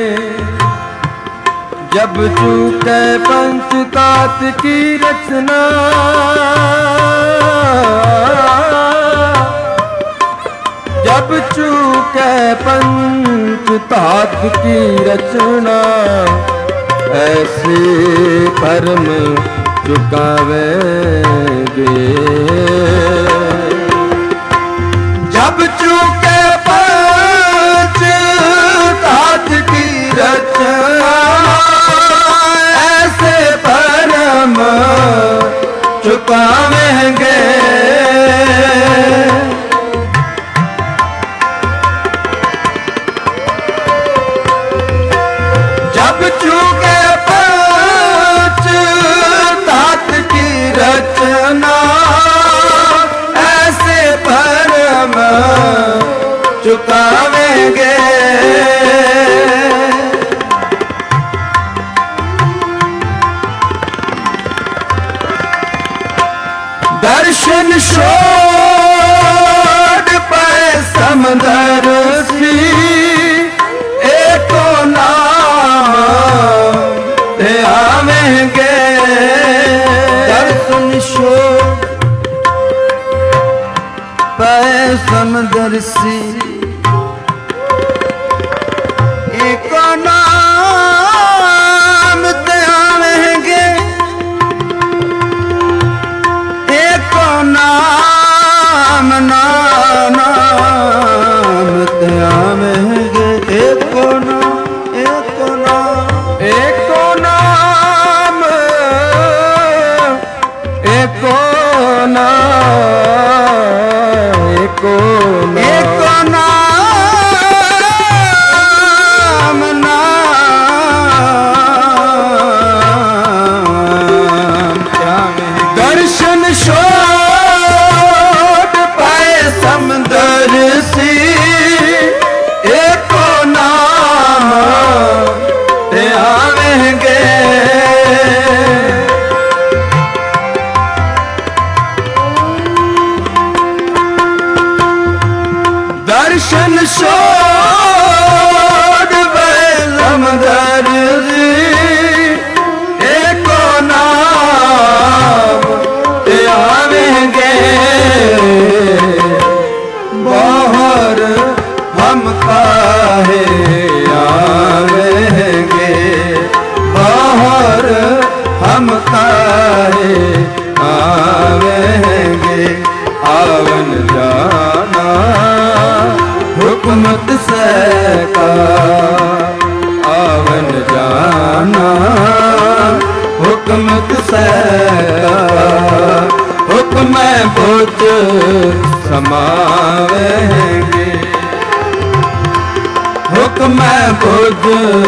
जब चूके पंच तात की रचना, जब चूके पंच धात की रचना ऐसे कर्म चुकावेंगे। जब चूके पंच धात की रचना ऐसे कर्म चुकावेंगे। जब चूके पंच धात की रचना ऐसे कर्म चुकावेंगे। दर्शन छोड़ पाए समंदर सी एको नाम ते आवेंगे। दर्शन छोड़ पाए समंदर सी एको नाम ते आवेंगे। नाम नाम ते आवेंगे। एको नाम एको नाम एको नाम एको नाम एको एको नाम नाम दर्शन समंदर सी एको नाम ते आवेंगे। दर्शन छोड़ पाए समंदर सी एको नाम ते आवेंगे। बाहर हम काहे आवेंगे। बाहर हम काहे आवेंगे। आवन जाना हुकमत से का आवन जाना हुकमत से का हुक्म बुझ समावेंगे। हुक्म बुझ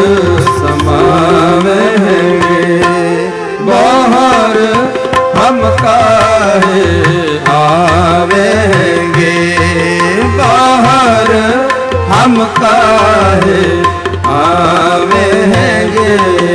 समावेंगे। बाहर हम काहे आवेंगे। बाहर हम काहे आवेंगे।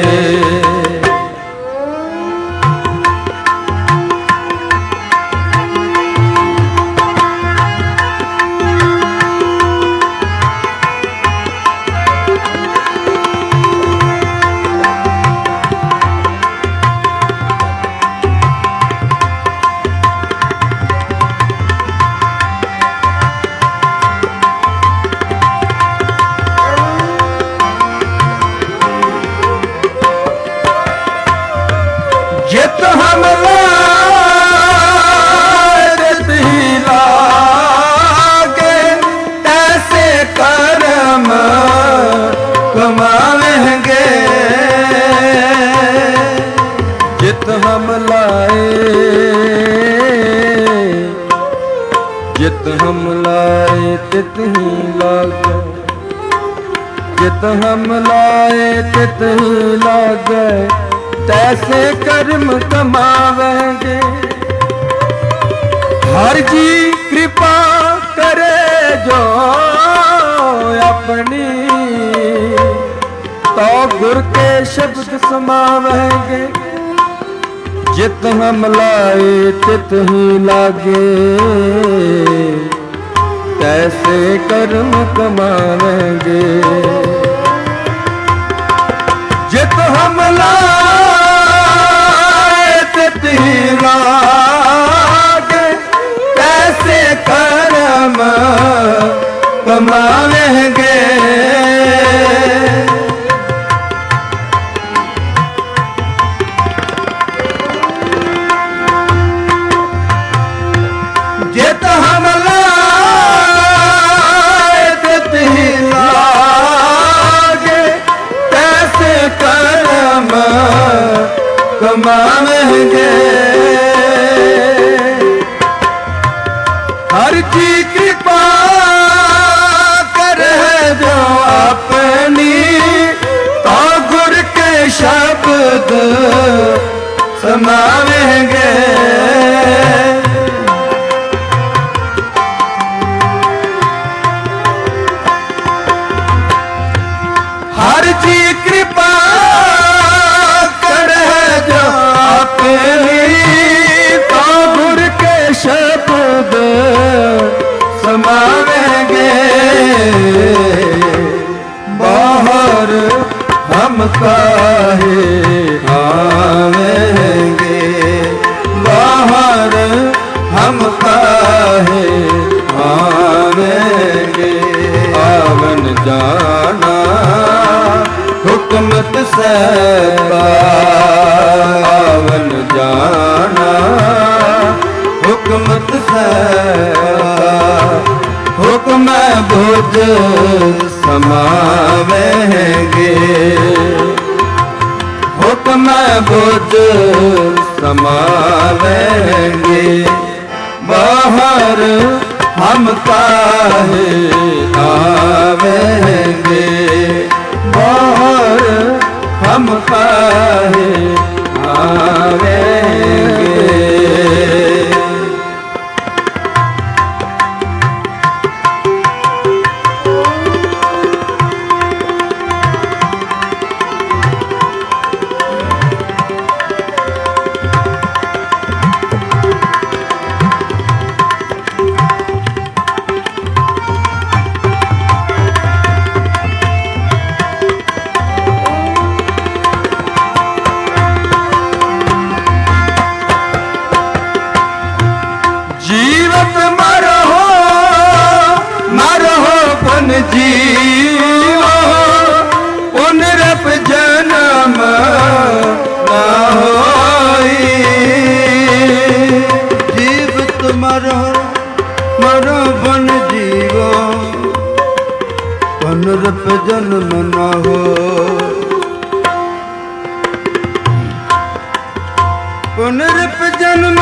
जित हम जित ही लागे ऐसे कर्म कमावेंगे। जित हम लाए जित हम लाए तित ही लागे। जित हम लाए तित ही लागे तैसे कर्म कमावेंगे। हर जी कृपा करे जो अपनी तो गुर के शब्द समावेंगे। जित हम लाए तित ही लागे तैसे कर्म कमावेंगे। जित हम लाए तित ही लागे कैसे कर्म कमावेंगे। शब्द समावेंगे। हर जी कृपा करे जो अपनी, तो गुर के शब्द समावेंगे। बाहर हम काहे आवेंगे, बाहर हम काहे आवेंगे। आवन जाना हुकमत सहबा, आवन जाना हुकमत सहबा। हुक्म बुध समावेंगे, हुक्म बुध समावेंगे। बाहर हम काहे आवेंगे, बाहर हम काहे आवेंगे। जीवत मरहो मरहो पुन जीवो, पुनरप जन्म न होई। जीवत मरहो मरो पुन जीवो, पुनरप जन्म न हो। पुनरप जन्म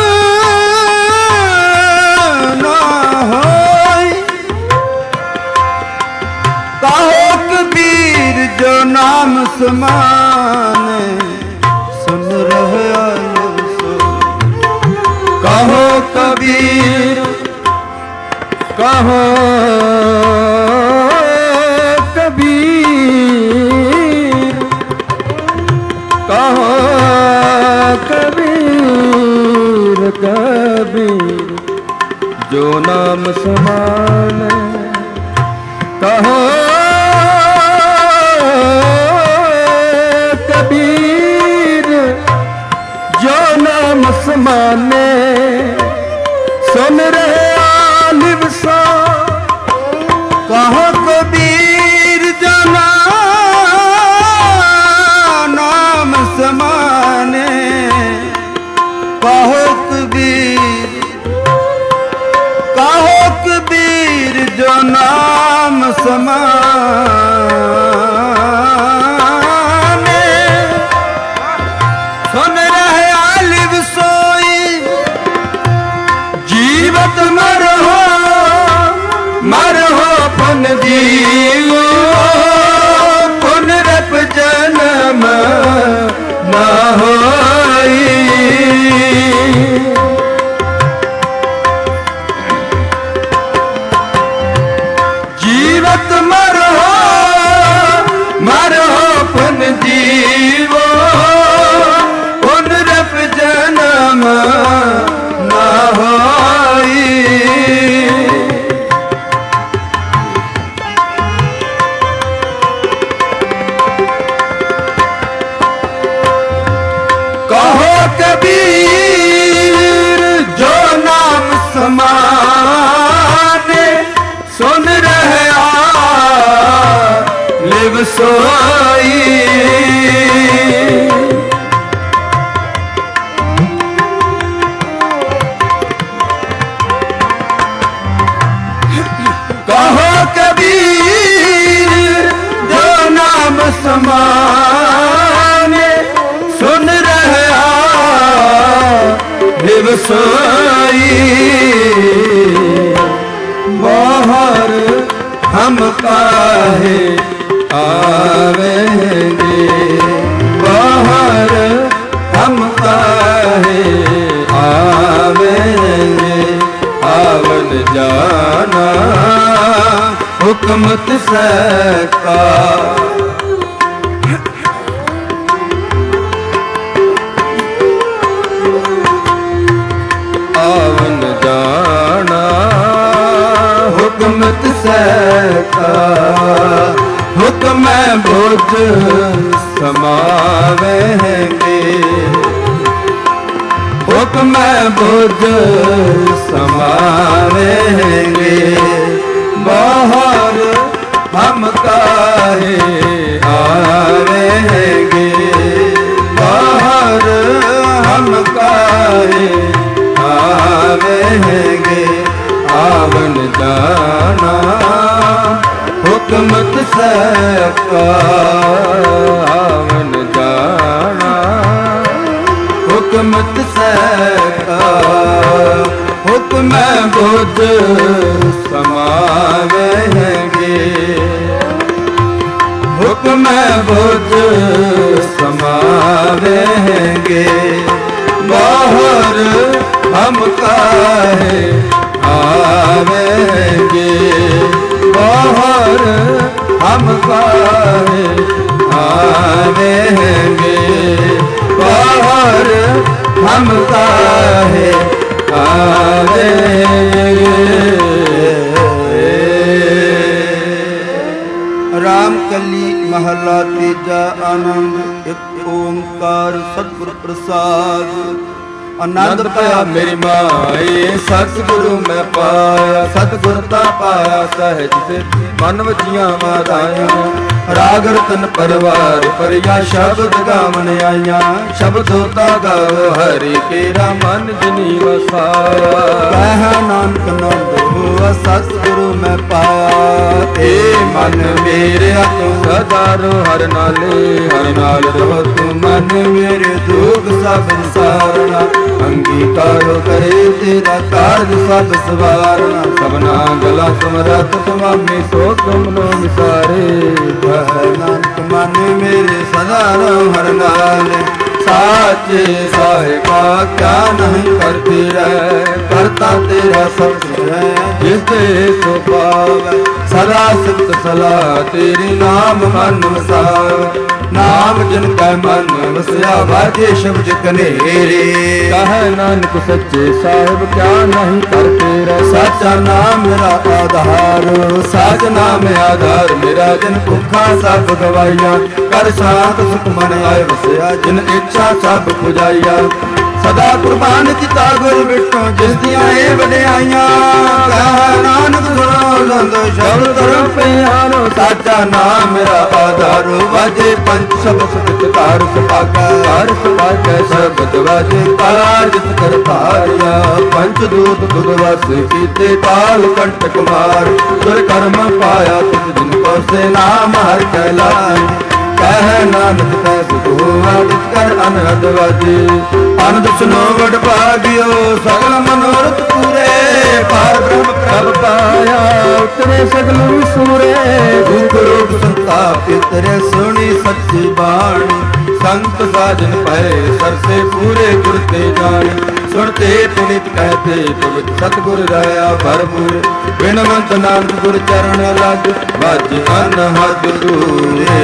जो नाम समाने सुन रहे सो। कहो कबीर कहो कबीर, कहो कबीर कबीर, जो नाम समाने। कहो समाने सुन रहे आलिम सा। कहो कबीर जना नाम समाने। कहो कबीर जो नाम समाने। सुन रहे आलिम सोई, जीवत मरहो मरहो पुन जीवो, पुनरप जन्म न होई। जीवत मरहो मरहो पुन जीवो, पुनरप जन्म न होई। कहो कबीर जो नाम समाने, सुन रहे लिव सोई। कहो कबीर जो नाम समाने, सुन रहे दिवसोई। बाहर हम काहे आवेंगे, बाहर ਹੁਕਮ ਤਿਸੈ ਕਾ। ਆਵਨ ਜਾਣਾ ਹੁਕਮ ਤਿਸੈ ਕਾ। ਹੁਕਮੈ ਬੁਝ ਸਮਾਵਹਿੰਗੇ। ਹੁਕਮੈ ਬੁਝ ਸਮਾਵਹਿੰਗੇ। ਬਾਹਰ ਹਮ ਕਾਹੇ ਆਵਹਿੰਗੇ। ਬਾਹਰ ਹਮ ਕਾਹੇ ਆਵਹਿੰਗੇ। ਆਵਨ ਜਾਣਾ ਹੁਕਮ ਤਿਸੈ ਕਾ। ਆਵਨ ਜਾਣਾ ਹੁਕਮ ਤਿਸੈ ਕਾ। ਹੁਕਮੈ ਬੁਝ ਸਮਾਵਹਿੰਗੇ। ਹੁਕਮੈ ਬੁਝ ਸਮਾਵਹਿੰਗੇ। ਬਾਹਰ ਹਮ ਕਾਹੇ ਆਵਹਿੰਗੇ। ਬਾਹਰ ਹਮ ਕਾਹੇ ਆਵਹਿੰਗੇ। ਬਾਹਰ ਹਮ ਕਾਹੇ ਆਵਹਿੰਗੇ। ਰਾਮ ਕਲੀ ਮਹਲਾ ਤੀਜਾ। ਆਨੰਦ ਇੱਕ ਓੰਕਾਰ ਸਤਿਗੁਰ ਪ੍ਰਸਾਦ। ਆਨੰਦ ਪਾਇਆ ਮੇਰੀ ਮਾਏ ਸਤਿਗੁਰੂ ਮੈਂ ਪਾਇਆ। ਸਤਿਗੁਰ ਤਾਂ ਪਾਇਆ ਸਹਿਜ ਸੇ ਮਨ ਵਜੀਆਂ ਵਾਦਾਈਆਂ। ਰਾਗ ਰਤਨ ਪਰਵਾਰ ਪਰਿਆ ਸ਼ਬਦ ਗਾਵਨ ਆਈਆਂ। ਸ਼ਬਦੋ ਤਾ ਗਾਵੋ ਹਰਿ ਕੇਰਾ ਮਨ ਜਿਨੀ ਵਸਾਇਆ। ਕਹਿ ਨਾਨਕ ਨੰਦ ਹੋਆ ਸਤਿਗੁਰੂ ਮੈਂ ਪਾਇਆ। ਏ ਮਨ ਮੇਰਿਆ ਤੂੰ ਸਦਾ ਰੋ ਹਰਿ ਨਾਲੇ। ਹਰਿ ਨਾਲ ਰਹੋ ਤੂੰ ਮਨ ਮੇਰੇ ਦੁਖ ਸਭ ਸਾਰਨਾ। ਅੰਗੀਕਾਰੋ ਕਰੇ ਤੇਰਾ ਕਾਰਜ ਸਭ ਸਵਾਰਨਾ। ਸਭਨਾ ਗਲਾ ਸਮਰੱਥ ਸੁਆਮੀ ਸੋ ਤੁਮਨੋ ਵਿਸਾਰੇ। ਨਾਨਕ ਮਨ ਮੇਰੇ ਸਦਾ ਰਹੋ ਹਰਿ ਨਾਲੇ। ਸਾਚੇ ਸਾਹਿਬਾ ਕਿਆ ਨਹੀਂ ਕਰਤੇ ਰਹਿ। ਕਰਤਾ ਤੇਰਾ ਸਭ ਹੈ ਜਿਸ ਤੇ ਸੋ ਪਾਵੈ। ਸਦਾ ਸਿਫਤ ਸਲਾਹ ਤੇਰੀ ਨਾਮ ਮਨ ਵਸਾਵੈ। ਨਾਮ ਜਿਨ ਕੈ ਮਨ ਵਸਿਆ ਵਾਜੇ ਸ਼ਬਦ ਕਨੇਰੇ। ਕਹੈ ਨਾਨਕ ਸੱਚੇ ਸਾਹਿਬ ਕਿਆ ਨਹੀਂ ਕਰਤੇ ਰਹਿ। ਸਾਚਾ ਨਾਮ ਮੇਰਾ ਆਧਾਰ। ਸਾਚ ਨਾਮ ਆਧਾਰ ਮੇਰਾ ਜਿਨ ਭੁੱਖਾ ਸਭ ਗਵਾਈਆ। ਕਰ ਸ਼ਾਂਤ ਸੁਖ ਮਨ ਆਏ ਵਸਿਆ ਜਿਨ ਇੱਛਾ ਸਭ ਪੁਜਾਈਆ। ਸਦਾ ਕੁਰਬਾਨ ਕੀਤਾ ਗੁਰ ਬਿਟੋ ਜਿਸ ਦੀਆਂ ਇਹ ਵਡਿਆਈਆਂ। ਕਹਿ ਨਾਨਕ ਸੁਣੋ ਲੰਦ ਸ਼ਬਦ ਕਰੋ ਪਿਆਰੋ। ਸਾਚਾ ਨਾਮ ਮੇਰਾ ਆਧਾਰ ਵਾਜੇ ਪੰਚ ਸ਼ਬਦ ਸੁਖ ਧਾਰ ਸੁਭਾਗਾ। ਹਰ ਸੁਭਾਗਾ ਸ਼ਬਦ ਵਾਜੇ ਪਾਰ ਜਿਸ ਕਰ ਧਾਰਿਆ। ਪੰਚ ਦੂਤ ਦੁਗ ਵਸ ਕੀਤੇ ਕਾਲ ਕੰਟਕ ਮਾਰ। ਦੁਰ ਕਰਮ ਪਾਇਆ ਤਿਸ ਦਿਨ ਕੋ ਸੇ ਨਾਮ ਹਰ ਕਹਿਲਾਏ। ਕਹਿ ਨਾਨਕ ਤੈ ਸੁਖ ਹੋਆ ਜਿਸ ਕਰ ਅਨਹਦ ਵਾਜੇ। ਅਨੰਦ ਸੁਨੋ ਵਡ ਭਾਗਿਓ ਸਗਲ ਮਨੋਰਥ ਪੂਰੇ। ਪਾਰ ਬ੍ਰਹਮ ਪ੍ਰਭ ਪਾਇਆ ਉਤਰੇ ਸਗਲ ਵਿਸੂਰੇ। ਦੁਖ ਰੋਗ ਸੰਤਾਪ ਤੇਰੇ ਸੁਣੀ ਸੱਚੀ ਬਾਣੀ। ਸੰਤ ਸਾਜਨ ਪਏ ਸਰਸੇ ਪੂਰੇ ਗੁਰ ਤੇ ਜਾਣੀ। ਸੁਣਤੇ ਪੁਨਿਤ ਕਹਤੇ ਪਵਿੱਤ ਸਤਿਗੁਰ ਰਾਇਆ ਭਰਪੂਰ। ਬਿਨਵੰਤ ਨਾਨਕ ਗੁਰ ਚਰਨ ਲਗ ਭਜ ਅਨਹਦ ਦੂਰੇ।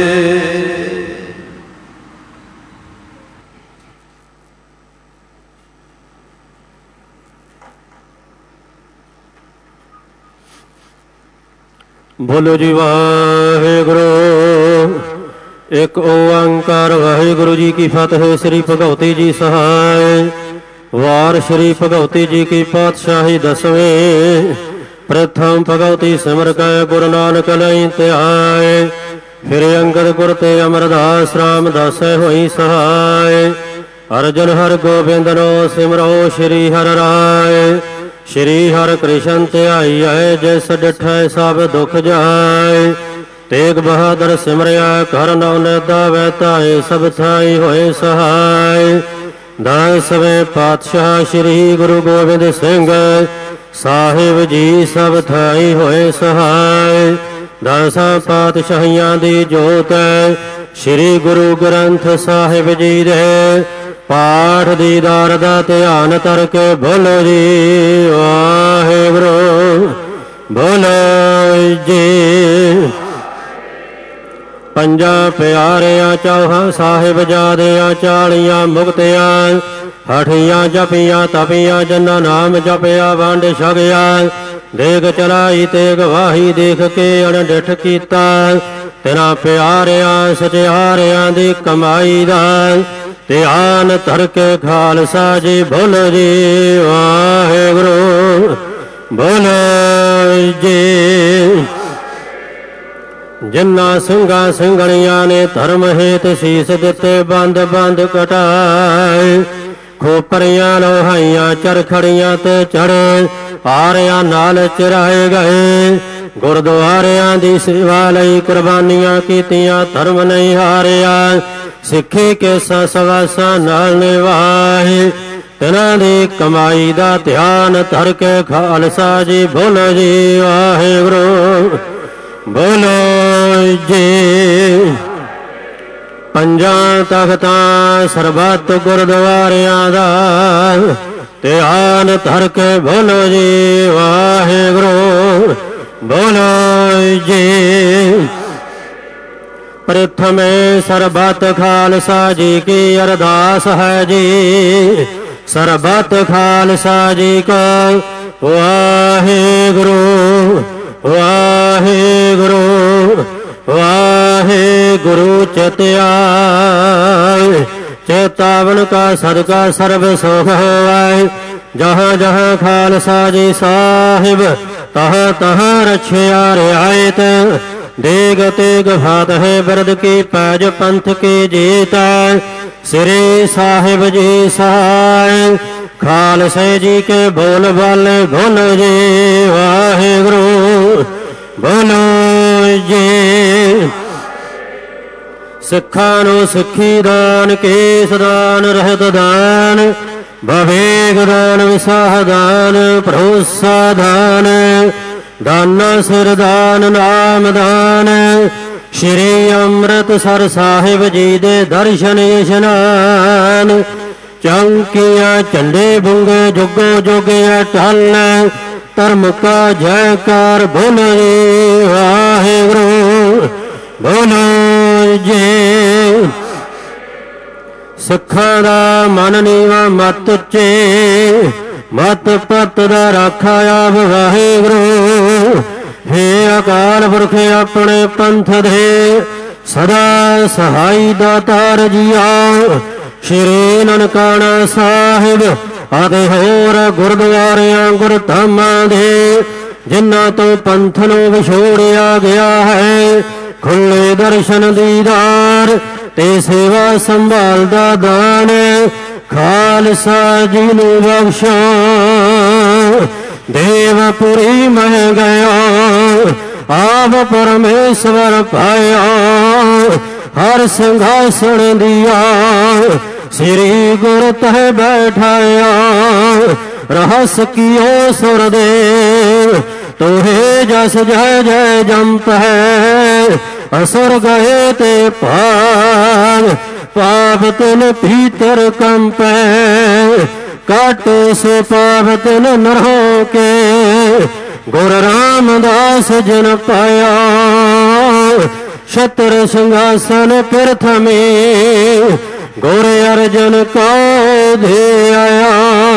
ਬੋਲੋ ਜੀ ਵਾਹਿਗੁਰੂ। ਇੱਕ ਓੰਕਾਰ ਵਾਹਿਗੁਰੂ ਜੀ ਕੀ ਫਤਿਹ। ਸ੍ਰੀ ਭਗਵਤੀ ਜੀ ਸਹਾਇ। ਵਾਰ ਸ੍ਰੀ ਭਗਵਤੀ ਜੀ ਕੀ ਪਾਤਸ਼ਾਹੀ ਦਸਵੇਂ। ਪ੍ਰਥਮ ਭਗਵਤੀ ਸਿਮਰ ਕੈ ਗੁਰੂ ਨਾਨਕ ਲਈ ਧਿਆਏ। ਫਿਰ ਅੰਗਦ ਗੁਰ ਤੇ ਅਮਰਦਾਸ ਰਾਮਦਾਸੈ ਹੋਈ ਸਹਾਇ। ਅਰਜਨ ਹਰ ਗੋਬਿੰਦਨੋ ਸਿਮਰੋ ਸ੍ਰੀ ਹਰਿ ਰਾਏ। ਸ਼੍ਰੀ ਹਰਿ ਕ੍ਰਿਸ਼ਨ ਧਿਆਈਐ ਜਿਸ ਡਿਠੈ ਸਭ ਦੁਖ ਜਾਏ। ਤੇਗ ਬਹਾਦਰ ਸਿਮਰਿਆ ਕਰ ਨਉ ਨਿਦਾਵੈ ਧਾਏ ਸਭ ਥਾਈ ਹੋਏ ਸਹਾਇ। ਦਸਵੇਂ ਪਾਤਸ਼ਾਹ ਸ੍ਰੀ ਗੁਰੂ ਗੋਬਿੰਦ ਸਿੰਘ ਸਾਹਿਬ ਜੀ ਸਭ ਥਾਈ ਹੋਏ ਸਹਾਇ। ਦਸਾਂ ਪਾਤਸ਼ਾਹੀਆਂ ਦੀ ਜੋਤ ਸ੍ਰੀ ਗੁਰੂ ਗ੍ਰੰਥ ਸਾਹਿਬ ਜੀ ਦੇ ਪਾਠ ਦੀਦਾਰ ਦਾ ਧਿਆਨ ਧਰ ਕੇ ਬੋਲੋ ਜੀ ਵਾਹਿਗੁਰੂ। ਬੋਲੋ ਜੀ। ਪੰਜਾਂ ਪਿਆਰਿਆਂ ਚੌਹਾਂ ਸਾਹਿਬ ਜਾਦਿਆਂ 40 ਮੁਕਤਿਆਂ ਹਠੀਆਂ ਜਪੀਆਂ ਤਪੀਆਂ ਜਿਨ੍ਹਾਂ ਨਾਮ ਜਪਿਆ ਵੰਡ ਛਕਿਆ ਦੇਖ ਚਲਾਈ ਤੇ ਗਵਾਹੀ ਦੇਖ ਕੇ ਅਣਡਿੱਠ ਕੀਤਾ ਤੇਰਾ ਪਿਆਰਿਆਂ ਸਚਿਆਰਿਆਂ ਦੀ ਕਮਾਈ ਦਾ ਧਿਆਨ ਧਰ ਕੇ ਖਾਲਸਾ ਜੀ ਬੋਲੋ ਜੀ ਵਾਹਿਗੁਰੂ ਬੋਲੋ ਜੀ। ਜਿਨ੍ਹਾਂ ਸਿੰਘਾਂ ਸਿੰਘਣੀਆਂ ਨੇ ਧਰਮ ਹੇਤ ਸੀਸ ਦਿੱਤੇ ਬੰਦ ਬੰਦ ਕਟਾਏ ਖੋਪਰੀਆਂ ਲੋਹਾਈਆਂ ਚਰਖੜੀਆਂ ਤੇ ਚੜੇ ਆਰਿਆਂ ਨਾਲ ਚਰਾਏ ਗਏ ਗੁਰਦੁਆਰਿਆਂ ਦੀ ਸੇਵਾ ਲਈ ਕੁਰਬਾਨੀਆਂ ਕੀਤੀਆਂ ਧਰਮ ਨਹੀਂ ਹਾਰਿਆ ਸਿੱਖੀ ਕੇਸਾਂ ਸਵਾਸਾਂ ਨਾਲ ਨਿਭਾਏ ਤਿਨਾਂ ਦੀ ਕਮਾਈ ਦਾ ਧਿਆਨ ਧਰ ਕੇ ਖਾਲਸਾ ਜੀ ਬੋਲੋ ਜੀ ਵਾਹਿਗੁਰੂ ਬੋਲੋ ਜੀ। ਪੰਜਾਂ ਤਖਤਾਂ ਸਰਬੱਤ ਗੁਰਦੁਆਰਿਆਂ ਦਾ ਧਿਆਨ ਧਰ ਕੇ ਬੋਲੋ ਜੀ ਵਾਹਿਗੁਰੂ ਬੋਲੋ ਜੀ। ਪ੍ਰਥਮੇ ਸਰਬੱਤ ਖਾਲਸਾ ਜੀ ਕੀ ਅਰਦਾਸ ਹੈ ਜੀ ਸਰਬੱਤ ਖਾਲਸਾ ਜੀ ਕੋ ਵਾਹਿਗੁਰੂ ਵਾਹਿਗੁਰੂ ਵਾਹਿਗੁਰੂ ਚਿਤਿਆਇ ਚੇਤਾਵਨ ਕਾ ਸਦਕਾ ਸਰਬ ਸੁਖ ਹੋਵੈ ਜਹਾਂ ਜਹਾਂ ਖਾਲਸਾ ਜੀ ਸਾਹਿਬ ਤਹਾਂ ਤਹਾਂ ਰਛਿਆ ਰਿਆਇਤ ਦੇਗ ਤੇਗ ਫਾਤਹਿ ਬਿਰਦ ਕੀ ਪੈਜ ਪੰਥ ਕੀ ਜੀਤ ਸ੍ਰੀ ਸਾਹਿਬ ਜੀ ਸਹਾਇ ਖਾਲਸੇ ਜੀ ਕੇ ਬੋਲ ਬਾਲੇ ਬੋਲੋ ਜੀ ਵਾਹਿਗੁਰੂ ਬੋਲੋ ਜੀ। ਸਿੱਖਾਂ ਨੂੰ ਸਿੱਖੀ ਦਾਨ ਕੇਸ ਦਾਨ ਰਹਿਤ ਦਾਨ ਬਵੇਗ ਦਾਨ ਵਿਸਾਹ ਦਾਨ ਭਰੋਸਾ ਦਾਨ ਦਾਨਾ ਸਿਰ ਦਾਨ ਨਾਮ ਦਾਨ ਸ਼੍ਰੀ ਅੰਮ੍ਰਿਤਸਰ ਸਾਹਿਬ ਜੀ ਦੇ ਦਰਸ਼ਨ ਇਸ਼ਨਾਨ ਚੌਂਕੀਆਂ ਝੰਡੇ ਬੁੰਗੇ ਜੁਗੋ ਜੁਗੇ ਟਲ ਧਰਮ ਕਾ ਜੈਕਾਰ ਬੋਲੋ ਜੀ ਵਾਹਿਗੁਰੂ ਬੋਲੋ ਜੀ। ਸਿੱਖਾਂ ਦਾ ਮਨ ਨੀਵਾ ਮਤ ਉੱਚੇ ਮਤ ਪਤ ਦਾ ਰਾਖਾ ਆਪ ਵਾਹਿਗੁਰੂ ਹੇ ਅਕਾਲ ਪੁਰਖ ਆਪਣੇ ਪੰਥ ਦੇ ਸਦਾ ਸਹਾਈ ਦਾਤਾਰ ਜੀਓ ਸ਼੍ਰੀ ਨਨਕਾਣਾ ਸਾਹਿਬ ਅਤੇ ਹੋਰ ਗੁਰਦੁਆਰਿਆਂ ਗੁਰਧਾਮਾਂ ਦੇ ਜਿਨ੍ਹਾਂ ਤੋਂ ਪੰਥ ਨੂੰ ਵਿਛੋੜਿਆ ਗਿਆ ਹੈ ਖੁੱਲੇ ਦਰਸ਼ਨ ਦੀਦਾਰ ਤੇ ਸੇਵਾ ਸੰਭਾਲ ਦਾ ਦਾਨ ਖਾਲਸਾ ਜੀ ਨੂੰ ਬਖਸ਼ੋ ਦੇਵਪੁਰੀ ਮਹਿ ਗਿਆ ਆਪ ਪਰਮੇਸ਼ਵਰ ਪਾਇਆ ਹਰ ਸਿੰਘਾਸਣ ਦਿਆ ਸ੍ਰੀ ਗੁਰ ਤਹਿ ਬੈਠਾਇਆ ਰਹਸ ਕੀਓ ਸੁਰ ਦੇ ਤੋਹੇ ਜਸ ਜੈ ਜੈ ਜੰਪ ਹੈ ਅਸੁਰ ਗਏ ਤੇ ਭਾਗ ਪਾਪ ਤਿਨ ਭੀਤਰ ਕੰਪੈ ਕਾਟੇ ਸੇ ਪਾਪ ਤਿਨ ਨਰੋ ਕੇ ਗੁਰ ਰਾਮਦਾਸ ਜਨ ਪਾਇਆ ਛਤਰ ਸਿੰਘਾਸਨ ਪ੍ਰਥਮੇ ਗੁਰ ਅਰਜਨ ਕੋ ਦੇ ਆਇਆ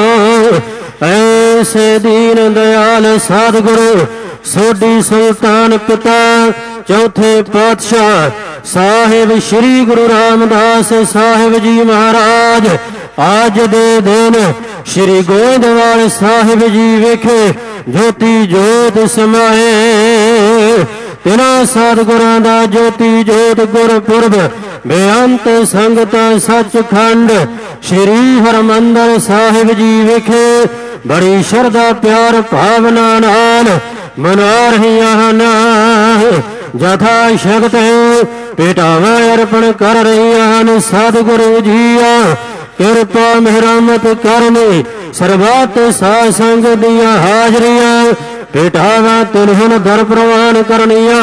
ਐਸੇ ਦੀਨ ਦਿਆਲ ਸਤਿਗੁਰੂ ਸੋਢੀ ਸੁਲਤਾਨ ਪਿਤਾ ਚੌਥੇ ਪਾਤਸ਼ਾਹ ਸਾਹਿਬ ਸ੍ਰੀ ਗੁਰੂ ਰਾਮਦਾਸ ਸਾਹਿਬ ਜੀ ਮਹਾਰਾਜ ਅੱਜ ਦੇ ਦਿਨ ਸ੍ਰੀ ਗੋਇੰਦਵਾਲ ਸਾਹਿਬ ਜੀ ਵਿਖੇ ਜੋਤੀ ਜੋਤ ਸਮਾਏ ਤਿਨਾਂ ਸਤਿਗੁਰਾਂ ਦਾ ਜੋਤੀ ਜੋਤ ਗੁਰਪੁਰਬ ਬੇਅੰਤ ਸੰਗਤ ਸੱਚਖੰਡ ਸ੍ਰੀ ਹਰਿਮੰਦਰ ਸਾਹਿਬ ਜੀ ਵਿਖੇ ਬੜੀ ਸ਼ਰਧਾ ਪਿਆਰ ਭਾਵਨਾ ਨਾਲ ਮਨਾ ਰਹੀਆਂ ਹਨ ਜਥਾ ਸ਼ਕਤ ਭੇਟਾਵਾਂ ਅਰਪਣ ਕਰ ਰਹੀਆਂ ਹਨ ਸਤਿਗੁਰੂ ਜੀਆਂ ਕਿਰਪਾ ਮਿਹਰਮਤ ਕਰਨੀ ਸਰਬੱਤ ਸਾਧ ਸੰਗਤ ਦੀਆਂ ਹਾਜ਼ਰੀਆਂ ਭੇਟਾਵਾਂ ਤੁਨਹੁਨ ਦਰ ਪ੍ਰਵਾਨ ਕਰਨੀਆਂ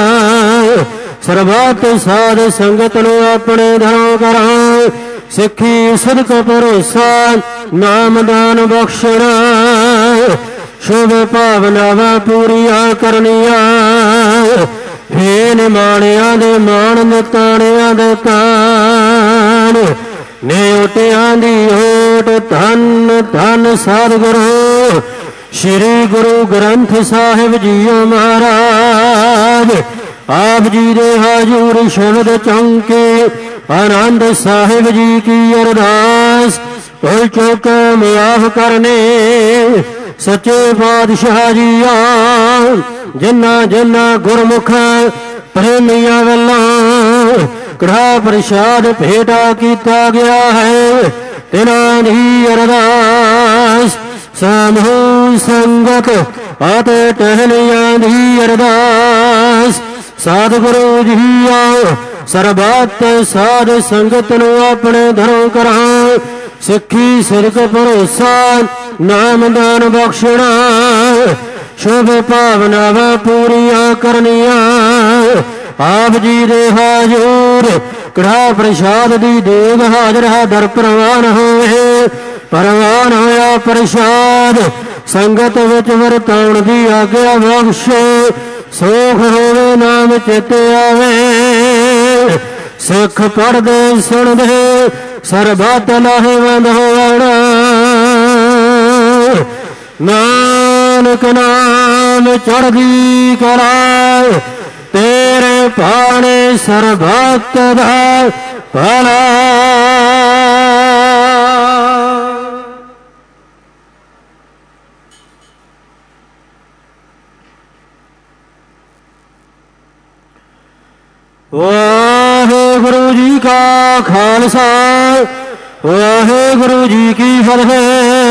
ਸਰਬੱਤ ਸਾਧ ਸੰਗਤ ਨੂੰ ਆਪਣੇ ਧਰਮ ਕਰਾਂ ਸਿੱਖੀ ਸਦਕ ਭਰੋਸਾ ਨਾਮਦਾਨ ਬਖਸ਼ਣਾ ਸ਼ੁਭ ਭਾਵਨਾਵਾਂ ਪੂਰੀਆਂ ਕਰਨੀਆਂ। ਹੇ ਨਿਮਾਣਿਆਂ ਦੇ ਮਾਣ ਨਿਤਾਣਿਆਂ ਦੇ ਤਾਣ, ਨਿਉਟਿਆਂ ਦੀ ਓਟ ਧੰਨ ਧੰਨ ਸਤਿਗੁਰੂ ਸ਼੍ਰੀ ਗੁਰੂ ਗ੍ਰੰਥ ਸਾਹਿਬ ਜੀਓ ਮਹਾਰਾਜ। ਆਪ ਜੀ ਦੇ ਹਾਜ਼ੂਰ ਸ਼ਬਦ ਚੌਂਕੇ ਆਨੰਦ ਸਾਹਿਬ ਜੀ ਕੀ ਅਰਦਾਸ। ਭੁੱਲ ਚੁੱਕ ਮਾਫ ਕਰਨੇ ਸੱਚੇ ਪਾਤਸ਼ਾਹ ਜੀਆ। ਜਿਨ੍ਹਾਂ ਜਿਨ੍ਹਾਂ ਗੁਰਮੁਖ ਪ੍ਰੇਮੀਆਂ ਵੱਲੋਂ ਕੜਾ ਪ੍ਰਸ਼ਾਦ ਭੇਟਾ ਕੀਤਾ ਗਿਆ ਹੈ, ਤਿਨਾਂ ਦੀ ਅਰਦਾਸ। ਸਮੂਹ ਸੰਗਤ ਅਤੇ ਟਹਿਲੀਆਂ ਦੀ ਅਰਦਾਸ। ਸਤਿਗੁਰੂ ਜੀਓ ਸਰਬੱਤ ਸਾਧ ਸੰਗਤ ਨੂੰ ਆਪਣੇ ਘਰੋਂ ਕਰਾਂ ਸਿੱਖੀ ਸਿਰਕ ਭਰੋਸਾ ਨਾਮਦਾਨ ਬਖਸ਼ਣਾ। ਸ਼ੁਭ ਭਾਵਨਾਵਾਂ ਪੂਰੀਆਂ ਕਰਨੀਆਂ। ਆਪ ਜੀ ਦੇ ਹਾਜ਼ੂਰ ਕੜਾ ਪ੍ਰਸ਼ਾਦ ਦੀ ਦੇਗ ਹਾਜ਼ਰ ਹਾਜ਼ਰ ਪ੍ਰਵਾਨ ਹੋਵੇ। ਪ੍ਰਵਾਨ ਹੋਇਆ ਪ੍ਰਸ਼ਾਦ ਸੰਗਤ ਵਿੱਚ ਵਰਤਾਉਣ ਦੀ ਆਗਿਆ ਬਖਸ਼ੋ। ਸੁਖ ਹੋਵੇ ਨਾਮ ਚਿਤ ਆਵੇ। ਸਿੱਖ ਪੜ੍ਹਦੇ ਸੁਣਦੇ ਸਰਬੱਤ ਲਾਹੇਵੰਦ ਹੋਵਣਾ। ਨਾਨਕ ਨਾਮ ਚੜ੍ਹਦੀ ਕਲਾ ਤੇਰੇ ਭਾਣੇ ਸਰਬੱਤ ਦਾ ਭਲਾ। ਵਾਹਿਗੁਰੂ ਜੀ ਕਾ ਖਾਲਸਾ ਵਾਹਿਗੁਰੂ ਜੀ ਕੀ ਫਤਿਹ।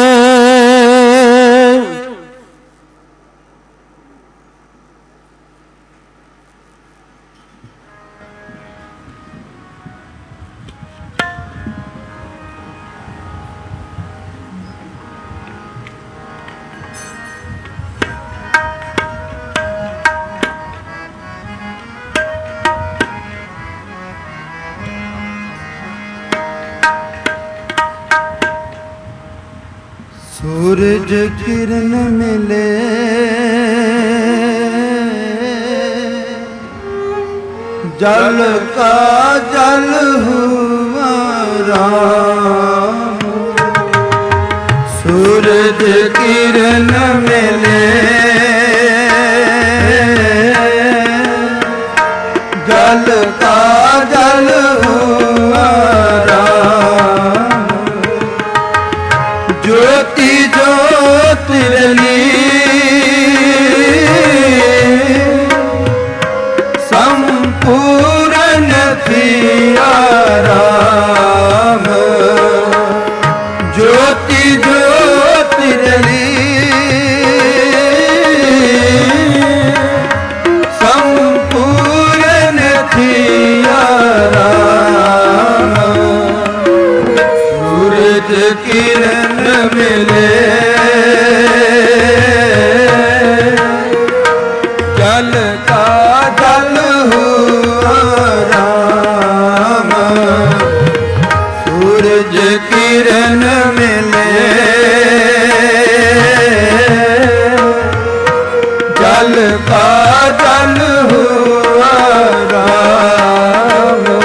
सूरज किरण मिले जल का जल हुआ राम। सूरज किरण मिले जल का जल हुआ राम। ज्योति ज्योति रली संपूर्ण थिया राम। ज्योति ज्योति रली संपूर्ण थिया राम। सूरज किरण मिले जल का जल हुआ राम। सूरज किरण मिले जल का जल हुआ राम।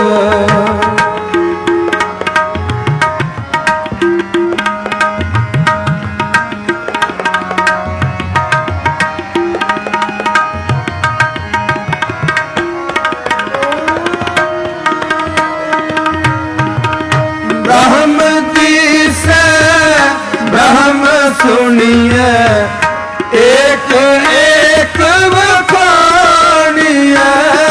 ब्रह्म जी से ब्रह्म सुनिए एक एक बखानिए।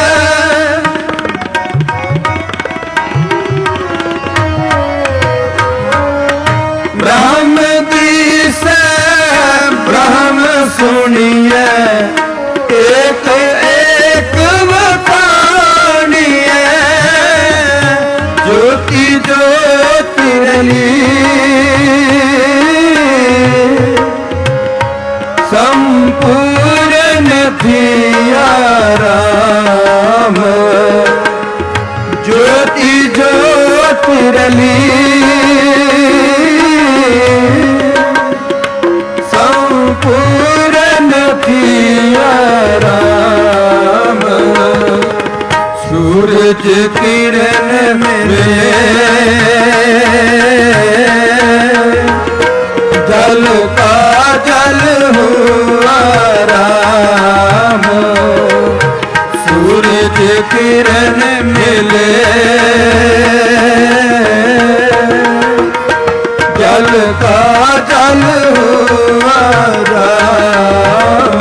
ब्रह्म जी से ब्रह्म सुनिए एक एक बखानिए। ज्योति ज्योति रली संपूर्ण थिया राम। ज्योति ज्योति रली संपूर्ण किरण मिले जल का जल हुआ राम, सूरज किरण मिले जल का जल हुआ राम।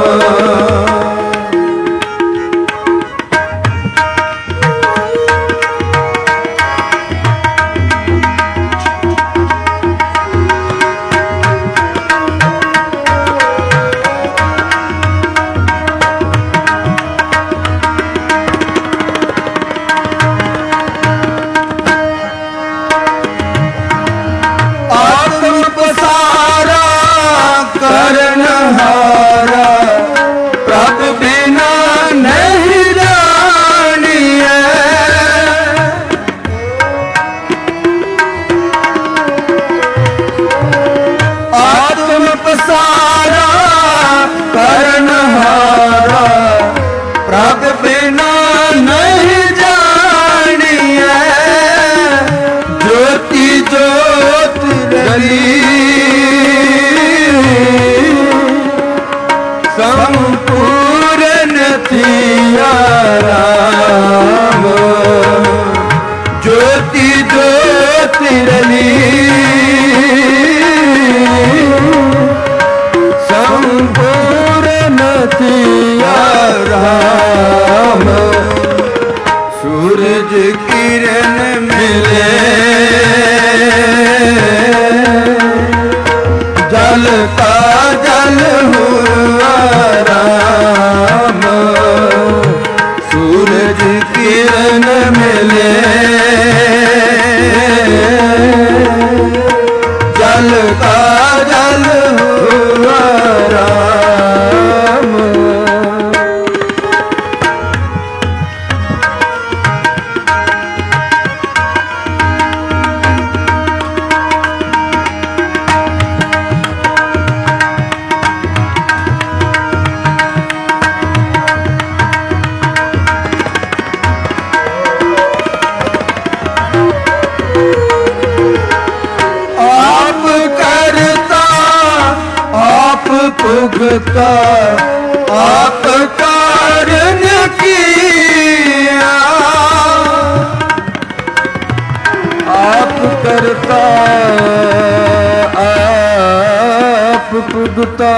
सूरज किरण मिले जल का जल हुआ राम, सूरज किरण मिले जल का जल हुआ राम। भुगता आप कारण किया, आप करता आप भुगता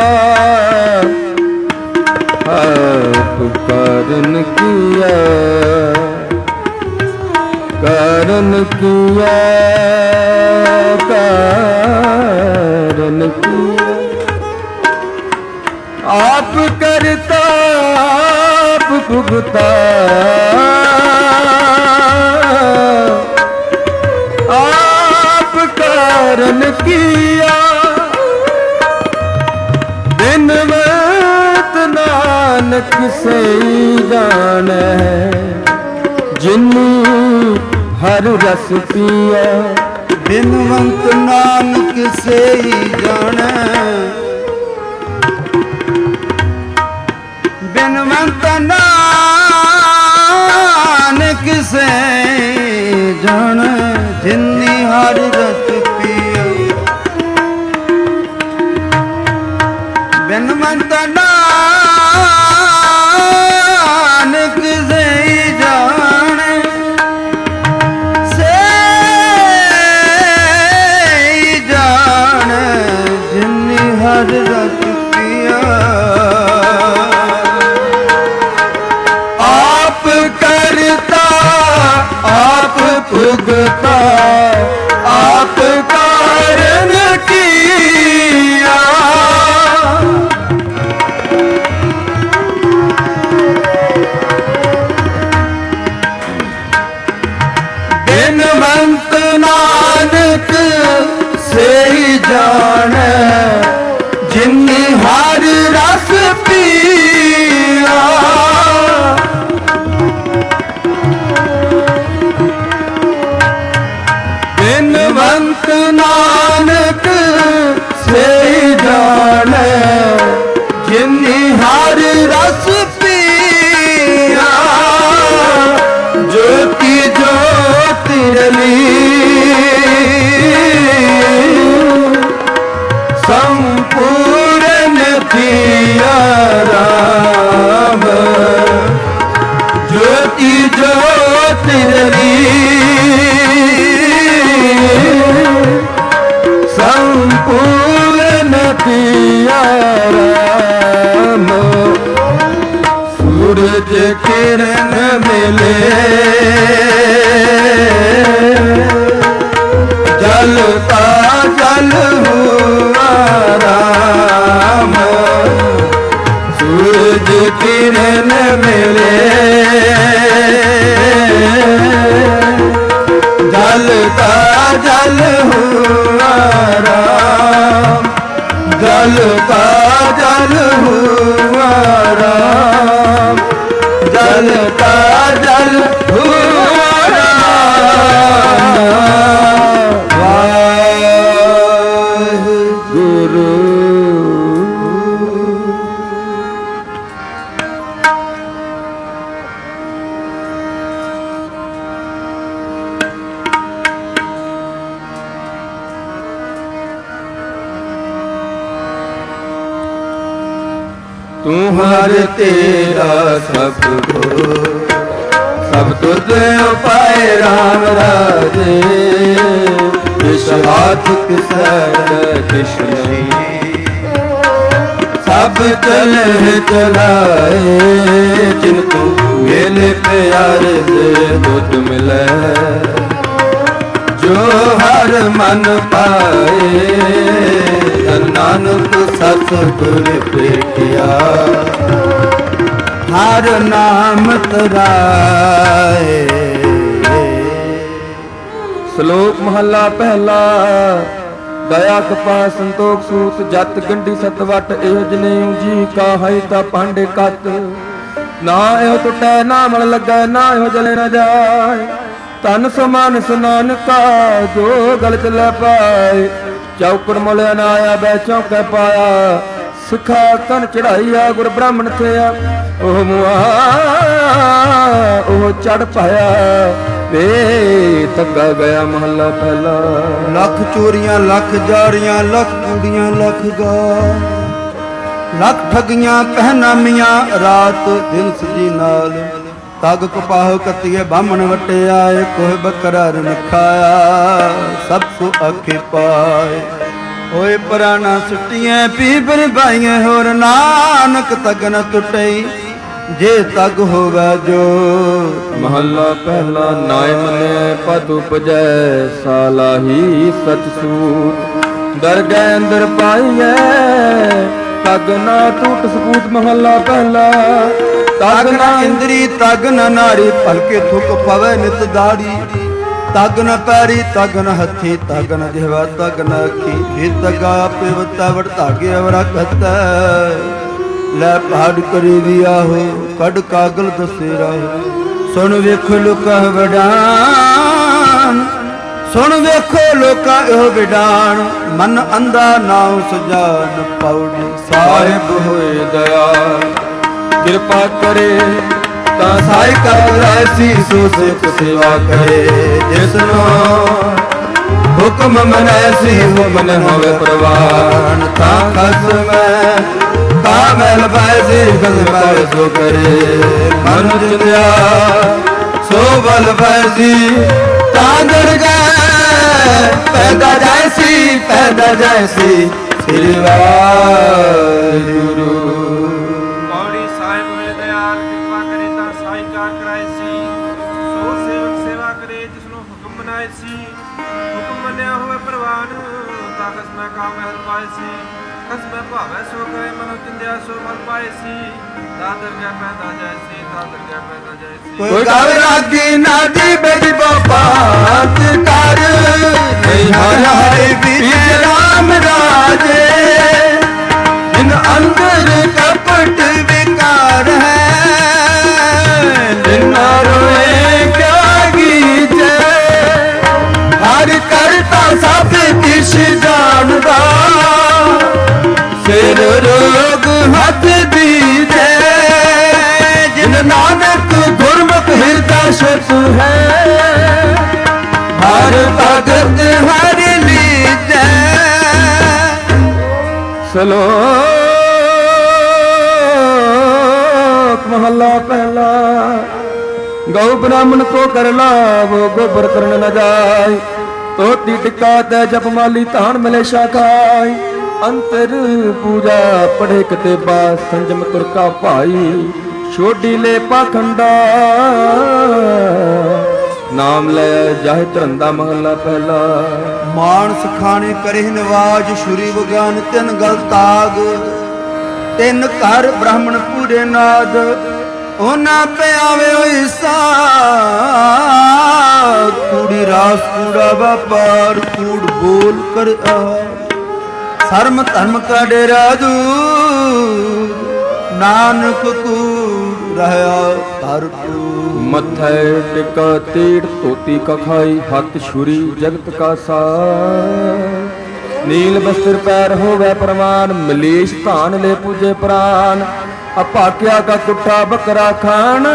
आप कारण किया, कारण किया कारण किया, आप करता आप भुगता आप कारण किया, बिनवत नानक से जाने जिन्नी हर रस पिया, बिनवंत नानक से जाने बिनवंत नानक से जान जिन्नी हर रस पिया, बिनवंत नानक से जान जिन्नी हर रस पिया, आप भुगता आप कारण किया, बिनवंत नानक से जाने जिन्नी हर रस पिया, तिरली संपूर्ण पिया राम सूरज किरण मिले जल का जल हुआ राम सूरज किरण मिले जल का जल हुआ राम जल का जल हुआ राम जल का जल हुआ राम वाहेगुरु। तू हर तेरा सब को सब तुझ उपाय राम राजे इस हाथ किस नहीं सब चले चलाए जिनको मेले प्यारे से दुध मिले जो हर मन पाए नानक सतगुर देखिया हर नाम तराए। श्लोक महला पहला दया कपा संतोख सूत जत गंडी सतवट एह जने जी का है ता पांडे कत ना एह टुटै ना मल लगै ना एह जले न जाए तन समान स्नान का जो गल चलै पाए चौकड़ मोलिया ना आया बै चौकै पाया सिखा कन चढ़ाइया गुर ब्राह्मण थिया ओह मुआ ओह चढ़ पाया वे तग्गा गया महला पहला। लख चोरियां लख जारियां लख कूड़ियां लख गा लख ठगियां पहनामियां रात दिन सजी नाल तग कपाह कतिए बामण वटे आए कोह बकरा रन खाया सबको आखे पाए होए पुराना सुटियां पीपर भाइयां होर नानक तग न टुटई जे तग होगा जो। महला पहला नाय मने पद उपजै सालाही सच सूत डर गए अंदर पाइए तग ना टूट सबूत। महला पहला तग न इंद्री तग न नारी भलके थुक पवे नित दाड़ी तग न पैरी तग न हथी तग न जिहवा तग न अखी हे तगा पिवता वड़ धागे अवरा कहता लै पहाड़ करी दिया हो कड़ कागल दसेरा सुन वेखो लोका वडान सुन वेखो लोका एहो विडान मन अंधा नाउ सजान पाउडी साहिब होए दया कृपा करे ता साई कर ऐसी सुख सेवा करे जिसनो हुक्म मन ऐसी हो मन होवे प्रवान ता खसम कामल बैसी खसम सो करे मन जिंदया सो बल बैसी ता दर गए पैदा जैसी श्री वाहिगुरु। खसमै भावै सो करे मनो चिंध्या सो मल पाए सी दादर गया पैदा जैसी दादर गया पैदा जैसी कोई गावे रागी नादी बेदी बात कर नहीं हरे बीते राम राजे इन अंदर कपट विकार है दिन रोए क्या गीते हर करता सब किस जानदा सिर रोग हथ दीजे जिन नानक गुरमुख हृदय सुत है हर भगत हर लीजे। श्लोक महला पहला गौ ब्राह्मण तो कर लावो गोबर करन न जाय। तोती टिका तै जप माली धान मिले शाखाई। अंतर पूजा पढ़े कते बास संजम तुर का भाई। छोड़ी ले पाखंडा नाम ले जाहि धरंदा महला पहला। मानस खाने करे नवाज शुरी विज्ञान तिन गल ताग। तिन घर ब्राह्मण पूरे नाद ओना पे आवे ईसा। कूड़ी रास कूड़ा व्यापार कूड़ बोल कर शर्म धर्म का डेरा दूर। नानक कूड़ रहया भरपूर। मथे टिका तीर धोती का खाई। हाथ छुरी जगत का सार। नील बस्त्र पैर होवे प्रमाण। मलेश धान ले पूजे प्राण। अपाक्या का कुट्ठा बकरा खाना।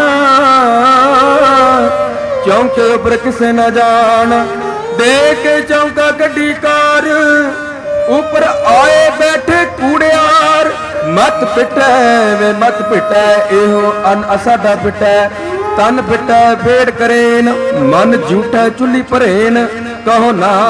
चौंके उपर किसे न जान। देख चौंका कड्डी कार। ऊपर आए बैठे कूड़ियार। मत पिटै वे मत पिटै एहो अन असाडा पिटै। तन पिटै बेड़ करेन मन झूठै चुली भरेन। कहो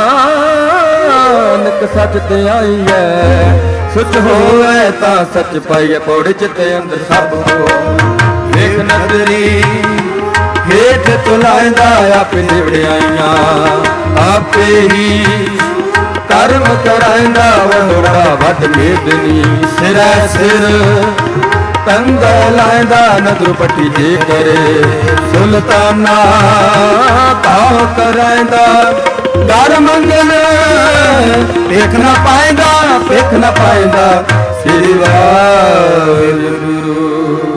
नानक सच ते आई है। सुच होवे तां सच पाइए पौड़ चिते अंदर सब हो। देख नजरी हेठ तुलांदा आपे निवड़ियाइयां। आपे ही कर्म करांदा वडोड़ा वड मेदनी। सिरै सिर तंग लांदा नजर पट्टी जे करे। सुल्ताना ताव करांदा दर मंगन। पेख न पाएंदा पेख न पाएंदा श्री वाहिगुरु।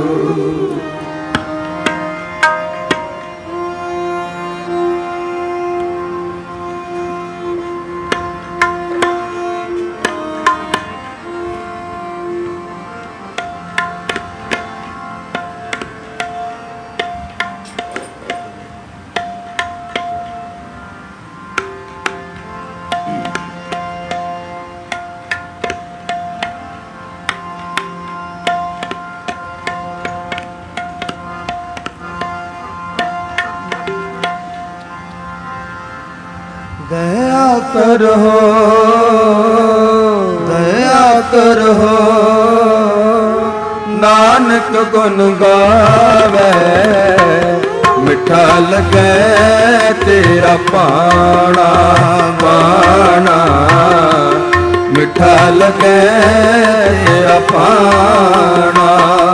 दया करो दया करो। नानक गुन गावे मिठा लगे तेरा पाना। पाना मिठा लगे तेरा पाना।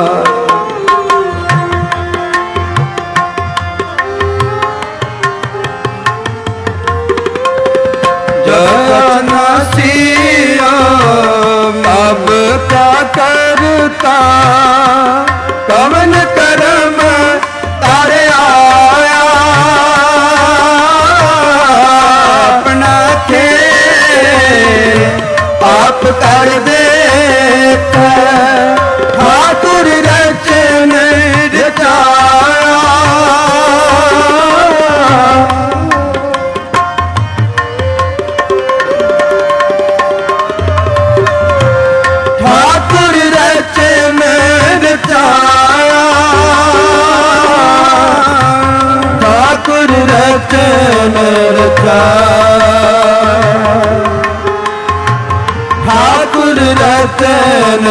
अब क्या करता कवन करम तारे आया। अपना थे आप कर देख ठाकुर रचन रचाया। ठाकुर रचन रचाया। ठाकुर रचन रचाया। ठाकुर रचन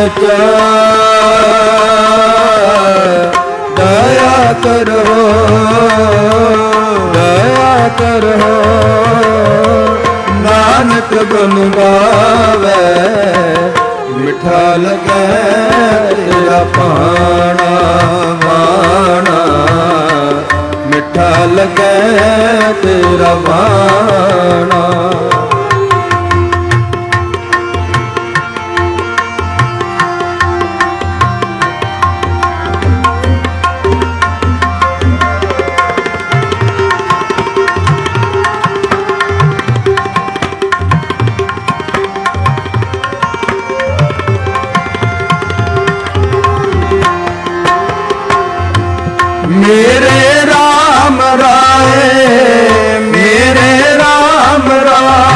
रचाया। दया करो दया करो। नानक गुन गावे मिठा लगे तेरा पाना। पाना मिठा लगे तेरा पाना। मेरे राम राय मेरे राम राय।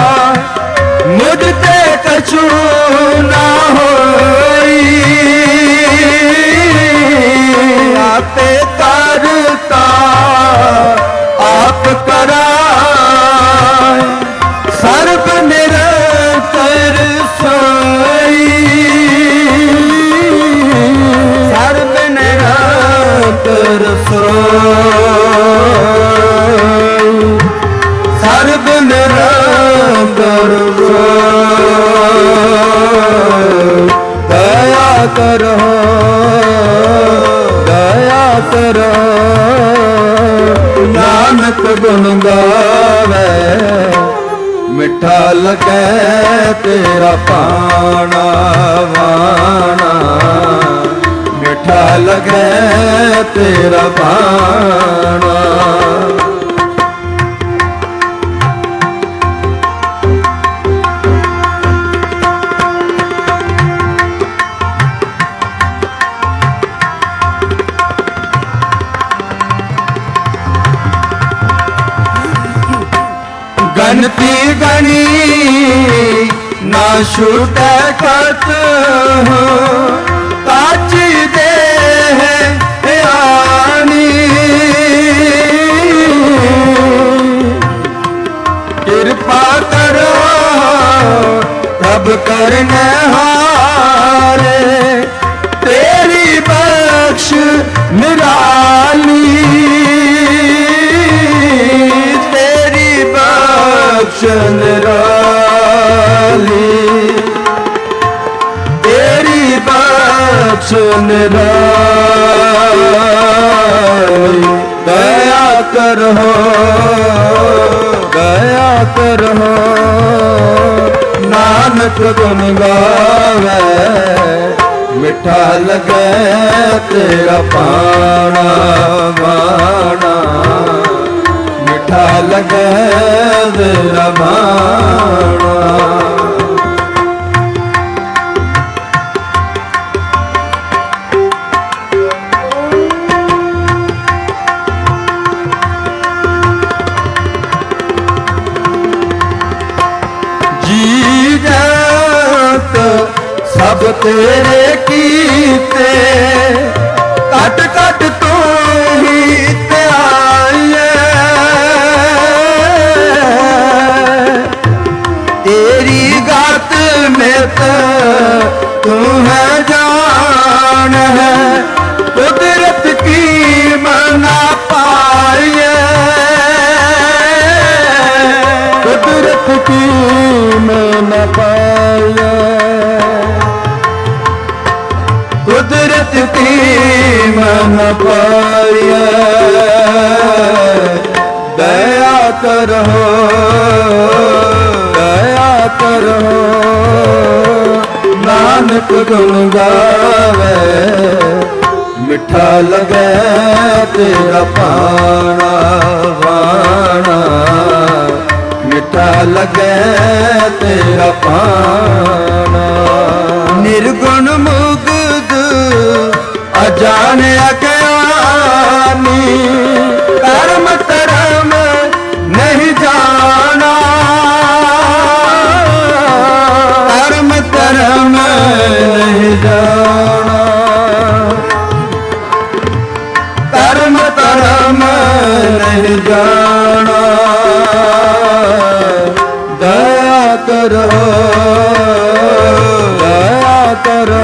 ਕਰੋ ਦਇਆ ਕਰੋ ਨਾਨਕ ਗੁਣ ਗਾਵੇ ਮਿੱਠਾ ਲਗੈ ਤੇਰਾ ਪਾਣਾ ਵਾਣਾ ਮਿੱਠਾ ਲਗੈ ਤੇਰਾ ਪਾਣਾ ਗਣਤੀ ਗਣੀ ਨਾ ਛੁਟੈ ਕਤ ਕਾਚੀ ਦੇ ਆਣੀ ਕਿਰਪਾ ਕਰੋ ਪ੍ਰਭ ਕਰਨੇ ਹਾਰੇ ਤੇਰੀ ਬਖਸ਼ ਨਿਰਾਲੀ ਨਿਰਾਲੀ ਤੇਰੀ ਬਖਸ਼ ਨਿਰਾਲੀ ਦਇਆ ਕਰੋ ਦਇਆ ਕਰੋ ਨਾਨਕ ਗੁਣ ਗਾਵੇ ਮਿੱਠਾ ਲਗੈ ਤੇਰਾ ਪਾਣਾ ਵਾਣਾ ਮਿੱਠਾ ਲਗੈ ਤੇਰਾ ਬਾਣਾ ਜੀ ਜਤ ਸਭ ਤੇਰੇ ਕੀਤੇ ਘਟ ਘਟ ਤੂੰ ਹੀ ਧਿਆਈਏ तेरी गात में तो तू है जान है कुदरत की मना पाए कुदरत की मना पाए कुदरत की मना पाए दया करो ਕਰੋ ਨਾਨਕ ਗੁਣ ਗਾਵੇ ਮਿੱਠਾ ਲਗੈ ਤੇਰਾ ਪਾਣਾ ਵਾਣਾ ਮਿੱਠਾ ਲਗੈ ਤੇਰਾ ਪਾਣਾ ਨਿਰਗੁਣ ਮੁਗਧ ਅਜਾਣਿਆ ਗਿਆਨੀ ਕਰਮ ਧਰਮ ਨਹੀਂ ਜਾਣਾ ਧਰਮ ਨਹੀਂ ਜਾਣਾ ਧਰਮ ਧਰਮ ਨਹੀਂ ਜਾਣਾ ਦਇਆ ਕਰੋ ਦਇਆ ਕਰੋ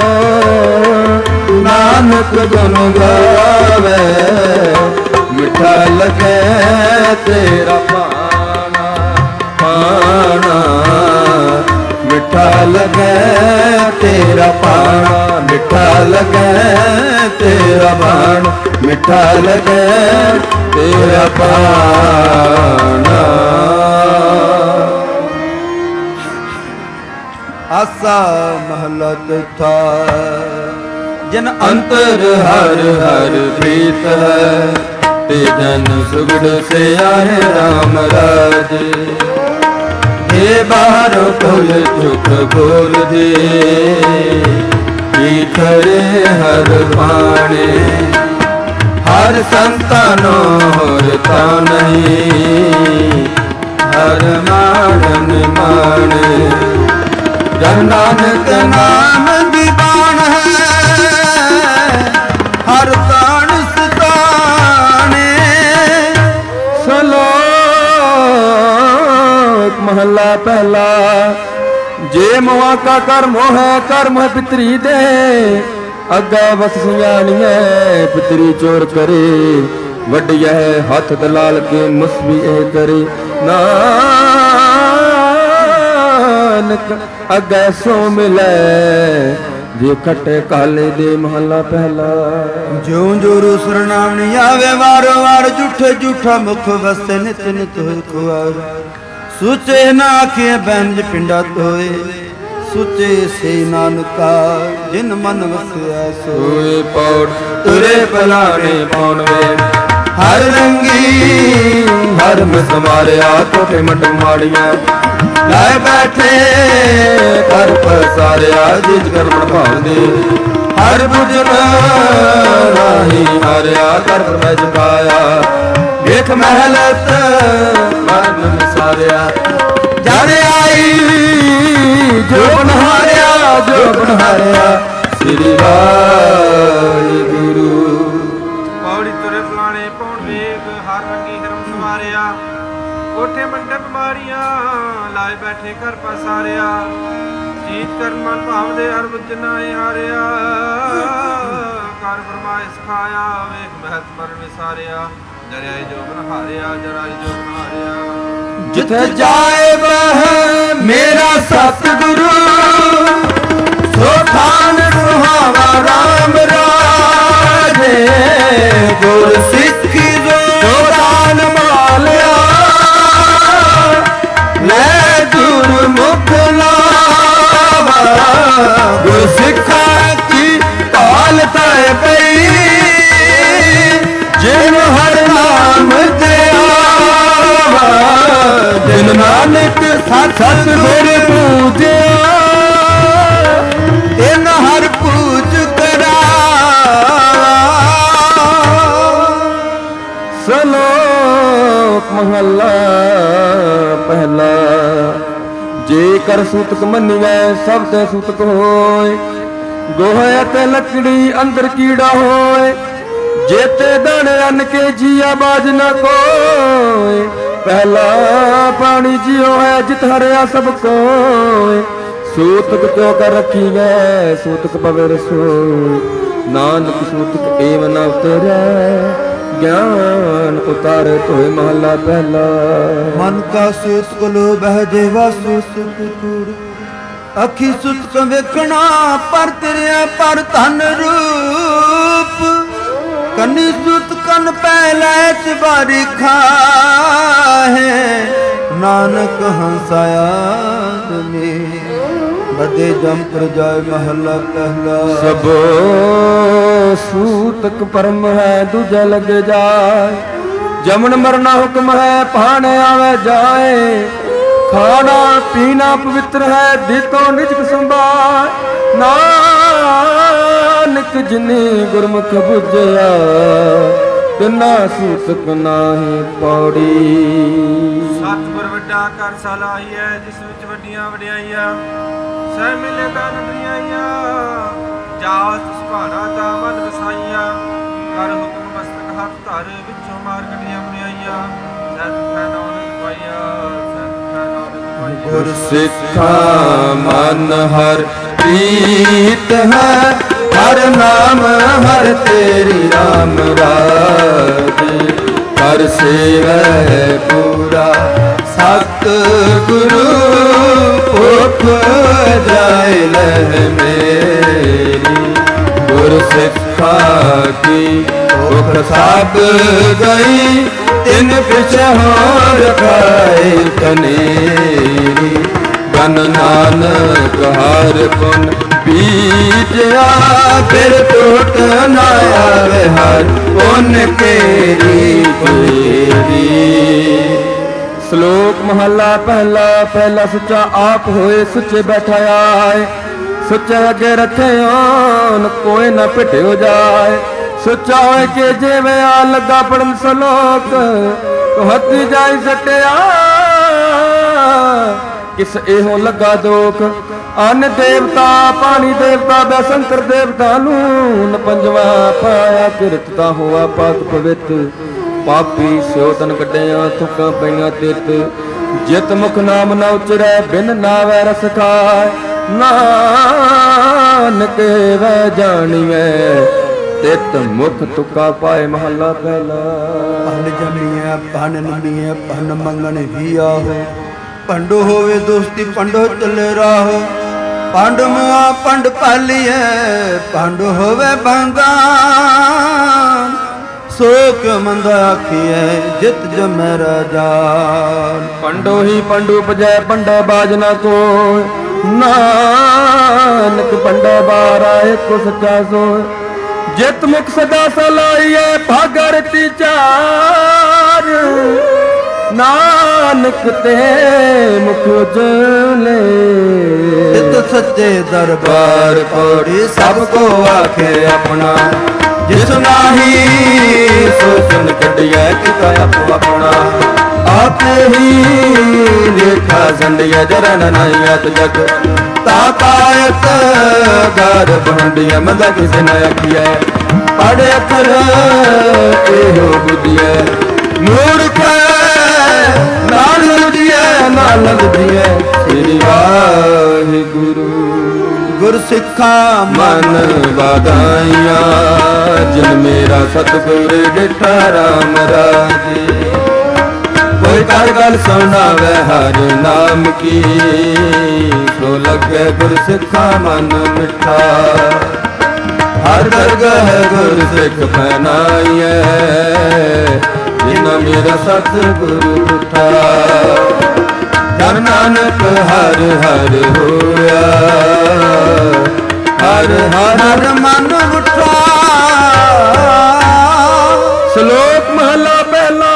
ਨਾਨਕ ਗੁਣ ਗਾਵੇ ਮਿੱਠਾ ਲਗੈ ਤੇਰਾ ਪਾਣਾ ਪਾਣਾ ਮਿੱਠਾ ਲਗੈ ਤੇਰਾ ਪਾਣਾ ਮਿੱਠਾ ਲਗੈ ਤੇਰਾ ਬਾਣਾ ਮਿੱਠਾ ਲਗੈ ਤੇਰਾ ਪਾਣਾ ਆਸਾ ਮਹਲਾ ਚੌਥਾ ਜਨ ਅੰਤਰ ਹਰ ਹਰ ਪ੍ਰੀਤ ਹੈ ਤੇ ਜਨ ਸੁਗੜ ਸੇ ਆਏ ਰਾਮ ਰਾਜੇ हे बारो फूल चुप बोल दे ईठरे हर पाने हर संतानो होता नहीं हर मानन माने जन नानक नाम दीवान है हर तान सताने सलो महला पहला जे मोआ का कर्म है कर्म पितरी दे अग्गा बस सियाणिए पितरी चोर करे वड्डिया हाथ दलाल के मुसबी करे नानक अग्गा सो मिले ਜੇ ਖੱਟੇ ਕਾਲੇ ਦੇ ਮਹੱਲਾ ਪਹਿਲਾ। ਜਿਉਂ ਜੋਰੂ ਸਰਨਾਮਣੀ ਆਵੇ ਵਾਰੋ ਵਾਰ, ਝੂਠੇ ਝੂਠਾ ਮੁਖ ਵਸਤੇ ਨਿਤ ਨਿਤ ਹੋਏ ਖੁਆਰ। ਸੁਚੇ ਨਾ ਆਖੇ ਬੈਂਜ ਪਿੰਡਾ ਤੋਏ, ਸੁਚੇ ਸੇ ਨਾਨਕਾ ਜਿਨ ਮਨ ਵਸਿਆ ਸੋਏ। ਪੌੜ ਤੁਰੇ ਪਲਾਣੇ ਪਾਉਣ ਵੇ ਹਰ ਰੰਗੀ, ਹਰ ਮਸਮਾਰਿਆ ਕੋਠੇ ਮੰਡ ਮਾੜੀਆਂ ਲਾਏ ਬੈਠੇ ਕਰ ਪਸਾਰਿਆ। ਜਿਸ ਕਰਮ ਭਾਉਂਦੇ ਹਰ ਬੁਝਨ ਰਾਹੀ ਹਾਰਿਆ, ਕਰ ਮੈਂ ਜਗਾਇਆ ਵੇਖ ਮਹਿਲਤ ਮਨ ਵਿਸਾਰਿਆ। ਜਦ ਆਈ ਜੋ ਬਨਹਾਰਿਆ, ਜੋ ਬਨਹਾਰਿਆ ਸ੍ਰੀ ਵਾਹਿਗੁਰੂ। ਪੌੜੀ ਤੁਰੇ ਫਲਾਣੇ ਪੌਣ ਵੇਗ ਹਰ ਰੰਗੀ ਹਰਮ ਸਵਾਰਿਆ, ਕੋਠੇ ਮੰਡਪ ਮਾੜੀਆਂ ਲਾਏ ਬੈਠੇ ਘਰ ਪਸਾਰਿਆ। ਜੀਤ ਕਰਨ ਮਨ ਭਾਵਦੇ ਹਰ ਬੁਝਨਾ ਹਾਰਿਆ, ਕਰ ਫਰਮਾਏ ਸਿਖਾਇਆ ਵੇਖ ਮਹਿਤ ਮਰਨ ਵਿਸਾਰਿਆ। ਜਰਿਆਏ ਜੋ ਬਨਹਾਰਿਆ, ਜਰਾਏ ਜੋ ਬਨਹਾਰਿਆ। ਜਿੱਥੇ ਜਾਏ ਬਹਿ ਮੇਰਾ ਸਤਿਗੁਰੂ, ਸੋ ਥਾਨ ਸੁਹਾਵਾ ਰਾਮ ਰਾਜੇ। ਗੁਰ ਸਿੱਖੀ ਜੋ ਦਾਨ ਮਾਲਿਆ, ਲੈ ਗੁਰਮੁਖ ਲਾਵਾ। ਗੁਰ ਸਿੱਖਾ ਕੀ ਭਾਲ ਤੈ ਪਈ, ਜਿਨ ਹਰ ਨਾਮ ਤੇ ਆਵਾ। ਜਿਨ ਨਾਨਕ ਸਤ ਗੁਰ ਪੂਜਿਆ, ਤਿਨ ਹਰ ਪੂਜ ਕਰਾਵਾ। ਸਲੋਕ ਮਹੱਲਾ ਪਹਿਲਾ। ਜੇ ਕਰ ਸੂਤਕ ਮੰਨੀਐ ਸਭ ਤੇ ਸੂਤਕ ਹੋਏ, ਗੋਹੇ ਅਤੇ ਲੱਕੜੀ ਅੰਦਰ ਕੀੜਾ ਹੋਏ। ਜੇਤੇ ਦਾਣੇ ਅੰਨ ਕੇ ਜੀਆ ਬਾਜ ਨਾ ਕੋਏ, ਪਹਿਲਾ ਪਾਣੀ ਜਿਉ ਹੈ ਜਿਤ ਹਰਿਆ ਸਭ ਕੋਏ। ਸੂਤਕ ਕਿਉ ਕਰ ਰੱਖੀਐ ਸੂਤਕ ਪਵੇ ਰਸੋਈ, ਨਾਨਕ ਸੂਤਕ ਏਵ ਨ ਉਤਰੈ, ਗਿਆਨ ਉਤਾਰੇ ਤੋਏ ਮਹੱਲਾ ਪਹਿਲਾ। ਮਨ ਕਾ ਸੂਤਕ ਲੋ ਬਹਿ ਜੇ ਵਾਸੂ ਸੁਤਕੂੜ, ਅੱਖੀ ਸੁਤਕ ਵੇਖਣਾ ਪਰ ਤੇਰਿਆ ਪਰ ਧਨ ਰੂਪ। ਕੰਨੀ ਸੁਤ ਕੰਨ ਪੈ ਲੈ ਚਬਾਰੀ ਖਾਹੇ, ਨਾਨਕ ਹੰਸਾਇਆ ਮੇ ਬਦੇ ਜਮ ਪਰ ਜਾਏ ਮਹੱਲਾ ਪਹਿਲਾ। ਸਭੋ ਸੂਤਕ ਪਰਮ ਹੈ ਦੂਜਾ ਲੱਗ ਜਾਏ, ਜਮਨ ਮਰਨਾ ਹੁਕਮ ਹੈ ਭਾਣੇ ਆਵੇ ਜਾਏ। ਖਾਣਾ ਪੀਣਾ ਪਵਿੱਤਰ ਹੈ ਦਿੱਤੋ ਨਿਜਕ ਸੰਭਾਲ, ਨਾਨਕ ਜਿਨੇ ਗੁਰਮੁਖ ਬੁਝਿਆ ਤਿਨਾ ਸੂਤਕ ਨਾਹੀ ਪੌੜੀ। ਸਤਿਗੁਰ ਵੱਡਾ ਕਰ ਸਲਾਹੀਐ, ਜਿਸ ਵਿੱਚ ਵੱਡੀਆਂ ਵਡਿਆਈਆਂ ਸਹਿ ਮਿਲੇਗਾ ਨਦਰੀਆਈਆਂ। ਜਾਸ ਸੁਭਾਣਾ ਦਾ ਮਨ ਵਸਾਈਆਂ, ਕਰ ਹੁਕਮ ਮਸਤਕ ਹੱਥ ਧਰ ਵਿੱਚੋਂ ਮਾਰ ਕੱਢੀਆਂ ਬੁਰਾਈਆਂ। ਸਹਿਤ ਖੈ ਨਾਨਕ ਪਾਈਆ, ਸਹਿਤ ਖੈ ਨਾਨਕ ਪਾਈਆ। ਗੁਰ ਸਿੱਖਾ ਮਨ ਹਰ ਪ੍ਰੀਤ ਹੈ, ਹਰ ਨਾਮ ਹਰ ਤੇਰੀ ਰਾਮ ਰਾਜ। ਹਰ ਸੇਵੈ ਪੂਰਾ ਸਤ ਗੁਰੂ, ਭੁਖ ਜਾਇ ਲੈ ਮੇਰੀ। ਗੁਰ ਸਿੱਖਾ ਕੀ ਭੁਖ ਸਭ ਗਈ, ਤਿਨ ਪਿਛ ਹੋਰ ਖਾਏ ਕਨੇਰੀ। ਗਨ ਨਾਨਕ ਹਰ ਪੁਨ ਬੀਜਿਆ, ਫਿਰ ਟੁੱਟ ਨਾ ਆਵੇ ਹਰ ਪੁਨ ਕੇਰੀ ਤੇਰੀ। ਸ਼ਲੋਕ ਮਹੱਲਾ ਪਹਿਲਾ। ਪਹਿਲਾ ਸੁੱਚਾ ਆਪ ਹੋਏ ਸੁੱਚੇ ਬੈਠਾ ਆਏ, ਸੁੱਚੇ ਅੱਗੇ ਰੱਖਿਓ ਕੋਈ ਨਾ ਭਿਟਿਓ ਜਾਏ। ਸੁੱਚਾ ਹੋਏ ਕਿ ਜਿਵੇਂ ਆ ਲੱਗਾ ਪੜਨ ਸਲੋਕ, ਹੱਥੀ ਜਾਈ ਸਟਿਆ ਕਿਸ ਇਹੋ ਲੱਗਾ ਦੋਖ। ਅੰਨ ਦੇਵਤਾ ਪਾਣੀ ਦੇਵਤਾ ਬੈਸੰਕਰ ਦੇਵਤਾ ਨੂੰ ਪੰਜਵਾ ਪਾਇਆ। ਕਿਰਤ ਤਾਂ ਹੋਆ ਪਾਕ ਪਵਿੱਤ, ਪਾਪੀ ਸਿਓ ਤਨ ਕੱਢਿਆ ਥੁੱਕਾਂ ਪਈਆਂ ਤਿੱਤ। ਜਿਤ ਮੁਖ ਨਾਮ ਨਾ ਉਚਰੈ ਬਿਨ ਨਾਵੈ ਰਸ ਖਾਇ, ਨਾਨਕ ਵੈ ਜਾਣੀਐ ਤਿਤ ਮੁਖ ਤੁਕਾ ਪਾਏ ਮਹੱਲਾ ਪਹਿਲਾ। ਭੰਡ ਜਮੀਐ ਭੰਨ ਨੰਡੀਐ ਭੰਨ ਮੰਗਣ ਵੀ ਆਹੋ, ਭੰਡੋ ਹੋਵੇ ਦੋਸਤੀ ਭੰਡੋ ਚੱਲੇ ਰਾਹੋ। ਪੰਡ ਮੁਆ ਪੰਡ ਪਾਲੀਏ ਪੰਡ ਹੋਵੇ ਬੰਗਾ ਸੋ ਕਿਉ ਮੰਦਾ ਆਖੀਐ ਜਿਤ ਜਮੈ ਰਾਜਾ ਪੰਡੋ ਹੀ ਪੰਡੂ ਪਜੈ ਪੰਡਾ ਬਾਜ ਨਾ ਕੋ ਨਾਨਕ ਪੰਡਾ ਬਾਰਾ ਇੱਕ ਸੱਚਾ ਸੋ ਜਿਤ ਮੁਖ ਸਦਾ ਸਲਾਈਐ ਭਾਗਰ ਤਿਚਾਰ ਨਾਨਕ ਤੇ ਮੁਖ ਉਜਲੇ ਜਿਤ ਸੱਚੇ ਦਰਬਾਰ ਪੌੜੀ ਸਭ ਕੋ ਆਖੇ ਆਪਣਾ ਜਿਸ ਨਾਹੀ ਸੋ ਸੁਨ ਕੱਢਿਐ ਕੀਤਾ ਆਪੋ ਆਪਣਾ ਆਪੇ ਹੀ ਲੇਖਾ ਸੰਡਿਆ ਜਰਨ ਨਾਇਤ ਜਗ ਤਾ ਕਾਇਤ ਗਰ ਬੰਡਿਆ ਮੰਦਾ ਕਿਸੇ ਨਾ ਆਖੀਐ ਪੜ ਅਖਰ ਇਹੋ ਬੁੱਧੀਐ ਮੂਰਖ ਨਾਲ ਲੁਦੀਐ ਨਾਲ ਲੁਦੀਐ ਸ੍ਰੀ ਵਾਹਿਗੁਰੂ ਗੁਰ ਸਿੱਖਾ ਮਨ ਵਾਦਾਈਆਂ ਜਿਨ ਮੇਰਾ ਸਤਿਗੁਰ ਡਿਠਾ ਰਾਮ ਰਾਜੇ ਕੋਈ ਕਰ ਗੱਲ ਸੁਣਾਵੇ ਹਰ ਨਾਮ ਕੀ ਸੋ ਲੱਗੇ ਗੁਰ ਸਿੱਖਾ ਮਨ ਮਿੱਠਾ ਹਰ ਦਰਗਾਹ ਗੁਰ ਸਿੱਖ ਬਨਾਈਐ ਜਿਨ ਮੇਰਾ ਸਤਿਗੁਰ ਡਿਠਾ ਜਨ ਨਾਨਕ ਹਰ ਹਰ ਹੋਇਆ ਹਰ ਹਰ ਮਨ ਉਠਾ ਸ਼ਲੋਕ ਮਹਲਾ ਪਹਿਲਾ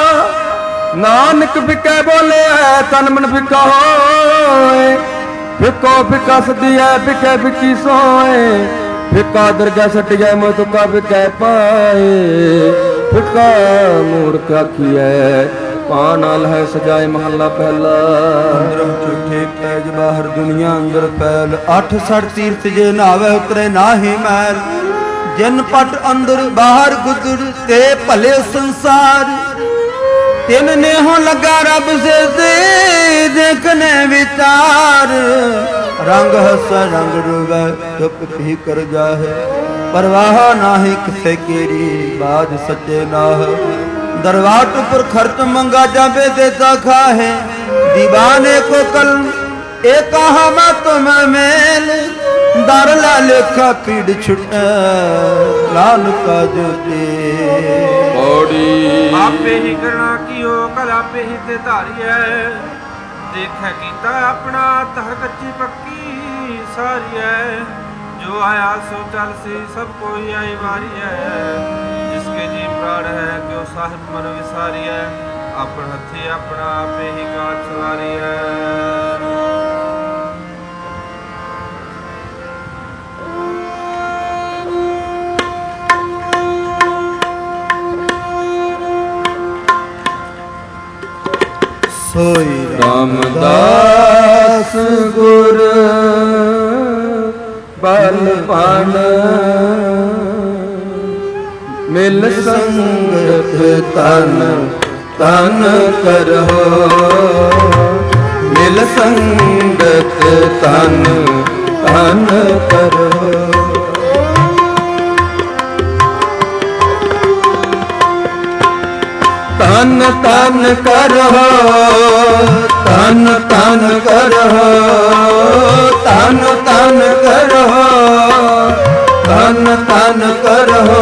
ਨਾਨਕ ਫਿੱਕਾ ਬੋਲਿਆ ਤਨ ਮਨ ਫਿੱਕਾ ਹੋਏ ਫਿੱਕੋ ਫਿੱਕਾ ਸਦੀਐ ਫਿੱਕੇ ਫਿੱਕੀ ਸੋਏ ਫਿੱਕਾ ਦਰਗਾ ਸਟਿਐ ਮੋਹ ਤੁਕਾ ਫਿੱਕੈ ਪਾਏ ਫਿੱਕਾ ਮੂਰਖ ਆਖੀਐ ਪਾ ਨਾਲ ਹੈ ਸਜਾਏ ਮਹੱਲਾ ਪਹਿਲਾ ਅੰਦਰੋਂ ਝੂਠੇ ਪੈਜ ਬਾਹਰ ਦੁਨੀਆ ਅੰਦਰ ਫੈਲ 8 ਸੜ ਤੀਰਥ ਜੇ ਨਾਵੇ ਉਤਰੇ ਨਾਹੀ ਮੈਲ ਜਿਨ ਪਟ ਅੰਦਰ ਬਾਹਰ ਗੁਦਰ ਤੇ ਭਲੇ ਸੰਸਾਰ ਤਿਨ ਨੇਹੋਂ ਲੱਗਾ ਰੱਬ ਸੇ ਦੇਖਨੇ ਵਿਚਾਰ ਰੰਗ ਹਸ ਰੰਗ ਰੁਵੇ ਚੁੱਪ ਪੀ ਕਰ ਜਾਹੇ ਪਰਵਾਹ ਨਾਹੀ ਕਿਸੇ ਕੀੜੀ ਬਾਜ ਸੱਚੇ ਨਾਹ दरवाट पर खर्च मंगा जाबे देता खाहे दीवाने को कल एक मत में मेल दर ला लेखा पीड़ छुट लाल का जोते बॉडी आपे ही करना कियो कल आपे ही ते धारी है देखा कीता अपना तहर कच्ची पक्की सारी है जो आया सो चल सी सब कोई आई वारी है जिसके जी प्राण है क्यों साहिब मन विसारी है अपन हथी अपना आपे ही काज सवारी है सोई रामदास गुर बलवान मिल संगत तन तन करहो मिल संगत तन तन करहो तन तन करहो तन तन करहो तन तन करहो तन तन करहो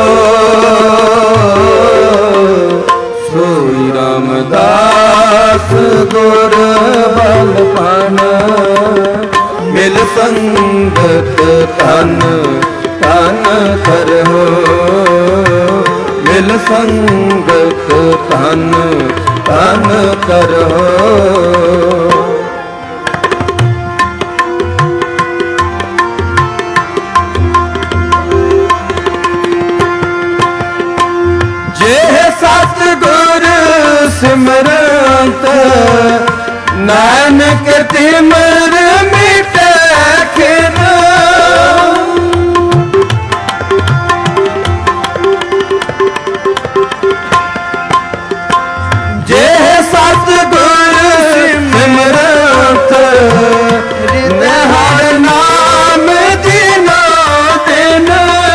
सोई रामदास गुर बलवान मिल संगत तन तन करहो मिल संगत तन तन करहो सतगुर सिमरत नानक तिमर मिटे खिन जे सतगुर सिमरत हर नाम दिनो दिन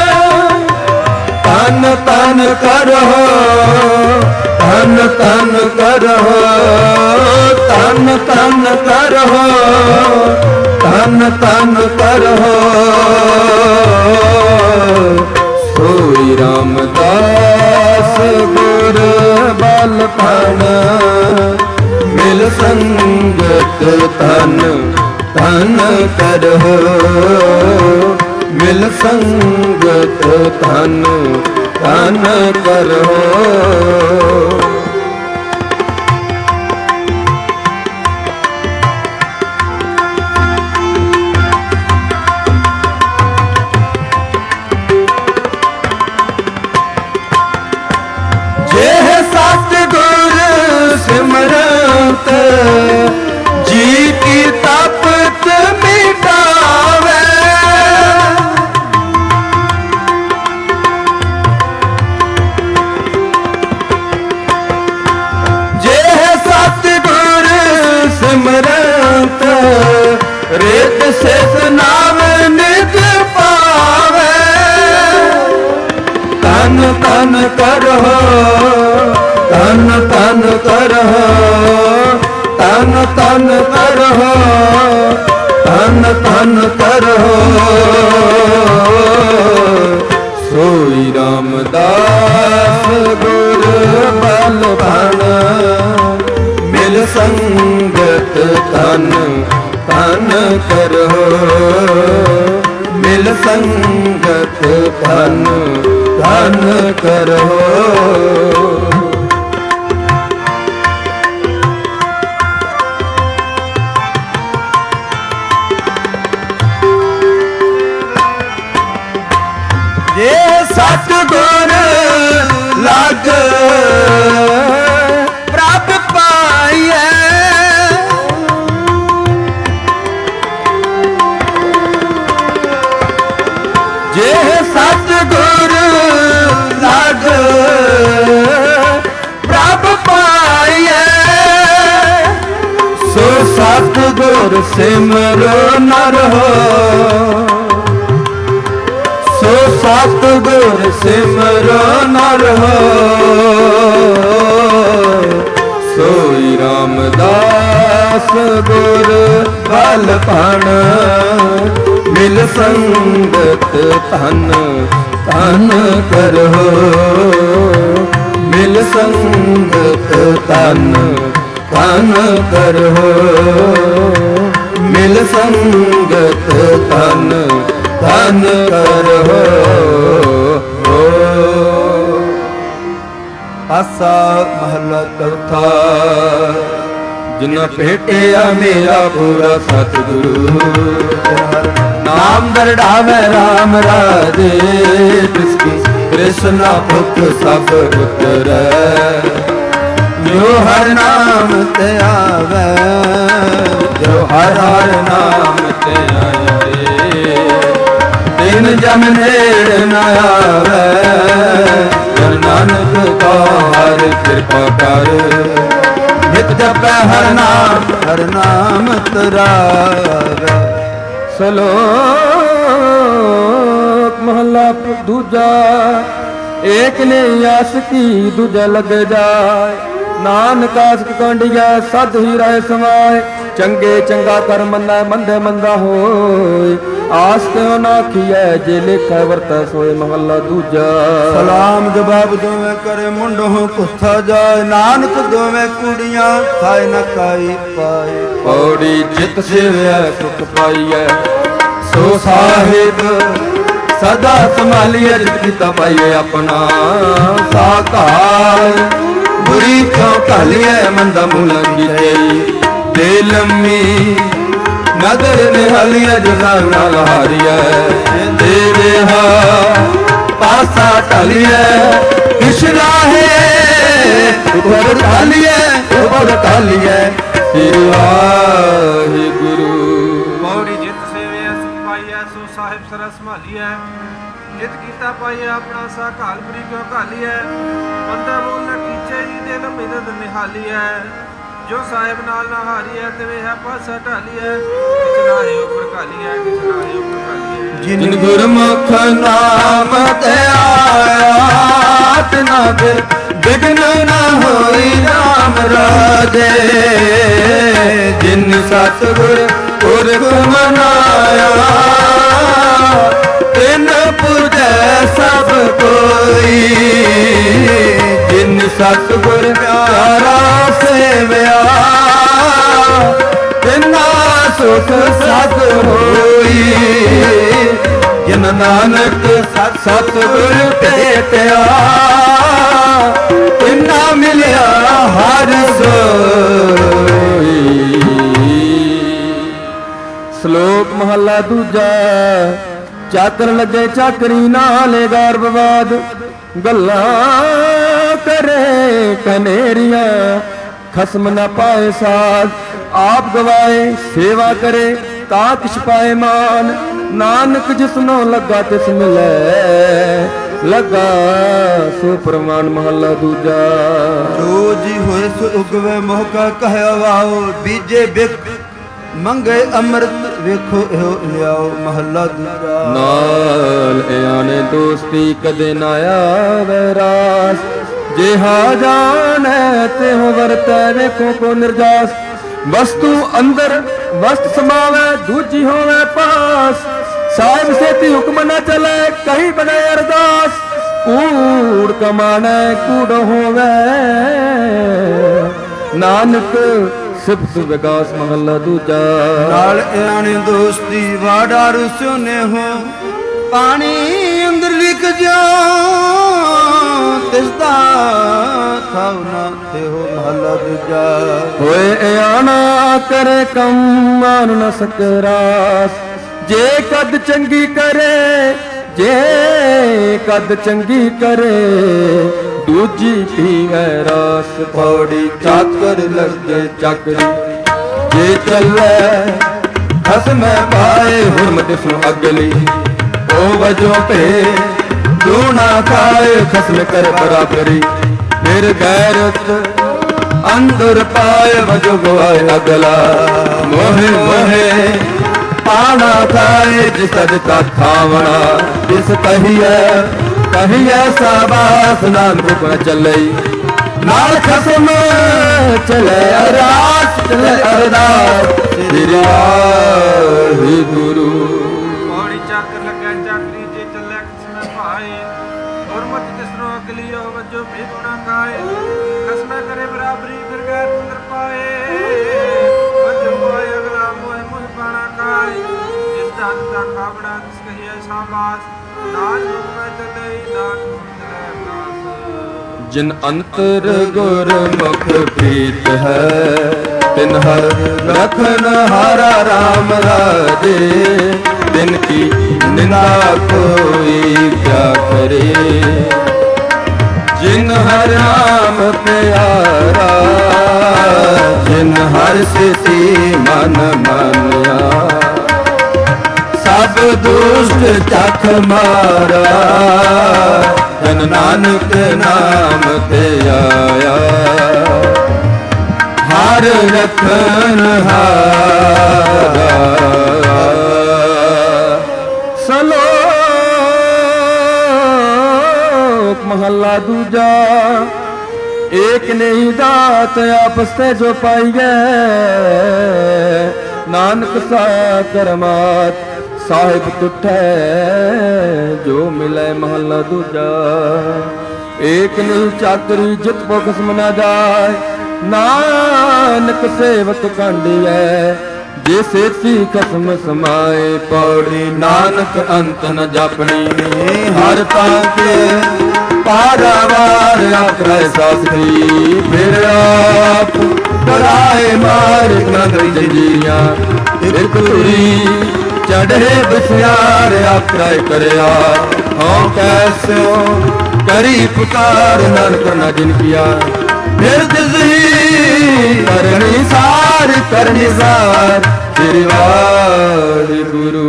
तन तन करहो तन तन करहो तन तन करहो तन ਤਨ ਤਨ ਕਰਹੁ ਸੋਈ ਰਾਮਦਾਸ ਗੁਰ ਬਲ ਭਣ ਮਿਲ ਸੰਗਤ ਤਨ ਤਨ ਕਰਹੁ ਮਿਲ ਸੰਗਤ ਤਨ ਤਨ ਕਰਹੁ ਸਿਮਰਤ ਜੀ ਕੀ ਤਪਤ ਮਿਟਾਵੇ ਜੇ ਸਤਿਗੁਰ ਸਿਮਰਤ ਰੇਤ ਸਿਧ ਨਾਮ ਨਿਜ ਪਾਵੇ ਤਨ ਤਨ ਕਰਹੁ ਤਨ ਤਨ ਕਰਹੁ ਤਨ ਤਨ ਕਰਹੁ ਤਨ ਤਨ ਕਰਹੁ ਸੋਈ ਰਾਮਦਾਸ ਗੁਰ ਬਲ ਭਣ ਮਿਲ ਸੰਗਤ ਤਨ ਤਨ ਕਰਹੁ ਮਿਲ ਸੰਗਤ ਤਨ ਤਨ ਕਰਹੁ ਸਤਿਗੁਰ ਲਗ ਪ੍ਰਭ ਪਾਈਐ ਜੇ ਸਤਿਗੁਰ ਲਗ ਪ੍ਰਭ ਪਾਈਐ ਸੋ ਸਤਿਗੁਰ ਸਿਮਰੋ ਨਰ ਹੋ ਸੋ ਸਤਿਗੁਰ ਸਿਮਰੋ ਨਰ ਹੋ ਸੋਈ ਰਾਮਦਾਸ ਗੁਰ ਬਲ ਭਣ ਮਿਲ ਸੰਗਤ ਤਨ ਤਨ ਕਰਹੁ ਮਿਲ ਸੰਗਤ ਤਨ ਤਨ ਕਰਹੁ ਮਿਲ ਸੰਗਤ ਤਨ ਤਨ ਕਰਹੁ ਆਸਾ ਮਹਲਾ ਚੌਥਾ ਜਿਨ੍ਹਾਂ ਭੇਟਿਆ ਮੇਰਾ ਪੂਰਾ ਸਤਿਗੁਰੂ ਨਾਮ ਦਰੜਾਵੇ ਰਾਮ ਰਾਜੇ ਤਿਸਕੀ ਕ੍ਰਿਸ਼ਨਾ ਭੁਖ ਸਭ ਉਤਰੈ ਜੋ ਹਰ ਨਾਮ ਤੇ ਆਵੇ ਜੋ ਹਰ ਹਰ ਨਾਮ ਤੇ ਆਵੇ ਤਿਨ ਜਮ ਨੇੜ ਨ ਆਵੇ ਜਨ ਨਾਨਕ ਕੋ ਹਰ ਕਿਰਪਾ ਕਰ ਨਿਤ ਜਪੈ ਹਰ ਨਾਮ ਤਰਾਵੇ ਸਲੋਕ ਮਹਲਾ ਦੂਜਾ ਏਕ ਨੇ ਆਸ ਕੀ ਦੂਜਾ ਲਗ ਜਾਏ ਨਾਨਕ ਆਸਕ ਕੰਡਿਆ ਸਦ ਹੀ ਰਹਿ ਸਮਾਏ ਚੰਗੇ ਚੰਗਾ ਕਰ ਮੰਨੈ ਮੰਦੇ ਮੰਦਾ ਹੋਏ ਆਸ ਕਿਉ ਨਾ ਕੀਐ ਜੇ ਲੇਖੈ ਵਰਤੈ ਸੋਏ ਮਹੱਲਾ ਦੂਜਾ ਸਲਾਮ ਜਵਾਬ ਦੋਵੇਂ ਕਰੇ ਮੁੰਡੋਂ ਕੁੱਥਾ ਜਾਏ ਨਾਨਕ ਦੋਵੇਂ ਕੁੜੀਆਂ ਖਾਏ ਨਾ ਖਾਈ ਪਾਏ ਪੌੜੀ ਜਿਤ ਸੇਵਿਆ ਸੁਖ ਪਾਈਐ ਸੋ ਸਾਹਿਬ ਸਦਾ ਸੰਭਾਲੀਐ ਜਿਤ ਕੀਤਾ ਪਾਈਐ ਆਪਣਾ ਸਾਕਾਲ ਬੁਰੀ ਕਿਉ ਘਾਲੀਐ ਮੰਦਾ ਮੂਲ ਕੀਤੇ ਦੇ ਲੰਮੀ ਨਦਰ ਨਿਹਾਲੀਐ ਜਨਾ ਨਾਲ ਹਾਰੀਐ ਦੇ ਰਿਹਾ ਪਾਸਾ ਢਾਲੀਐ ਕਿਸ਼ਨਾ ਹੈ ਉਪਰ ਢਾਲੀਐ ਸ੍ਰੀ ਵਾਹਿਗੁਰੂ ਪੌੜੀ ਜਿਤ ਸੇਵਿਆ ਸੁਖ ਪਾਈਐ ਸੋ ਸਾਹਿਬ ਸਰਾ ਸੰਭਾਲੀਐ ਜਿਤ ਕੀਤਾ ਪਾਈਐ ਆਪਣਾ ਸਾ ਘਾਲ ਬੁਰੀ ਕਿਉ ਘਾਲੀਐ ਮੰਦਾ ਮੂਲ ਨ ਕੀਚੇ ਜੀ ਦੇ ਲੰਮੀ ਨਦਰ ਨਿਹਾਲੀਐ ਜੋ ਸਾਹਿਬ ਨਾਲ ਨਾ ਹਾਰੀਐ ਤਿਵੇਂ ਹੈ ਪਾਸਾ ਢਾਲੀਐ ਕਿਛਨਾ ਹੈ ਉਪਰ ਘਾਲੀਐ ਕਿਛਨਾ ਹੈ ਉਪਰ ਘਾਲੀਐ ਜਿਨ ਗੁਰਮੁਖ ਨਾਮ ਤੇ ਆਇਆ ਤਿਨਾ ਫਿਰ ਵਿਗਨ ਨਾ ਹੋਈ ਰਾਮ ਰਾਜੇ ਜਿਨ ਸਤਿਗੁਰ ਪੁਰਖ ਮਨਾਇਆ, ਤਿਨ ਪੁਜੈ ਸਭ ਕੋਈ, ਜਿਨ ਸਤਿਗੁਰ ਪਿਆਰਾ ਸੇਵਿਆ, ਤਿਨਾ ਸੁਖ ਸਤ ਹੋਈ। ਜਿਨ ਨਾਨਕ ਸਤਿਗੁਰ ਭੇਟਿਆ, ਤਿਨਾ ਮਿਲਿਆ ਹਰਿ ਸੋਈ। ਸ਼ਲੋਕ ਮਹਲਾ ਦੂਜਾ। ਚਾਕਰ ਲੱਗੇ ਚਾਕਰੀ ਨਾਲੇ ਗਰਭਵਾਦ, ਗੱਲਾਂ ਕਰੇ ਕਨੇਰੀਆਂ, ਖਸਮ ਨਾ ਪਾਏ ਸਾਧ, ਆਪ ਗਵਾਏ ਸੇਵਾ ਕਰੇ ਤਾਂ ਕਿਛ ਪਾਏ ਮਾਨ। ਨਾਨਕ ਜਿਸਨੋਂ ਲੱਗਾ ਤਿਸ ਮਿਲੈ, ਲੱਗਾ ਸੋ ਪ੍ਰਮਾਨ। ਮਹਲਾ ਦੂਜਾ। ਜੋ ਜੀ ਹੋਏ ਸੋ ਉਗਵੇ ਮੋਹ ਕਾ ਕਹਿਆ ਵਾਓ, ਬੀਜੇ ਬਿਕ ਮੰਗੇ ਅੰਮ੍ਰਿਤ ਵੇਖੋ ਇਹੋ ਲਿਆਓ। ਮਹੱਲਾ ਦੂਜਾ। ਨਾਲ ਇਆਨੇ ਦੋਸਤੀ ਕਦੇ ਨਾ ਆਵੇ ਰਾਸ, ਜਿਹਾ ਜਾਣੈ ਤਿਹੁ ਵਰਤੈ ਵੇਖੋ ਕੋ ਨਿਰਜਾਸ। ਵਸਤੂ ਅੰਦਰ ਵਸਤ ਸਮਾਵੈ, ਦੂਜੀ ਹੋਵੇ ਪਾਸ, ਸਾਹਿਬ ਸੇਤੀ ਹੁਕਮ ਨਾ ਚਲੇ, ਕਹੀ ਬਣੇ ਅਰਦਾਸ। ਕੂੜ ਕਮਾਣੈ ਕੂੜ ਹੋਵੇ, ਨਾਨਕ ਸਿਫਤ ਵਿਗਾਸ। ਮਹੱਲਾ ਦੂਜਾ। ਨਾਲ ਇਆਣੇ ਦੋਸਤੀ ਵਾਡਾਰੂ ਸੋਨੇ ਹੋ, ਪਾਣੀ ਅੰਦਰ ਲਿਖ ਜਾਓ, ਤਿਸਦਾ ਥਾਉ ਨਾ ਤੇ ਹੋ। ਮਹੱਲਾ ਦੂਜਾ। ਹੋਏ ਇਆਣਾ ਕਰੇ ਕੰਮ ਮਾਨ ਨ ਸਕੇ ਰਾਸ, ਜੇ ਕਦ ਚੰਗੀ ਕਰੇ, ਜੇ ਕਦ ਚੰਗੀ ਕਰੇ, ਦੂਜੀ ਪੀਵੈ ਰਾਸ। ਪੌੜੀ ਚਾਕਰ ਲੱਗੇ ਚਾਕਰੀ ਜੇ ਚੱਲੇ, ਖਸਮੈ ਪਾਏ ਹੁਰਮਤਿ ਸੁ ਅਗਲੀ। ਉਹ ਵਜੋਂ ਭੇ ਦੂਣਾ ਖਾਏ, ਖਸਮ ਕਰ ਬਰਾਬਰੀ। ਫਿਰ ਗੈਰਤ ਅੰਦਰ ਪਾਏ, ਵਜੋ ਗਵਾਏ ਅਗਲਾ। ਮੋਹਿ ਮੋਹਿ ਪਾਣਾ ਖਾਏ, ਜਿਸ ਤਦ ਕਾ ਖਾਵਣਾ, ਜਿਸ ਕਹੀਐ ਕਹੀਐ ਸਾਬਾਸ। ਨਾਨਕ ਕੋ ਚੱਲਈ ਨਾਲ ਖਸਮ ਚਲੇ ਅਰਦਾਸ, ਚਲੇ ਅਰਦਾਸ। ਸ੍ਰੀ ਵਾਹਿਗੁਰੂ। ਪੌੜੀ ਚਾਕਰ ਲੱਗੈ ਚਾਕਰੀ ਜੇ ਚੱਲੇ ਖਸਮੈ ਭਾਏ, ਗੁਰਮਤਿ ਤਿਸਰੋ ਅਗਲੀ ਉਹ ਵਜੋ ਭੇਖਣਾ ਖਾਏ। ਖਸਮੈ ਕਰੇ ਬਰਾਬਰੀ ਫਿਰ ਗੈਰ ਅੰਦਰ ਪਾਏ, ਵਜੋ ਹੋਏ ਅਗਲਾ ਮੋਹਿ ਮੋਹਿ ਪਾਣਾ ਖਾਏ। ਜਿਸ ਦਾ ਦਿੱਤਾ ਖਾਵਣਾ ਤਿਸ ਕਹੀਐ ਸਾਬਾਸ, ਨਾਨਕ ਮੈਂ ਚੱਲੇ ਨਾਨਕ ਚਲੇ ਅਰਦਾਸ। ਜਿਨ ਅੰਤਰ ਗੁਰਮੁਖ ਪ੍ਰੀਤ ਹੈ, ਤਿਨ ਹਰ ਰਖਨ ਹਾਰਾ ਰਾਮ ਰਾਜੇ। ਤਿਨ ਕੀ ਨਿੰਦਾ ਕੋਈ ਕਿਆ ਕਰੇ, ਜਿਨ ਹਰ ਰਾਮ ਪਿਆਰਾ, ਜਿਨ ਹਰ ਸਿਤੀ ਮਨ ਮਾਨਿਆ। ਸਭ ਦੁਸ਼ਟ ਚਖ ਮਾਰਾ, ਜਨ ਨਾਨਕ ਨਾਮ ਤੇ ਆਇਆ। ਹਰ ਰਖਨ ਹਾਰਾ। ਸਲੋਕ ਮਹੱਲਾ ਦੂਜਾ। ਏਕ ਨਹੀਂ ਦਾਤ ਆਪਸ ਤੇ ਜੋ ਪਾਈਐ, ਨਾਨਕ ਸਾ ਕਰਮਾਤ ਸਾਹਿਬ ਤੁਠੈ ਜੋ ਮਿਲੈ। ਮਹੱਲਾ ਦੂਜਾ। ਏਕ ਨਹੀਂ ਚਾਕਰੀ ਜਿਤ ਪੋ ਖਸਮ ਨਾ ਜਾਏ, ਨਾਨਕ ਸੇਵਕ ਕਾਂਡੀਐ, ਜੇ ਸੇਤੀ ਖਸਮ ਸਮਾਏ। ਪੌੜੀ ਨਾਨਕ ਅੰਤ ਨ ਜਾਪਣੀ, ਹਰ ਪਾਕੇ ਪਾਰਾਵਾਰ ਆਖੈ ਸਾਸਰੀ। ਫਿਰ ਆਪ ਕਰਾਏ ਮਾਰ ਨਗਰੀ ਜੰਜੀਰੀਆਂ, ਇੱਕ ਧੂਰੀ ਚੜ੍ਹੇ ਬਸਿਆਰ ਆਖੈ ਕਰਿਆ। ਹਉ ਕੈਸਿਓ ਕਰੀ ਪੁਕਾਰ, ਨਾਨਕ ਨਾ ਜਿਨ ਕੀਆ। ਫਿਰ ਦਿਸੀ ਕਰਨੀ ਸਾਰ ਕਰਨੀ ਸਾਰ। ਸ੍ਰੀ ਵਾਹਿਗੁਰੂ।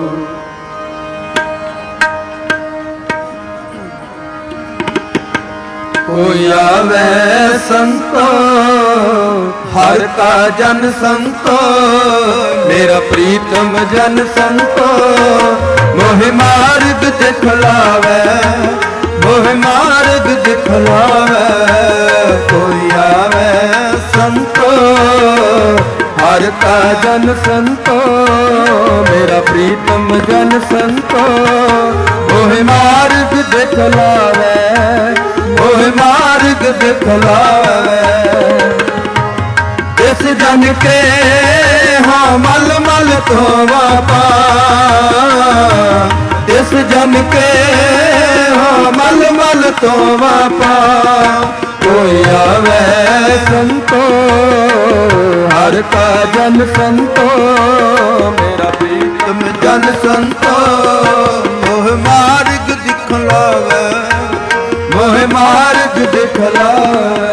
ਕੋਈ ਆਵੇ ਸੰਤੋ, ਹਰ ਕਾ ਜਨ ਸੰਤੋ। ਮੇਰਾ ਪ੍ਰੀਤਮ ਜਨ ਸੰਤੋ, ਮੋਹਿ ਮਾਰਗ ਦਿਖਲਾਵੇ, ਮੋਹਿ ਮਾਰਗ ਦਿਖਲਾਵੇ। ਕੋਈ ਆਵੇ ਸੰਤੋ, हर का जन संतो मेरा प्रीतम जन संतो मोह मार्ग दिखलावे मोह मार्ग दिखलावे इस जन के हाँ मल मल तो बापा इस जन के हाँ मल मल तो बापा कोई आवे संतो हर का जन संतो मेरा प्रीतम जन संतो मोह मार्ग दिखलावे मोह मार्ग दिखलावे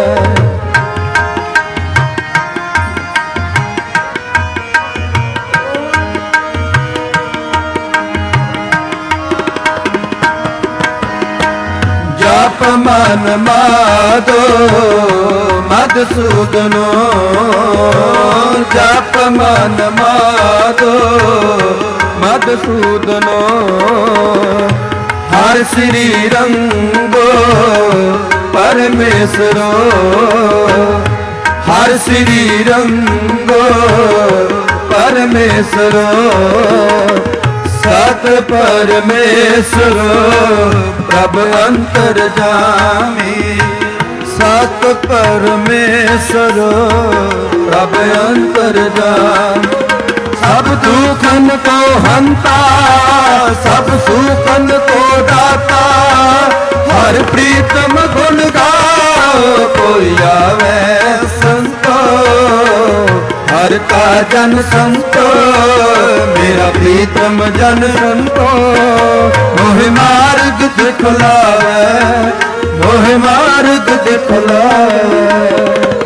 जप मन माधो मधुसूदनो जप मन माधो मधुसूदनो हर श्री रंगो परमेश्वरो हर श्री रंगो परमेश्वरो सत परमेश्वर प्रभ अंतर्जामी सत परमेश्वर प्रभ अंतर्जामी सब दुखन को हंता सब सुखन को दाता हर प्रीतम गुण गाओ कोई आवे संतो हर का जन संतो मेरा प्रीतम जन संतो मोह मार्ग दिखलावे मोह मार्ग दिखलावे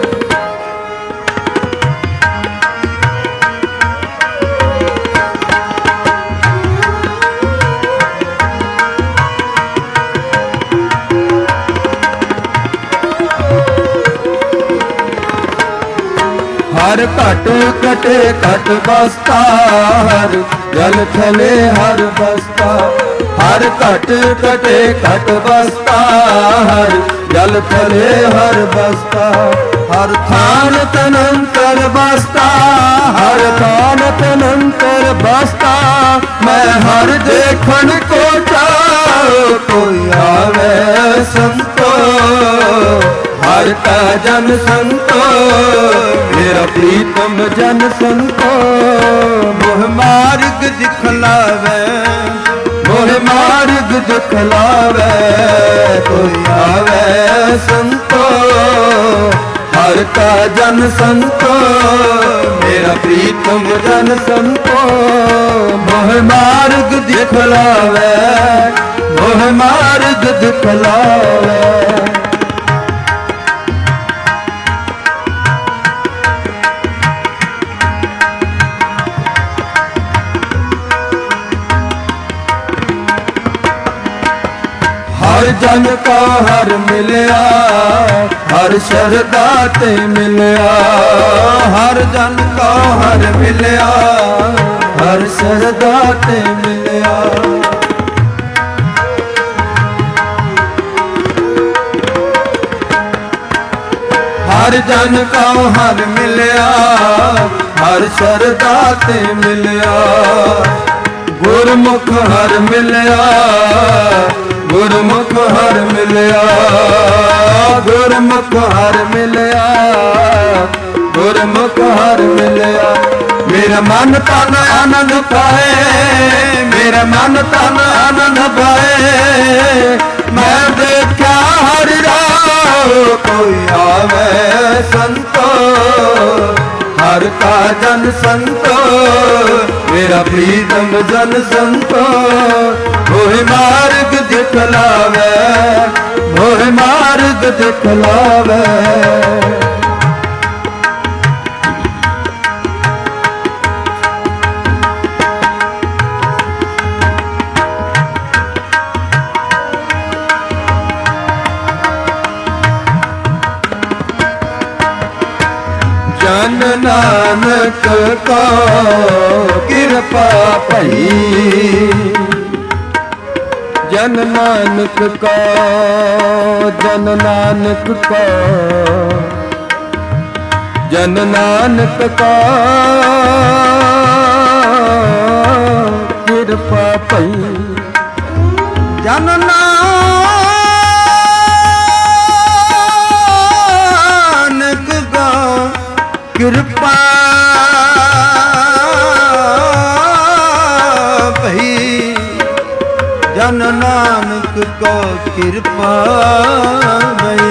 हर घट कटे घट बसता हर जल थले हर बसता हर घट कटे घट बसता हर जल थले हर बसता हर थान तनंतर बसता हर थान तनंतर बसता मैं हर देखन को चाहो कोई आवे संतो हर का जन संतो मेरा प्रीतम जन संतो मोह मार्ग दिखलावे मोह मार्ग दिखलावे कोई आवे संतो हर का जन संतो मेरा प्रीतम जन संतो मोह मार्ग दिखलावे मोह मार्ग दिखलावे हर जन का हर मिलया हर शरदा ते मिलया हर जन का हर मिलया हर शरदा ते मिलया हर जन का हर मिलया हर शरदा ते मिलया गुरमुख हर मिलया गुरमुख हर मिलया गुरमुख हर मिलया गुरमुख हर मिलया मेरा मन तन आनंद पाए मेरा मन तन आनंद पाए मैं देखा हर राह कोई आवे संतो हर का जन संतो मेरा प्रीतम जन संतो मोह मार्ग दिखलावे मोह मार्ग दिखलावे जन नानक को कृपा भई जन नानक को जन नानक को ਜਨ ਨਾਨਕ ਕਾ ਕਿਰਪਾ ਭਈ। ਜਨ ਨਾਨਕ ਕਾ ਕਿਰਪਾ ਭਈ। ਜਨ ਨਾਨਕ ਕਾ ਕਿਰਪਾ ਭਈ।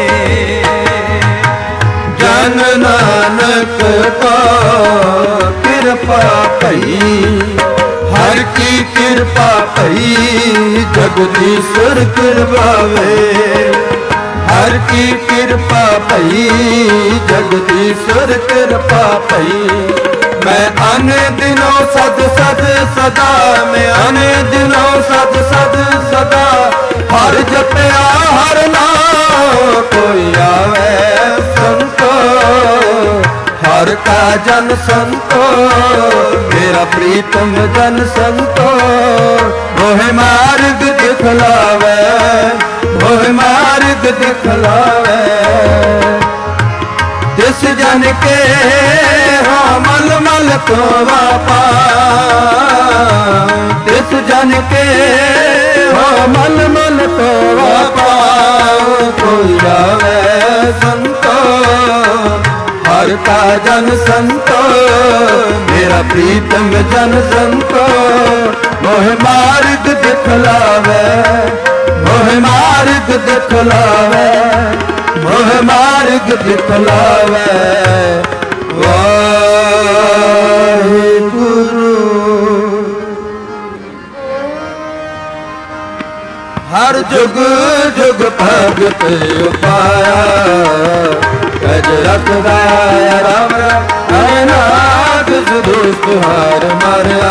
ਜਨ ਨਾਨਕ ਕਾ ਕਿਰਪਾ ਭਈ। ਹਰ ਕੀ ਕਿਰਪਾ ਭਈ। ਜਗਦੀਸ਼ਰ ਕਿਰਪਾਵੇ। ਹਰ ਕੀ ਕਿਰਪਾ ਭਈ। ਜਗਦੀਸ਼ਰ ਕਿਰਪਾ ਭਈ। ਮੈਂ ਆਨੇ ਦਿਨੋਂ ਸਦ ਸਦ ਸਦਾ। ਮੈਂ ਆਨੇ ਦਿਨੋਂ ਸਦ ਸਦ ਸਦਾ। ਹਰ ਜਪਿਆ ਹਰ ਨਾਮ ਕੋਈ ਆਵੇ ਸੰਤੋ। ਹਰ ਕਾ ਜਨ ਸੰਤੋ। ਮੇਰਾ ਪ੍ਰੀਤਮ ਜਨ ਸੰਤੋ। ਮੋਹਿ ਮਾਰਗ ਦਿਖਲਾਵੇ। ਮੋਹਿ ਮਾਰਗ ਦਿਖਲਾਵੇ। ਤਿਸ ਜਨ ਕੇ ਹੋ ਮਲ ਮਲ ਕੋ ਵਾਪਾ। ਤਿਸ ਜਨ ਕੇ ਹੋ ਮਲ ਮਲ ਕੋ ਵਾਪਾ। ਕੋਈ ਆਵੇ ਸੰਤੋ। ਹਰ ਕਾ ਜਨ ਸੰਤੋ। ਮੇਰਾ ਪ੍ਰੀਤਮ ਜਨ ਸੰਤੋ। ਮੋਹਿ ਮਾਰਗ ਦਿਖਲਾਵੇ। ਮੋਹਿ ਮਾਰਗ ਦਿਖਲਾਵੇ। ਮੋਹਿ ਮਾਰਗ ਦਿਖਲਾਵੇ। ਵਾਹਿਗੁਰੂ। ਹਰ ਜੁਗ ਜੁਗ ਭਗਤ ਉਪਾਇਆ। ਗਜ ਰਖਦਾ ਰਾਮ ਨਾਦ ਸੁਦੋਸ ਤੁਹਾਰ ਮਾਰਿਆ।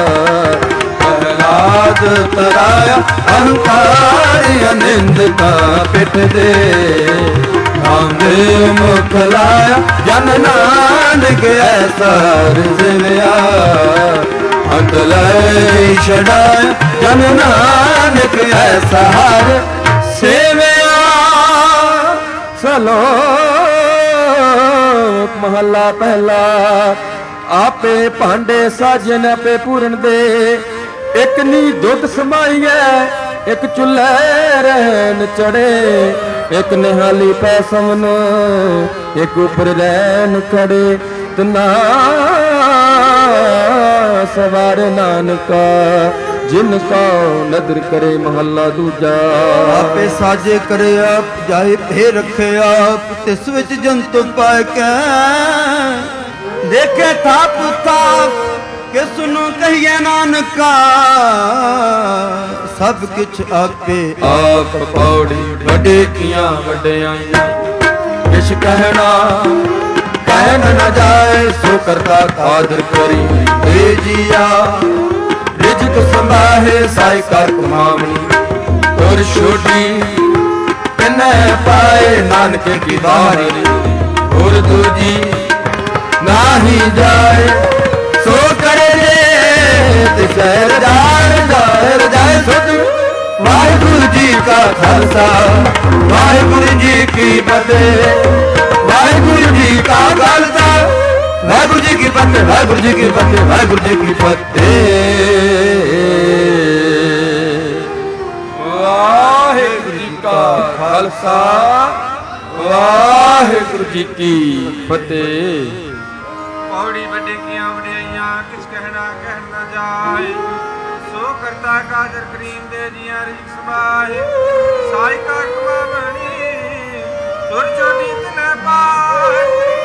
ਪ੍ਰਹਲਾਦ ਤਰਾਇਆ ਅਹੰਕਾਰੀ ਅਨਿੰਦਤਾ ਪਿਠ ਦੇ। ਆਂਦੇ ਮੁਖ ਲਾਇਆ ਜਨ ਨਾਨਕ ਐਸਾ ਰਜ਼ਿਆ। ਅੰਤ ਲੈ ਛਡਾਇਆ ਜਨ ਨਾਨਕ ਐਸਾ ਹਰ ਸੇਵਿਆ। ਸਲੋਕ ਮਹੱਲਾ ਪਹਿਲਾ। ਆਪੇ ਭਾਂਡੇ ਸਾਜਨ ਆਪੇ ਪੂਰਨ ਦੇ। ਇੱਕ ਨੀ ਦੁੱਧ ਸਮਾਈਐ ਇੱਕ ਚੁੱਲ੍ਹੇ ਰਹਿਣ ਚੜੇ। ਇੱਕ ਨਿਹਾਲੀ ਪੈ ਸਮਨ ਇੱਕ ਉਪਰ ਰਹਿਣ ਖੜੇ। ਤਨਾ ਸਵਾਰ ਨਾਨਕਾ ਜਿਨ ਕਾ ਨਦਰ ਕਰੇ। ਮਹੱਲਾ ਦੂਜਾ। ਆਪੇ ਸਾਜੇ ਕਰੇ ਆਪ ਜਾਏ ਭੇ ਰੱਖੇ ਆਪ। ਤਿਸ ਵਿੱਚ ਜੰਤੁ ਪਾਇ ਕੈ ਦੇਖੇ ਥਾਪ ਥਾਪ। ਕਿਸ ਨੂੰ ਕਹੀਏ ਨਾਨਕਾ ਸਭ ਕਿਛ ਆਪੇ ਆਪ। ਪੌੜੀ ਵੱਡੇ ਕੀਆਂ ਵੱਡਿਆਈਆਂ ਕਿਛ ਕਹਿਣਾ ਕਹਿਣ ਨ ਜਾਏ। ਸੋ ਕਰਤਾ ਕਾਦਰ ਕਰੀ ਏ ਜੀਆ। ਰਿਜਕ ਸੰਭਾਹੇ ਸਾਈ ਕਰ ਕਮਾਵਣੀ। ਤੁਰ ਛੋਟੀ ਕਿਨੈ ਪਾਏ ਨਾਨਕ ਕੀ ਬਾਣੀ। ਹੋਰ ਦੂਜੀ ਨਾਹੀ ਜਾਏ। ਸੋ ਕਰੇ ਤਿਸੈ ਰਜਾਏ ਰਜਾਏ ਸੁਧ। ਵਾਹਿਗੁਰੂ ਜੀ ਕਾ ਖਾਲਸਾ ਵਾਹਿਗੁਰੂ ਜੀ ਕੀ ਫਤਿਹ। ਵਾਹਿਗੁਰੂ ਜੀ ਕਾ ਖਾਲਸਾ ਵਾਹਿਗੁਰੂ ਜੀ ਕੀ ਫਤਿਹ। ਵਾਹਿਗੁਰੂ ਜੀ ਕੀ ਫਤਿਹ। ਵਾਹਿਗੁਰੂ ਜੀ ਕੀ ਫਤਿਹ। ਵਾਹਿਗੁਰੂ ਜੀ ਕਾ ਖਾਲਸਾ ਵਾਹਿਗੁਰੂ ਜੀ ਕੀ ਫਤਿਹ। ਪੌੜੀ ਵੱਡੇ ਕੀਆਂ ਵਡਿਆਈਆਂ ਕਿਛ ਕਹਿਣਾ ਕਹਿਣ ਨਾ ਜਾਏ। ਸੋ ਕਰਤਾ ਕਾਦਰ ਕਰੀਮ ਦੇ ਜੀਆਂ ਰਿਜਕ ਸਮਾਏ। ਸਾਈ ਕਾ ਕਮਾਵਣੀ ਤੁਰ ਚੋਟੀ ਤਨੈ ਪਾਏ।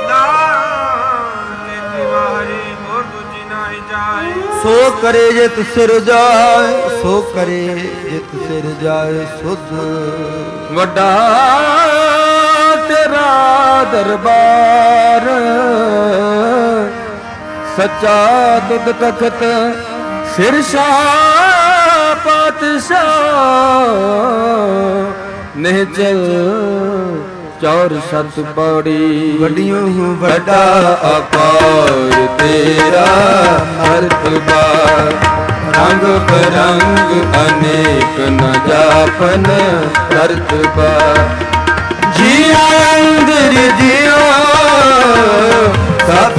ਨਾਨਕ ਕੀ ਵਾਰੀ ਹੋਰ ਦੂਜੀ ਨਾਹੀ ਜਾਏ। ਸੋ ਕਰੇ ਜਿਤ ਸਿਰ ਜਾਏ। ਸੋ ਕਰੇ ਜਿਤ ਸਿਰ ਜਾਏ ਸੁਧ। ਵੱਡਾ ਤੇਰਾ ਦਰਬਾਰ ਸੱਚਾ ਦੁੱਧ ਤਖਤ ਸਿਰ ਸ਼ਾਹ ਪਾਤਸ਼ਾਹ। ਨਿਹਚਲ ਚੌਰ ਸਤ ਪੌੜੀ। ਵੱਡਿਓ ਵੱਡਾ ਅਪਾਰ ਤੇਰਾ ਮਰਤਬਾ। ਰੰਗ ਬਰੰਗ ਅਨੇਕ ਨ ਜਾਪਨ ਕਰਤਬਾ। ਜੀ ਅੰਦਰ ਜਿਉ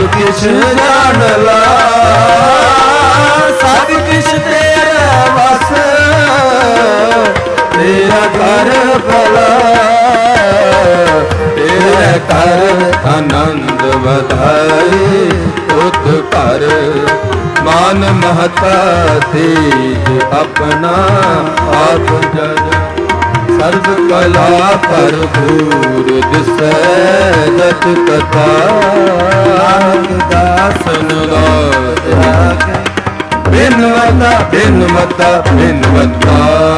ਕਿਛ ਜਾਣ ਲਾ, ਸਭ ਕਿਛ ਤੇਰਾ ਵਸ, ਤੇਰਾ ਘਰ ਭਲਾ, ਤੇਰੇ ਘਰ ਆਨੰਦ ਵਧਾਏ, ਉਤ ਘਰ ਮਾਨ ਮਹਤਾ ਤੇਜ ਆਪਣਾ ਆਪ ਜਜ, ਸਰਬ ਕਲਾ ਭਰਪੂਰ ਦਿਸੈ ਜਤ ਕਥਾ, ਨਾਨਕ ਦਾਸਨ ਗਾਏ ਬਿਨਵਤਾ ਬਿਨਵਤਾ ਬਿਨਵਤਾ।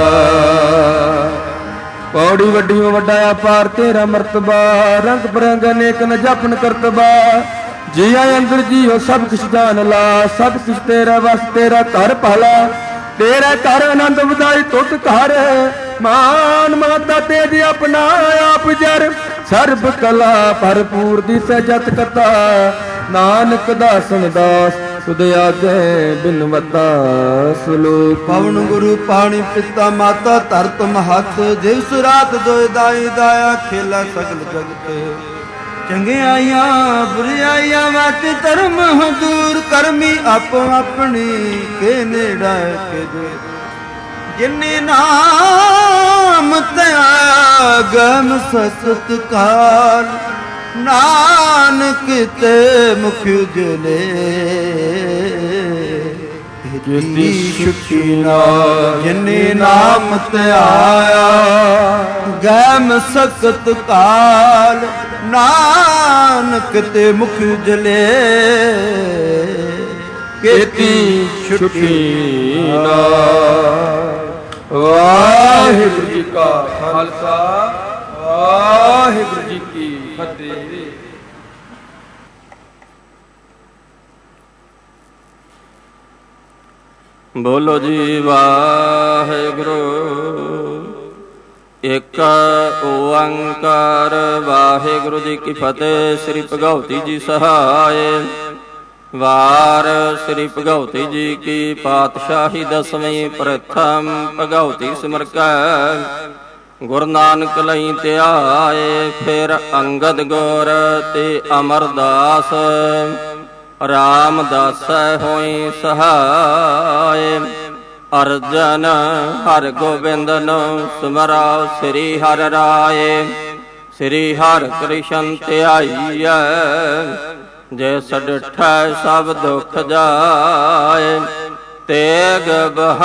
ਪੌੜੀ ਵੱਡੀਓ ਵੱਡਾ ਅਪਾਰ ਤੇਰਾ ਮਰਤਬਾ, ਰੰਗ ਬਰੰਗ ਅਨੇਕ ਨ ਜਪਨ ਕਰਤਬਾ, ਜੀ ਆਏ ਅੰਦਰ ਜੀਓ ਸਭ ਕੁਛ ਜਾਣ ਲਾ, ਸਭ ਕੁਛ ਤੇਰਾ ਵਸ, ਤੇਰਾ ਘਰ ਭਲਾ, ਤੇਰਾ ਘਰ ਆਨੰਦ ਵਧਾਈ ਤੁਤ ਘਰ, ਮਾਨ ਮਾਤਾ ਤੇਜ ਆਪਣਾ ਆਪ ਜਰ, ਸਰਬ ਕਲਾ ਭਰਪੂਰ ਦਿਸੈ ਜਤ ਕਥਾ, ਨਾਨਕ ਦਾਸਨ ਦਾਸ ਸੁਧ ਆਗੇ ਬਿਨਵਤਾ ਸਲੋਕ। ਪਵਨ ਗੁਰੂ ਪਾਣੀ ਪਿਤਾ ਮਾਤਾ ਧਰਤ ਮਹੱਤ, ਦਿਵਸ ਰਾਤ ਦੋਇ ਦਾਈ ਦਾਇਆ, ਖੇਲਾ ਸਗਲ ਜਗਤ, ਚੰਗਿਆਈਆਂ ਬੁਰਿਆਈਆਂ ਵਾਚ ਧਰਮ ਹਦੂਰ, ਕਰਮੀ ਆਪੋ ਆਪਣੀ ਕੇ ਨੇੜਾ ਕੇ ਦੇ, ਜਿਨੇ ਨਾਮ ਤੇ ਆਗਮ ਸਤਿਕਾਰ, ਨਾਨਕ ਤੇ ਮੁਖ ਉਜਲੇ, ਜਿਤੀ ਛੁਟੀ ਨਾ, ਜਿਨੇ ਨਾਮ ਤੇ ਆਇਆ ਗੈਮ ਸਖਤ ਕਾਲ, ਨਾਨਕ ਤੇ ਮੁਖ ਉਜਲੇ, ਕੀਤੀ ਛੁਟੀ ਨਾ। ਵਾਹਿਗੁਰੂ ਜੀ ਕਾ ਖਾਲਸਾ, ਵਾਹਿਗੁਰੂ ਜੀ ਕੀ ਫਤਿਹ। ਬੋਲੋ ਜੀ ਵਾਹਿਗੁਰੂ। ਇਕ ਓੰਕਾਰ ਵਾਹਿਗੁਰੂ ਜੀ ਕੀ ਫਤਿਹ। ਸ੍ਰੀ ਭਗਉਤੀ ਜੀ ਸਹਾਏ। ਵਾਰ ਸ੍ਰੀ ਭਗਉਤੀ ਜੀ ਕੀ ਪਾਤਸ਼ਾਹੀ ਦਸਵੀਂ ਪ੍ਰਥਮ ਭਗਉਤੀ ਸਿਮਰ ਕੈ ਗੁਰੂ ਨਾਨਕ ਲਈ ਧਿਆਏ। ਫਿਰ ਅੰਗਦ ਗੁਰ ਤੇ ਅਮਰਦਾਸ ਰਾਮਦਾਸੈ ਹੋਈ ਸਹਾਏ। ਅਰਜਨ ਹਰਿ ਗੋਬਿੰਦਨ ਸਿਮਰਾ ਸ੍ਰੀ ਹਰਿ ਰਾਏ। ਸ੍ਰੀ ਹਰਿ ਕ੍ਰਿਸ਼ਨ ਧਿਆਈਐ ਜੇ ਸਡਠੈ ਸਭ ਦੁਖ ਜਾਏ। ਤੇਗ ਬਹਾ